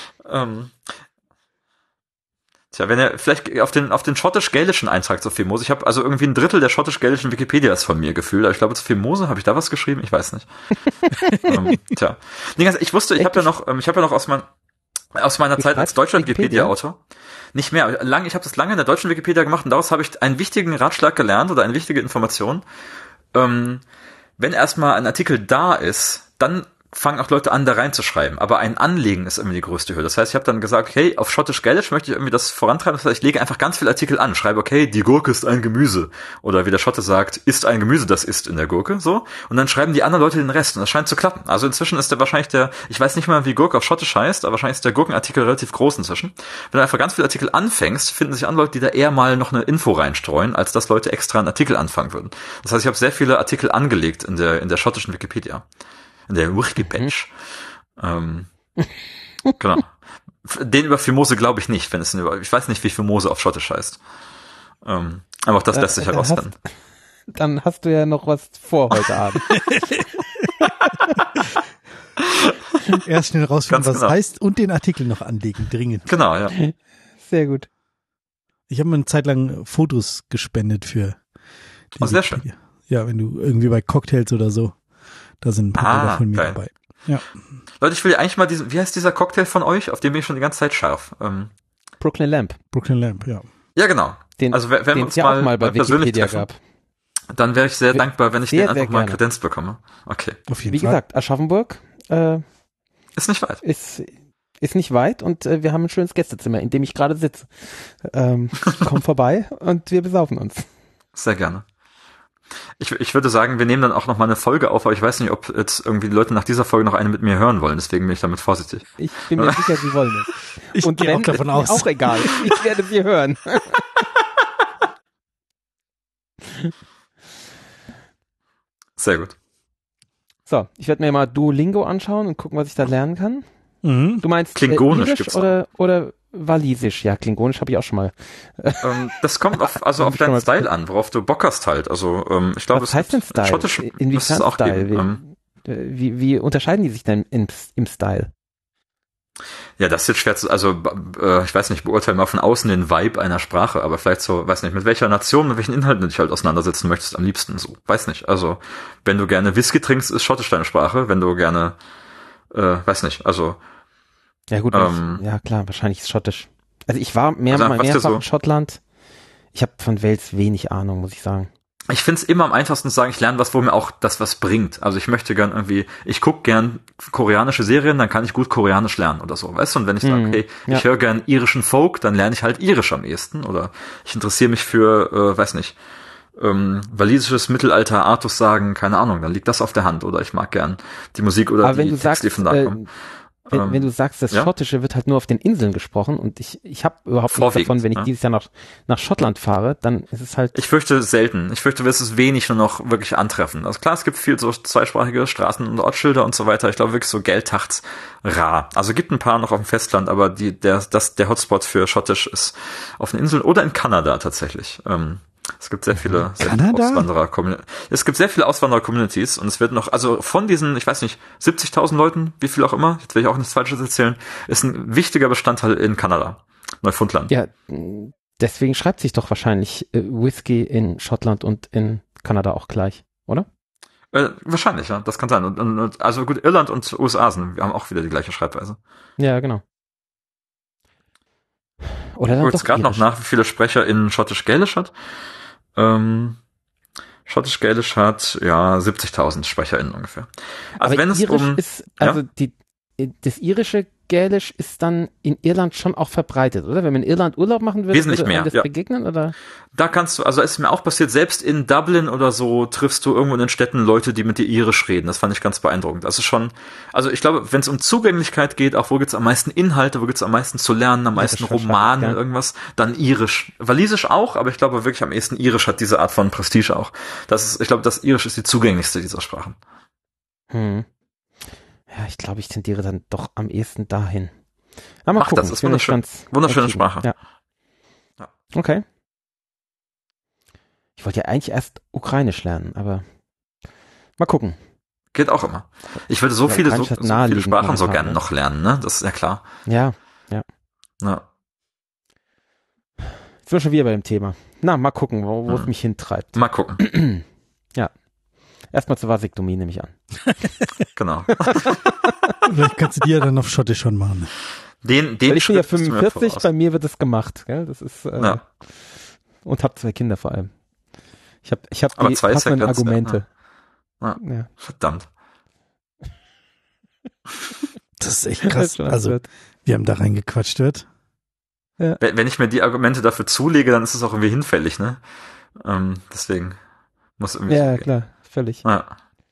Tja, wenn er vielleicht auf den schottisch-gälischen Eintrag zur Fimose, ich habe also irgendwie ein Drittel der schottisch-gälischen Wikipedias von mir gefühlt, aber ich glaube zur Fimose, habe ich da was geschrieben? Ich weiß nicht. Tja. Ich wusste, ich habe ja noch aus Aus meiner Zeit als Deutschland-Wikipedia-Autor. Nicht mehr. Ich habe das lange in der deutschen Wikipedia gemacht und daraus habe ich einen wichtigen Ratschlag gelernt oder eine wichtige Information. Wenn erstmal ein Artikel da ist, dann fangen auch Leute an, da reinzuschreiben. Aber ein Anlegen ist irgendwie die größte Hürde. Das heißt, ich habe dann gesagt, okay, auf Schottisch-Gälisch möchte ich irgendwie das vorantreiben. Das heißt, ich lege einfach ganz viele Artikel an. Schreibe, okay, die Gurke ist ein Gemüse. Oder wie der Schotte sagt, ist ein Gemüse, das ist in der Gurke. So. Und dann schreiben die anderen Leute den Rest. Und das scheint zu klappen. Also inzwischen ist ich weiß nicht mal, wie Gurke auf Schottisch heißt, aber wahrscheinlich ist der Gurkenartikel relativ groß inzwischen. Wenn du einfach ganz viele Artikel anfängst, finden sich andere Leute, die da eher mal noch eine Info reinstreuen, als dass Leute extra einen Artikel anfangen würden. Das heißt, ich habe sehr viele Artikel angelegt in der schottischen Wikipedia. In der Wikipedia. Genau. Den über Fimose glaube ich nicht, ich weiß nicht, wie Fimose auf Schottisch heißt. Aber auch das lässt sich herausfinden. Dann hast du ja noch was vor heute Abend. Erst schnell rausfinden, was es heißt und den Artikel noch anlegen, dringend. Genau, ja. Sehr gut. Ich habe mir eine Zeit lang Fotos gespendet für die sehr schön. Ja, wenn du irgendwie bei Cocktails oder so, da sind ein paar Bilder von mir dabei. Ja. Leute, ich will eigentlich mal wie heißt dieser Cocktail von euch? Auf den bin ich schon die ganze Zeit scharf. Brooklyn Lamp. Brooklyn Lamp, ja. Ja, genau. Also wenn wir uns mal bei Wikipedia gab. Dann wäre ich sehr dankbar, wenn ich den einfach mal kredenzt bekomme. Okay. Auf jeden Fall. Wie gesagt, Aschaffenburg ist nicht weit. Ist nicht weit und wir haben ein schönes Gästezimmer, in dem ich gerade sitze. Komm vorbei und wir besaufen uns. Sehr gerne. Ich würde sagen, wir nehmen dann auch noch mal eine Folge auf, aber ich weiß nicht, ob jetzt irgendwie die Leute nach dieser Folge noch eine mit mir hören wollen, deswegen bin ich damit vorsichtig. Ich bin mir sicher, sie wollen es. Ich gehe auch davon aus. Auch egal, ich werde sie hören. Sehr gut. So, ich werde mir mal Duolingo anschauen und gucken, was ich da lernen kann. Mhm. Du meinst Klingonisch gibt's oder Walisisch? Ja, Klingonisch habe ich auch schon mal. Das kommt auf deinen Style an, worauf du Bock hast halt. Also ich glaube, was heißt denn Style? Schottisch inwiefern auch Style? Wie unterscheiden die sich denn im Style? Ja, das ist jetzt schwer zu, ich weiß nicht, beurteile mal von außen den Vibe einer Sprache, aber vielleicht so, weiß nicht, mit welcher Nation, mit welchen Inhalten du dich halt auseinandersetzen möchtest am liebsten so. Weiß nicht, also wenn du gerne Whisky trinkst, ist Schottisch deine Sprache, wenn du gerne, weiß nicht, also ja gut, ja klar, wahrscheinlich ist Schottisch. Also ich war mehrfach in Schottland. Ich habe von Wales wenig Ahnung, muss ich sagen. Ich find's immer am einfachsten zu sagen, ich lerne was, wo mir auch das was bringt. Also ich möchte gern ich gucke gern koreanische Serien, dann kann ich gut Koreanisch lernen oder so, weißt du? Und wenn ich sage, okay, ich höre gern irischen Folk, dann lerne ich halt Irisch am ehesten. Oder ich interessiere mich für, weiß nicht, walisisches Mittelalter, Artus sagen, keine Ahnung, dann liegt das auf der Hand. Oder ich mag gern die Musik oder die Texte, die von da kommen. Wenn du sagst, das Schottische wird halt nur auf den Inseln gesprochen und ich habe überhaupt nichts davon, wenn ich dieses Jahr nach Schottland fahre, dann ist es halt... Ich fürchte selten. Ich fürchte, wir es wenig nur noch wirklich antreffen. Also klar, es gibt viel so zweisprachige Straßen- und Ortsschilder und so weiter. Ich glaube wirklich so Geldtachts rar. Also gibt ein paar noch auf dem Festland, aber der Hotspot für Schottisch ist auf den Inseln oder in Kanada tatsächlich. Es gibt sehr viele Auswanderer-Communities und es wird noch, also von diesen, ich weiß nicht, 70.000 Leuten, wie viel auch immer, jetzt will ich auch nichts Falsches erzählen, ist ein wichtiger Bestandteil in Kanada, Neufundland. Ja, deswegen schreibt sich doch wahrscheinlich Whisky in Schottland und in Kanada auch gleich, oder? Wahrscheinlich, ja, das kann sein. Und also gut, Irland und USA wir haben auch wieder die gleiche Schreibweise. Ja, genau. Oder dann jetzt gerade noch nach, wie viele Sprecher in Schottisch-Gälisch hat. Schottisch-Gälisch hat, 70.000 SprecherInnen ungefähr. Also aber wenn es das irische Gälisch ist dann in Irland schon auch verbreitet, oder? Wenn man in Irland Urlaub machen würde, wesentlich mehr, das begegnen, oder? Da kannst du, also es ist mir auch passiert, selbst in Dublin oder so triffst du irgendwo in den Städten Leute, die mit dir irisch reden. Das fand ich ganz beeindruckend. Das ist schon, also ich glaube, wenn es um Zugänglichkeit geht, auch wo gibt's am meisten Inhalte, wo gibt's am meisten zu lernen, am meisten Romane, irgendwas, dann irisch. Walisisch auch, aber ich glaube wirklich am ehesten irisch hat diese Art von Prestige auch. Ich glaube, das irisch ist die zugänglichste dieser Sprachen. Ja, ich glaube, ich tendiere dann doch am ehesten dahin. Na, mal gucken. Das ist wunderschön. Wunderschöne Sprache. Ja. Okay. Ich wollte ja eigentlich erst Ukrainisch lernen, aber mal gucken. Geht auch immer. Ich würde so viele Sprachen so gerne noch lernen, ne? Das ist ja klar. Ja. Ja. Jetzt sind wir schon wieder bei dem Thema. Na, mal gucken, wo es mich hintreibt. Mal gucken. Ja. Erstmal zur Vasektomie nehme ich an. Genau. Vielleicht kannst du die ja dann auf Schottisch schon machen. ich bin ja 45, bei mir wird das gemacht, gell? Das ist, und hab 2 Kinder vor allem. Ich hab die passenden Argumente. Ja. Verdammt. Das ist echt krass. Also, wir haben da reingequatscht, wird. Ja. Wenn ich mir die Argumente dafür zulege, dann ist es auch irgendwie hinfällig, ne? Deswegen muss irgendwie. Ja, so klar, völlig. Ja.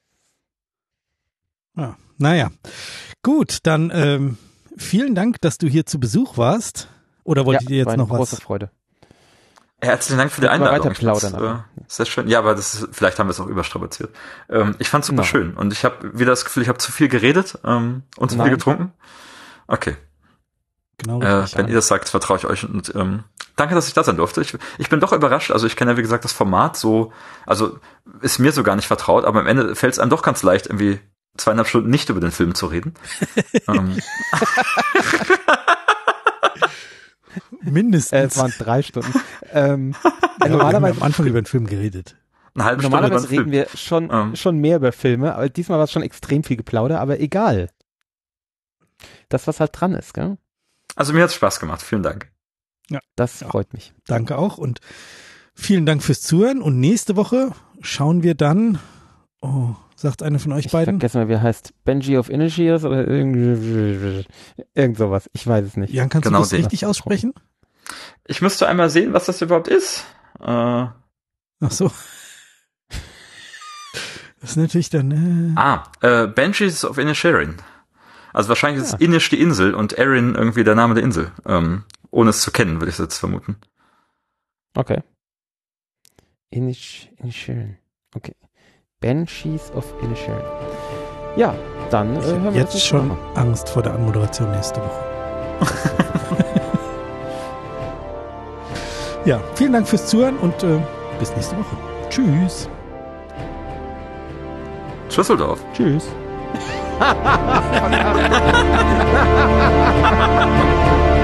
Naja. Gut, dann vielen Dank, dass du hier zu Besuch warst. Oder wolltet ihr jetzt noch was? Große Freude. Herzlichen Dank für die Einladung. Weiter plaudern. Sehr schön. Ja, aber vielleicht haben wir es auch überstrapaziert. Ich fand's super schön und ich habe wieder das Gefühl, ich habe zu viel geredet und zu viel getrunken. Okay. Genau. Wenn ihr das sagt, vertraue ich euch und danke, dass ich da sein durfte. Ich bin doch überrascht. Also ich kenne ja, wie gesagt, das Format so, also ist mir so gar nicht vertraut, aber am Ende fällt es einem doch ganz leicht, irgendwie 2,5 Stunden nicht über den Film zu reden. Mindestens. Es waren 3 Stunden. Normalerweise haben wir am Anfang über den Film geredet. Normalerweise reden wir schon mehr über Filme, aber diesmal war es schon extrem viel Geplauder, aber egal. Das, was halt dran ist, gell? Also mir hat es Spaß gemacht. Vielen Dank. Ja, das freut mich. Danke auch und vielen Dank fürs Zuhören. Und nächste Woche schauen wir dann, sagt einer von euch beiden? Ich vergesse mal, wie er heißt. Benji of Inisheers oder irgend sowas. Ich weiß es nicht. Jan, kannst du das richtig aussprechen? Ich müsste einmal sehen, was das überhaupt ist. Ach so. Das ist natürlich dann... Banshees of Inisherin. Also wahrscheinlich ist Inish die Insel und Erin irgendwie der Name der Insel. Ohne es zu kennen, würde ich jetzt vermuten. Okay. Inisherin. Okay. Banshees of Inisherin. Ja, dann hören wir jetzt schon an. Angst vor der Anmoderation nächste Woche. Ja, vielen Dank fürs Zuhören und bis nächste Woche. Tschüss. Schüsseldorf. Tschüss.